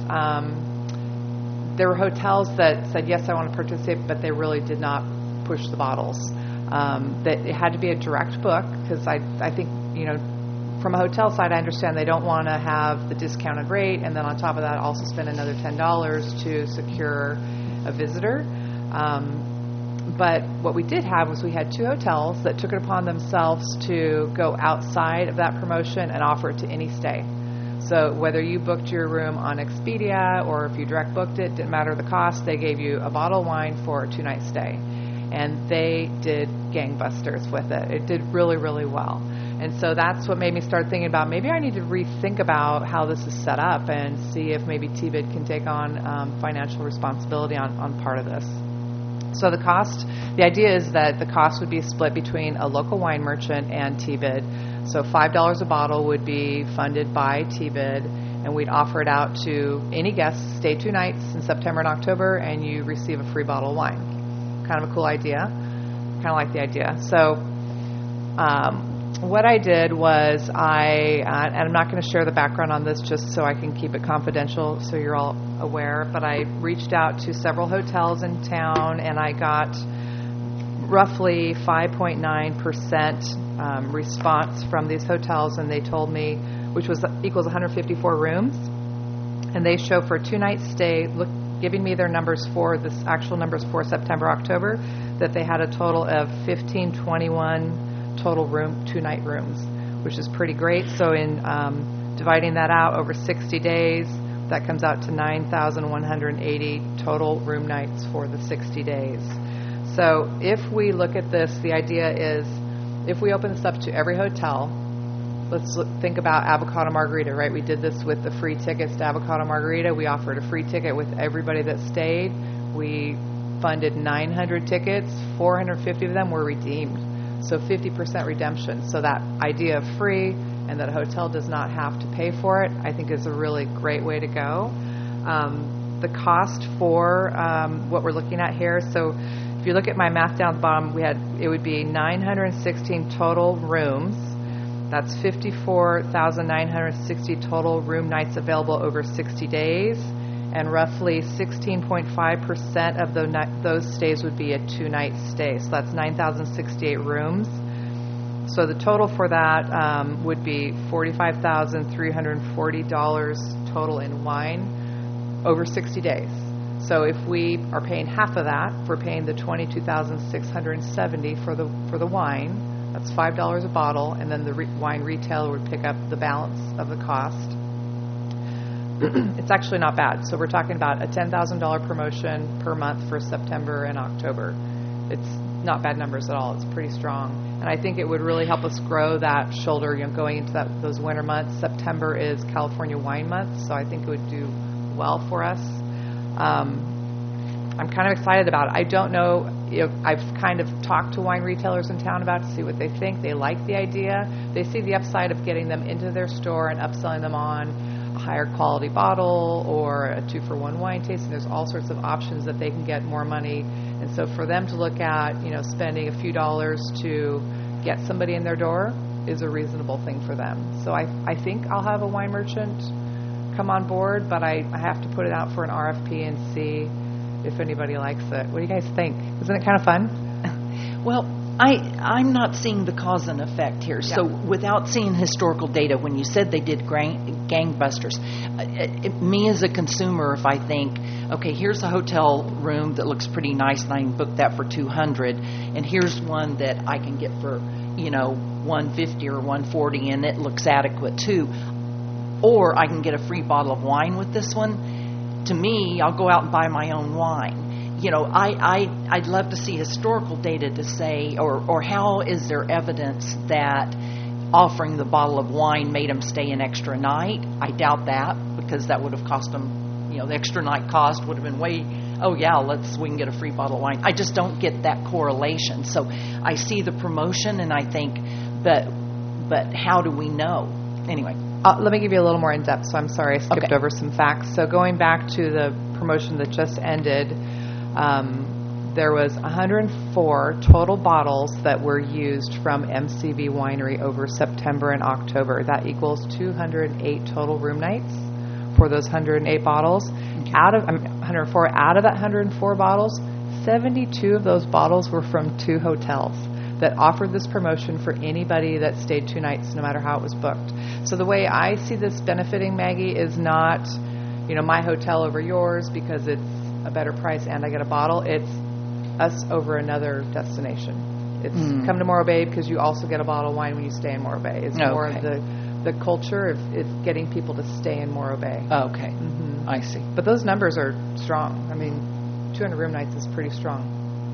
B: um, there were hotels that said, yes, I want to participate, but they really did not push the bottles. Um, that it had to be a direct book, because I, I think, you know, from a hotel side, I understand they don't want to have the discounted rate, and then on top of that, also spend another ten dollars to secure a visitor. Um, but what we did have was we had two hotels that took it upon themselves to go outside of that promotion and offer it to any stay. So whether you booked your room on Expedia or if you direct booked it, didn't matter the cost, they gave you a bottle of wine for a two-night stay. And they did gangbusters with it. It did really, really well. And so that's what made me start thinking about maybe I need to rethink about how this is set up and see if maybe T B I D can take on um, financial responsibility on, on part of this. So the cost, the idea is that the cost would be split between a local wine merchant and T B I D. So five dollars a bottle would be funded by T B I D, and we'd offer it out to any guests. Stay two nights in September and October, and you receive a free bottle of wine. Kind of a cool idea. Kind of like the idea. So um, what I did was I, uh, and I'm not going to share the background on this just so I can keep it confidential so you're all aware, but I reached out to several hotels in town, and I got roughly five point nine percent um, response from these hotels, and they told me, which was equals one hundred fifty-four rooms, and they show for a two-night stay, look, giving me their numbers for, this actual numbers for September, October, that they had a total of fifteen twenty-one total room, two-night rooms, which is pretty great. So in um, dividing that out over sixty days, that comes out to nine thousand one hundred eighty total room nights for the sixty days. So if we look at this, the idea is if we open this up to every hotel, let's look, think about Avocado Margarita, right? We did this with the free tickets to Avocado Margarita. We offered a free ticket with everybody that stayed. We funded nine hundred tickets, four hundred fifty of them were redeemed. So fifty percent redemption. So that idea of free and that a hotel does not have to pay for it, I think is a really great way to go. Um, the cost for um, what we're looking at here, so if you look at my math down at the bottom, we had it would be nine hundred sixteen total rooms. That's fifty-four thousand nine hundred sixty total room nights available over sixty days, and roughly sixteen point five percent of the ni- those stays would be a two-night stay. So that's nine thousand sixty-eight rooms. So the total for that um, would be forty-five thousand three hundred forty dollars total in wine over sixty days. So if we are paying half of that, if we're paying the twenty-two thousand six hundred seventy for the for the wine, that's five dollars a bottle, and then the re- wine retailer would pick up the balance of the cost. It's actually not bad. So we're talking about a ten thousand dollars promotion per month for September and October. It's not bad numbers at all. It's pretty strong. And I think it would really help us grow that shoulder, you know, going into that, those winter months. September is California Wine Month, so I think it would do well for us. Um, I'm kind of excited about it. I don't know if I've kind of talked to wine retailers in town about it to see what they think. They like the idea. They see the upside of getting them into their store and upselling them on a higher quality bottle or a two-for-one wine tasting. There's all sorts of options that they can get more money. And so for them to look at, you know, spending a few dollars to get somebody in their door is a reasonable thing for them. So I, I think I'll have a wine merchant come on board, but I, I have to put it out for an R F P and see if anybody likes it. What do you guys think? Isn't it kind of fun?
F: Well, I, I'm not seeing the cause and effect here. So
B: Yeah.
F: without seeing historical data, when you said they did gang, gangbusters, uh, it, it, me as a consumer, if I think, okay, here's a hotel room that looks pretty nice and I can book that for two hundred dollars, and here's one that I can get for, you know, one hundred fifty dollars or one hundred forty dollars and it looks adequate too, or I can get a free bottle of wine with this one, to me, I'll go out and buy my own wine. You know, I, I, I'd love to see historical data to say, or, or how is there evidence that offering the bottle of wine made them stay an extra night? I doubt that, because that would have cost them, you know, the extra night cost would have been way, oh yeah, let's, we can get a free bottle of wine. I just don't get that correlation. So I see the promotion and I think, but, but how do we know? Anyway.
B: Uh, let me give you a little more in depth. So I'm sorry I skipped
F: Okay.
B: over some facts. So going back to the promotion that just ended, um, there was one hundred four total bottles that were used from M C V Winery over September and October. That equals two hundred eight total room nights for those one hundred eight bottles.
F: Okay.
B: Out of um, one hundred four, out of that one hundred four bottles, seventy-two of those bottles were from two hotels that offered this promotion for anybody that stayed two nights, no matter how it was booked. So the way I see this benefiting, Maggie, is not, you know, my hotel over yours because it's a better price and I get a bottle. It's us over another destination. It's
F: Mm.
B: come to Morro Bay because you also get a bottle of wine when you stay in Morro Bay. It's more of
F: Okay.
B: the, the culture of it's getting people to stay in Morro Bay.
F: Okay,
B: hmm
F: I see.
B: But those numbers are strong. I mean, two hundred room nights is pretty strong.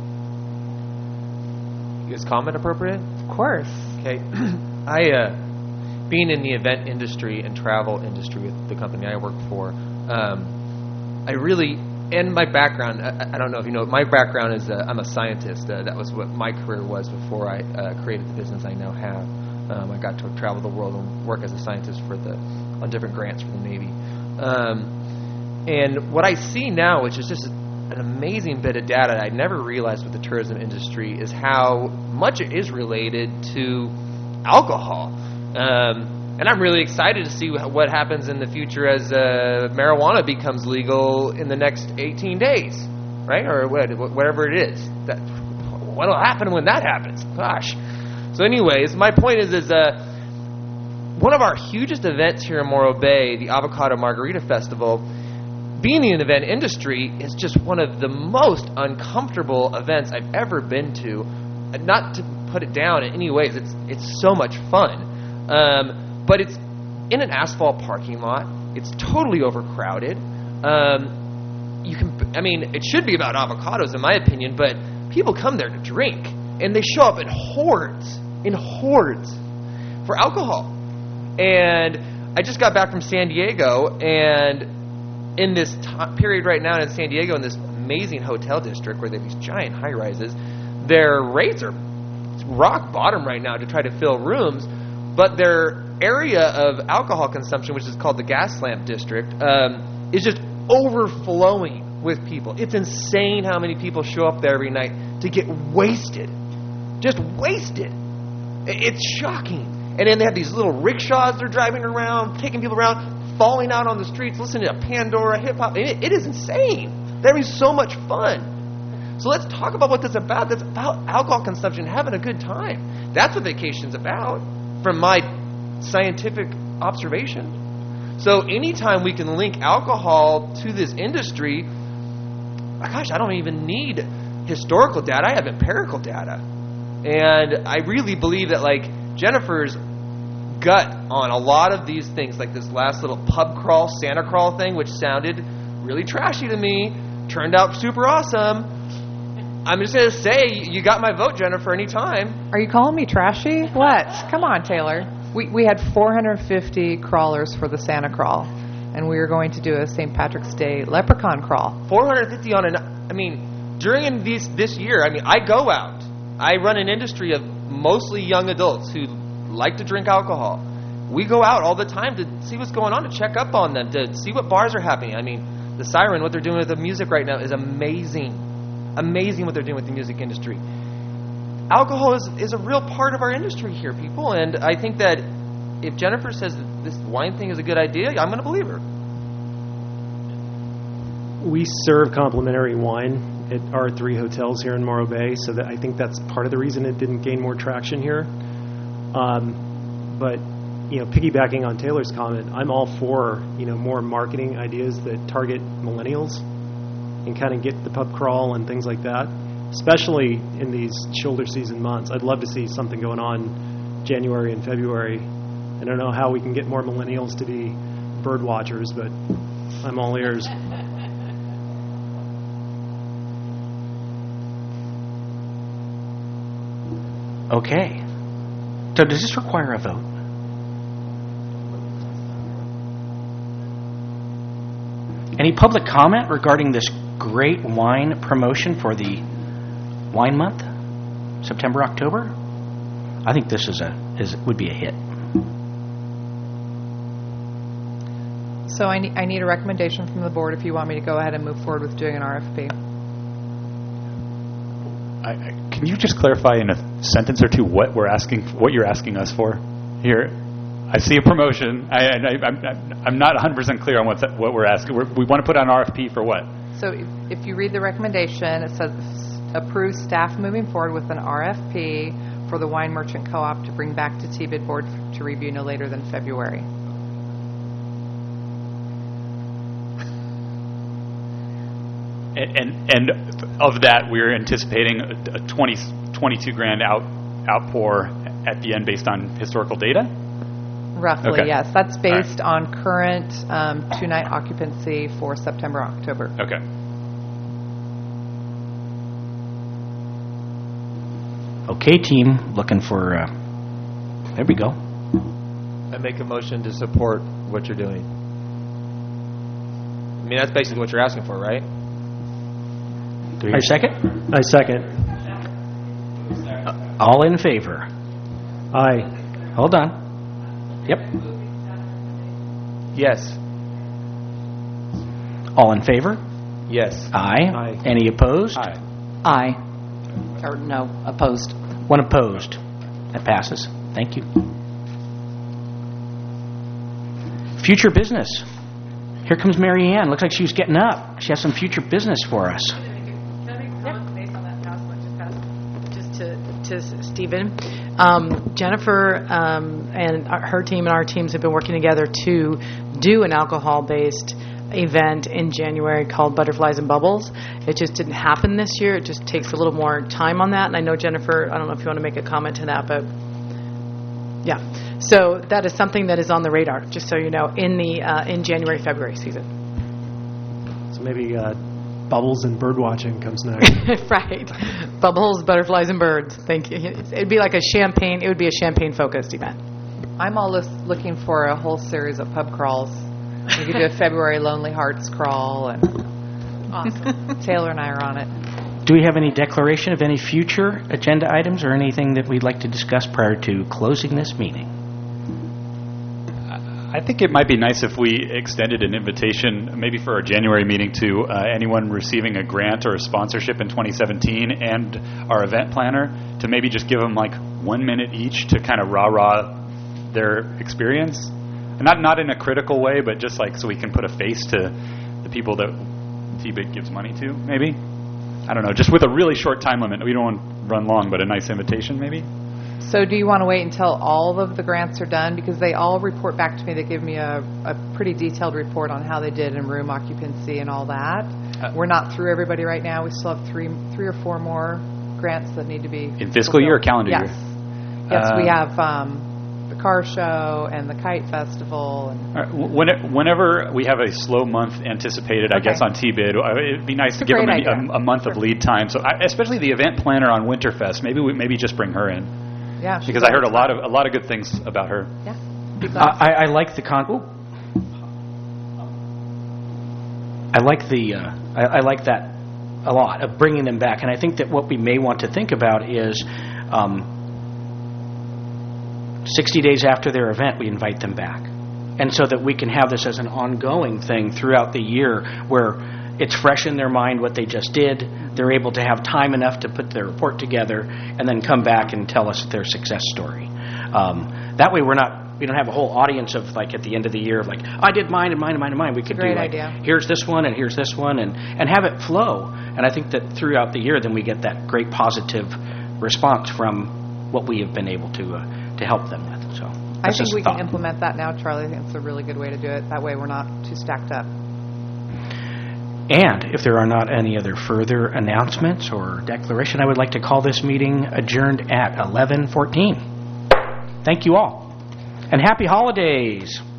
E: Is comment appropriate?
B: Of course.
E: Okay. I, uh, being in the event industry and travel industry with the company I work for, um, I really, and my background, I, I don't know if you know, my background is uh, I'm a scientist. Uh, that was what my career was before I uh, created the business I now have. Um, I got to travel the world and work as a scientist for the on different grants for the Navy. Um, and what I see now, which is just an amazing bit of data I never realized with the tourism industry, is how much it is related to alcohol. Um, and I'm really excited to see wh- what happens in the future as uh, marijuana becomes legal in the next eighteen days, right? Or what, whatever it is. That, what will happen when that happens? Gosh. So anyways, my point is, is uh, one of our hugest events here in Morro Bay, the Avocado Margarita Festival, being in the event industry is just one of the most uncomfortable events I've ever been to. Not to put it down in any ways, it's it's so much fun. Um, but it's in an asphalt parking lot. It's totally overcrowded. Um, you can, I mean, it should be about avocados in my opinion, but people come there to drink, and they show up in hordes, in hordes, for alcohol. And I just got back from San Diego, and in this t- period right now in San Diego, in this amazing hotel district where they have these giant high-rises. Their rates are rock bottom right now to try to fill rooms, but their area of alcohol consumption, which is called the Gaslamp District, um, is just overflowing with people. It's insane how many people show up there every night to get wasted. Just wasted. It's shocking. And then they have these little rickshaws they're driving around, taking people around, falling out on the streets, listening to Pandora, hip-hop. It, it is insane. They're having so much fun. So let's talk about what that's about. That's about alcohol consumption, having a good time. That's what vacation's about, from my scientific observation. So anytime we can link alcohol to this industry, gosh, I don't even need historical data. I have empirical data. And I really believe that, like, Jennifer's gut on a lot of these things, like this last little pub crawl, Santa crawl thing, which sounded really trashy to me, turned out super awesome. I'm just going to say, you got my vote, Jennifer, anytime.
B: Are you calling me trashy? What? Come on, Taylor. We we had four hundred fifty crawlers for the Santa crawl, and we were going to do a Saint Patrick's Day leprechaun crawl.
E: four hundred fifty on an, I mean, during these, this year, I mean, I go out. I run an industry of mostly young adults who like to drink alcohol. We go out all the time to see what's going on, to check up on them, to see what bars are happening. I mean, the Siren, what they're doing with the music right now is amazing. Amazing what they're doing with the music industry. Alcohol is, is a real part of our industry here, people, and I think that if Jennifer says that this wine thing is a good idea, I'm going to believe her.
D: We serve complimentary wine at our three hotels here in Morro Bay, so that I think that's part of the reason it didn't gain more traction here. Um, but you know, piggybacking on Taylor's comment, I'm all for you know more marketing ideas that target millennials and kind of get the pub crawl and things like that, especially in these shoulder season months. I'd love to see something going on January and February. I don't know how we can get more millennials to be bird watchers, but I'm all ears.
A: Okay. So does this require a vote? Any public comment regarding this great wine promotion for the wine month, September, October? I think this is a is would be a hit.
B: So I need, I need a recommendation from the board if you want me to go ahead and move forward with doing an R F P.
C: I, I, can you just clarify in a sentence or two what we're asking, what you're asking us for here? I see a promotion. I, I, I'm, I'm not one hundred percent clear on what the, what we're asking. We're, we want to put on an R F P for what?
B: So if, if you read the recommendation, it says approve staff moving forward with an R F P for the Wine Merchant Co-op to bring back to T B I D board to review no later than February.
C: And, and and of that, we're anticipating a, a twenty, twenty-two grand out outpour at the end based on historical data?
B: Roughly,
C: Okay.
B: yes. That's based
C: All
B: on current um, two-night occupancy for September, October.
C: Okay.
A: Okay, team, looking for. Uh, there we go.
E: I make a motion to support what you're doing. I mean, that's basically what you're asking for, right?
A: Do you second?
D: I second.
A: Uh, all in favor?
D: Aye.
A: Hold on. Yep.
E: Yes.
A: All in favor?
E: Yes.
A: Aye.
D: Aye.
A: Any opposed?
C: Aye.
F: Aye. Or no, opposed.
A: One opposed. That passes. Thank you. Future business. Here comes Mary Ann. Looks like she was getting up. She has some future business for us.
G: Can I make a comment based on that past one just passed? Just to, to Stephen. Um, Jennifer um, and our- her team and our teams have been working together to do an alcohol-based event in January called Butterflies and Bubbles. It just didn't happen this year. It just takes a little more time on that. And I know, Jennifer, I don't know if you want to make a comment to that, but yeah. So that is something that is on the radar, just so you know, in the uh, in January, February season.
D: So maybe uh, bubbles and bird watching comes next.
G: Right. Bubbles, butterflies, and birds. Thank you. It'd be like a champagne, it would be a champagne-focused event.
B: I'm all lis- looking for a whole series of pub crawls. We could do a February Lonely Hearts crawl and Awesome. Taylor and I are on it.
A: Do we have any declaration of any future agenda items or anything that we'd like to discuss prior to closing this meeting?
C: I think it might be nice if we extended an invitation, maybe for our January meeting, to uh, anyone receiving a grant or a sponsorship in twenty seventeen and our event planner, to maybe just give them like one minute each to kind of rah-rah their experience. And not not in a critical way, but just like so we can put a face to the people that T B I D gives money to, maybe. I don't know, just with a really short time limit. We don't want to run long, but a nice invitation, maybe.
B: So do you want to wait until all of the grants are done? Because they all report back to me. They give me a, a pretty detailed report on how they did in room occupancy and all that.
C: Uh,
B: We're not through everybody right now. We still have three three or four more grants that need to be
C: In fiscal year or calendar
B: yes.
C: year?
B: Yes,
C: Uh,
B: we have um, the car show and the kite festival. And
C: All right, wh- when- Whenever we have a slow month anticipated, I
B: Okay.
C: guess, on T B I D, uh, it'd be nice
B: It's
C: to
B: a
C: give them
B: great
C: a,
B: idea.
C: a, a month of
B: Sure.
C: lead time. So, I, especially the event planner on Winterfest, maybe we maybe just bring her in,
B: yeah, she's
C: because I heard a
B: always
C: lot
B: fun.
C: of a lot of good things about her.
B: Yeah.
A: Uh, I, I like the con. Ooh. I like the. Uh, I, I like that a lot of bringing them back, and I think that what we may want to think about is, um, sixty days after their event, we invite them back, and so that we can have this as an ongoing thing throughout the year, where it's fresh in their mind what they just did. They're able to have time enough to put their report together, and then come back and tell us their success story. Um, that way, we're not. We don't have a whole audience of, like, at the end of the year of, like, I did mine and mine and mine and mine. We could do,
B: Great
A: like,
B: idea.
A: here's this one and here's this one, and, and have it flow. And I think that throughout the year, then we get that great positive response from what we have been able to uh, to help them with. So
B: I
A: that's
B: think
A: just
B: we
A: a thought.
B: can implement that now, Charlie. I think it's a really good way to do it. That way we're not too stacked up.
A: And if there are not any other further announcements or declaration, I would like to call this meeting adjourned at eleven fourteen. Thank you all. And happy holidays.